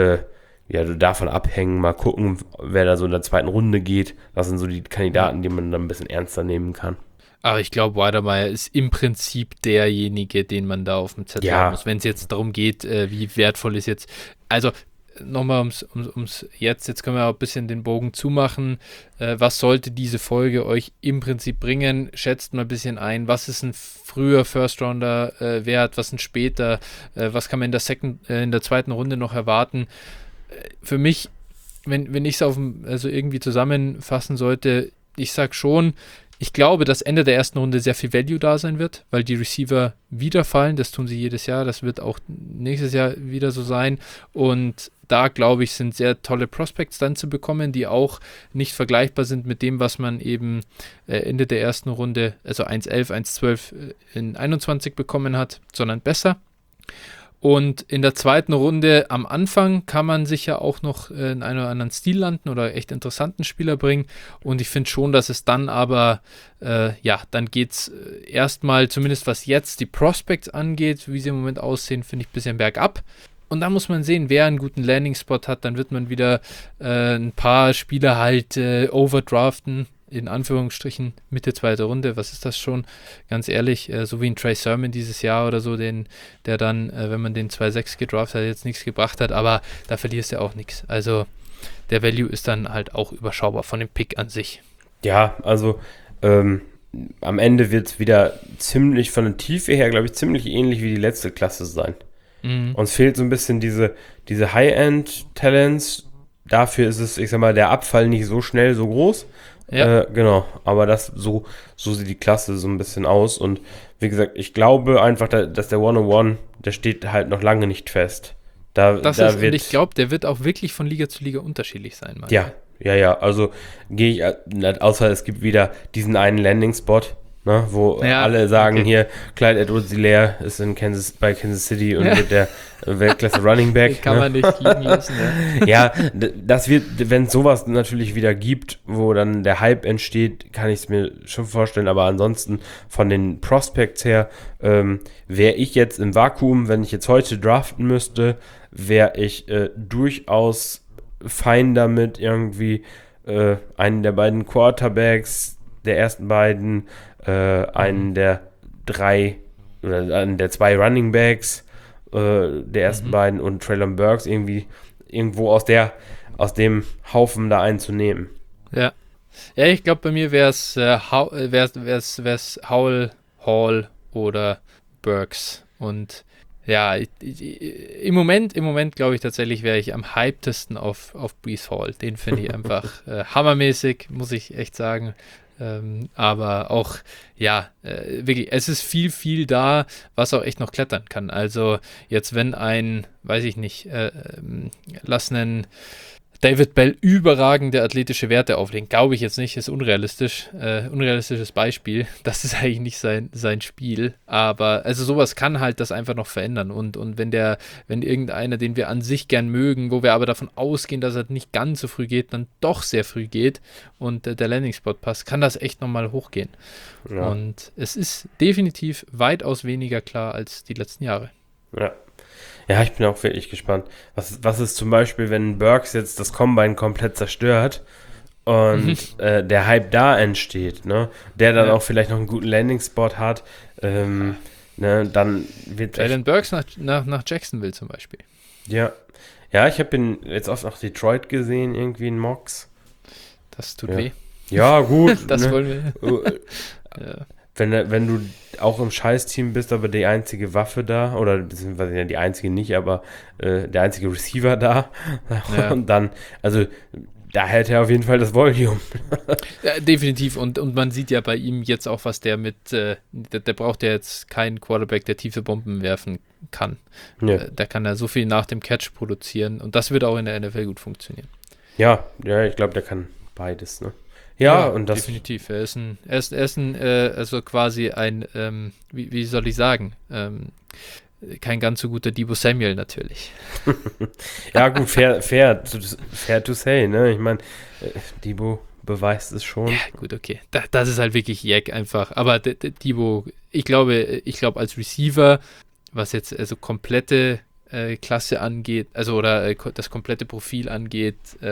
davon abhängen. Mal gucken, wer da so in der zweiten Runde geht. Das sind so die Kandidaten, die man dann ein bisschen ernster nehmen kann.
Aber ich glaube, Weidemeyer ist im Prinzip derjenige, den man da auf dem Zettel haben muss. Wenn es jetzt darum geht, wie wertvoll ist jetzt. Also nochmal ums jetzt können wir auch ein bisschen den Bogen zumachen. Was sollte diese Folge euch im Prinzip bringen? Schätzt mal ein bisschen ein, was ist ein früher First-Rounder wert, was ein später, was kann man in der zweiten Runde noch erwarten? Für mich, wenn ich es also irgendwie zusammenfassen sollte, ich sag schon, ich glaube, dass Ende der ersten Runde sehr viel Value da sein wird, weil die Receiver wieder fallen. Das tun sie jedes Jahr. Das wird auch nächstes Jahr wieder so sein. Und da, glaube ich, sind sehr tolle Prospects dann zu bekommen, die auch nicht vergleichbar sind mit dem, was man eben Ende der ersten Runde, also 1,11, 1,12 in 21 bekommen hat, sondern besser. Und in der zweiten Runde am Anfang kann man sich ja auch noch in einen oder anderen Stil landen oder echt interessanten Spieler bringen. Und ich finde schon, dass es dann aber, dann geht es erstmal, zumindest was jetzt die Prospects angeht, wie sie im Moment aussehen, finde ich ein bisschen bergab. Und da muss man sehen, wer einen guten Landing-Spot hat, dann wird man wieder ein paar Spieler halt overdraften, in Anführungsstrichen Mitte zweite Runde, was ist das schon? Ganz ehrlich, so wie ein Trey Sermon dieses Jahr oder so, der dann, wenn man den 2,6 gedraftet hat, jetzt nichts gebracht hat, aber da verlierst du auch nichts. Also der Value ist dann halt auch überschaubar von dem Pick an sich.
Ja, also am Ende wird es wieder ziemlich von der Tiefe her, glaube ich, ziemlich ähnlich wie die letzte Klasse sein. Uns fehlt so ein bisschen diese High-End-Talents. Dafür ist es, ich sag mal, der Abfall nicht so schnell so groß. Ja. Genau, aber so sieht die Klasse so ein bisschen aus. Und wie gesagt, ich glaube einfach, dass der 101, der steht halt noch lange nicht fest.
Und ich glaube, der wird auch wirklich von Liga zu Liga unterschiedlich sein.
Ja, also gehe ich, außer es gibt wieder diesen einen Landing-Spot, ne, wo alle sagen, hier, Clyde Edwards-Helaire ist bei Kansas City und wird der Weltklasse Running Back.
Kann man nicht liegen lassen,
Ja, das wird, wenn es sowas natürlich wieder gibt, wo dann der Hype entsteht, kann ich es mir schon vorstellen, aber ansonsten von den Prospects her, wäre ich jetzt im Vakuum, wenn ich jetzt heute draften müsste, wäre ich durchaus fein damit, irgendwie einen der beiden Quarterbacks, der ersten beiden, einen der 3 oder einen der 2 Running Backs der ersten beiden und Treylon Burks irgendwo aus dem Haufen da einzunehmen.
Ja, ich glaube, bei mir wäre es Howell, Hall oder Burks. Und Ja, im Moment glaube ich tatsächlich, wäre ich am hypedesten auf Breece Hall. Den finde ich einfach hammermäßig, muss ich echt sagen. Aber auch, wirklich, es ist viel da, was auch echt noch klettern kann. Also jetzt, wenn weiß ich nicht, lass einen David Bell überragende athletische Werte auflegen, glaube ich jetzt nicht, ist unrealistisch. Unrealistisches Beispiel. Das ist eigentlich nicht sein Spiel. Aber also sowas kann halt das einfach noch verändern. Und wenn irgendeiner, den wir an sich gern mögen, wo wir aber davon ausgehen, dass er nicht ganz so früh geht, dann doch sehr früh geht und der Landing-Spot passt, kann das echt nochmal hochgehen. Ja. Und es ist definitiv weitaus weniger klar als die letzten Jahre.
Ja. Ja, ich bin auch wirklich gespannt. Was ist zum Beispiel, wenn Burks jetzt das Combine komplett zerstört und der Hype da entsteht, ne? Der dann auch vielleicht noch einen guten Landing-Spot hat, ne? Dann wird
Jalen Burks nach Jacksonville zum Beispiel.
Ja. Ja, ich habe ihn jetzt oft nach Detroit gesehen, irgendwie in Mocks.
Das tut weh.
Ja, gut.
Das wollen wir.
Ja. Wenn du auch im Scheiß-Team bist, aber die einzige Waffe da, oder beziehungsweise ja die einzige nicht, aber der einzige Receiver da, und dann, also da hält er auf jeden Fall das Volume.
Ja, definitiv, und man sieht ja bei ihm jetzt auch, was der der braucht ja jetzt keinen Quarterback, der tiefe Bomben werfen kann. Ja. Der kann ja so viel nach dem Catch produzieren und das wird auch in der NFL gut funktionieren.
Ja, ich glaube, der kann beides, ne? Ja, und das
definitiv. Er ist also quasi ein, wie soll ich sagen, kein ganz so guter Deebo Samuel natürlich.
Ja, gut, fair to say, ne? Ich meine, Deebo beweist es schon.
Ja, gut, okay. Das ist halt wirklich Jack einfach. Aber Deebo, ich glaube, als Receiver, was jetzt also komplette Klasse angeht, also oder das komplette Profil angeht,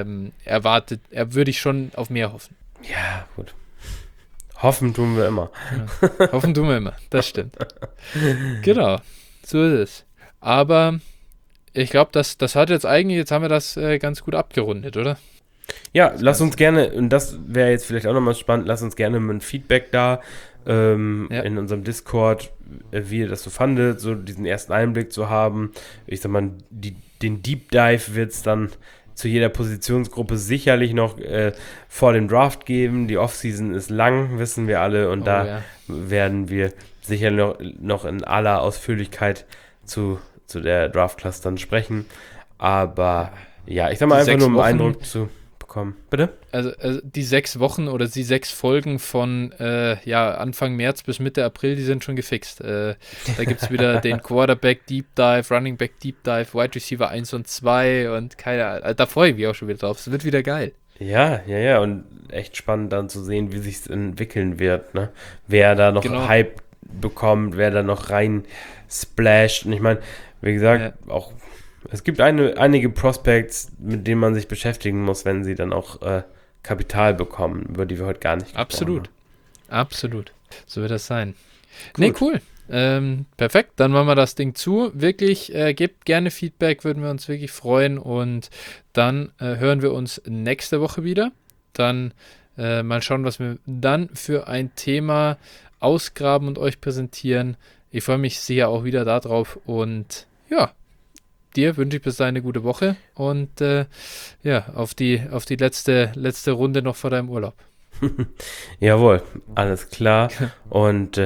würde ich schon auf mehr hoffen.
Ja, gut. Hoffen tun wir immer.
Ja, hoffen tun wir immer, das stimmt. Genau, so ist es. Aber ich glaube, das hat jetzt haben wir das ganz gut abgerundet, oder?
Ja, lass uns gerne, und das wäre jetzt vielleicht auch nochmal spannend, lass uns gerne mit Feedback da in unserem Discord, wie ihr das so fandet, so diesen ersten Einblick zu haben. Ich sag mal, den Deep Dive wird es dann zu jeder Positionsgruppe sicherlich noch vor dem Draft geben. Die Offseason ist lang, wissen wir alle, und werden wir sicher noch in aller Ausführlichkeit zu der Draft-Class dann sprechen. Aber ja, ich sag mal einfach nur um Eindruck zu bekommen. Bitte?
Also die 6 Wochen oder die 6 Folgen von Anfang März bis Mitte April, die sind schon gefixt. Da gibt es wieder den Quarterback Deep Dive, Running Back Deep Dive, Wide Receiver 1 und 2 und da freue ich mich auch schon wieder drauf. Es wird wieder geil.
Ja, und echt spannend dann zu sehen, wie sich es entwickeln wird, ne? Wer da noch Hype bekommt, wer da noch rein splasht. Und ich meine, wie gesagt, auch es gibt einige Prospects, mit denen man sich beschäftigen muss, wenn sie dann auch Kapital bekommen, über die wir heute gar nicht gesprochen haben.
Absolut. So wird das sein. Gut. Nee, cool. Perfekt, dann machen wir das Ding zu. Wirklich, gebt gerne Feedback, würden wir uns wirklich freuen. Und dann hören wir uns nächste Woche wieder. Dann mal schauen, was wir dann für ein Thema ausgraben und euch präsentieren. Ich freue mich sehr auch wieder darauf. Und ja, dir wünsche ich bis dahin eine gute Woche und auf die letzte Runde noch vor deinem Urlaub.
Jawohl, alles klar. Und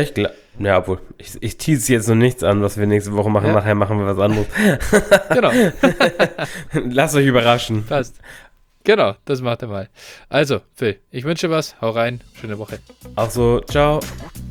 ich tease jetzt noch nichts an, was wir nächste Woche machen. Ja. Nachher machen wir was anderes.
Genau.
Lasst euch überraschen.
Passt. Genau, das macht er mal. Also, Phil, ich wünsche was. Hau rein. Schöne Woche.
Auch so. Ciao.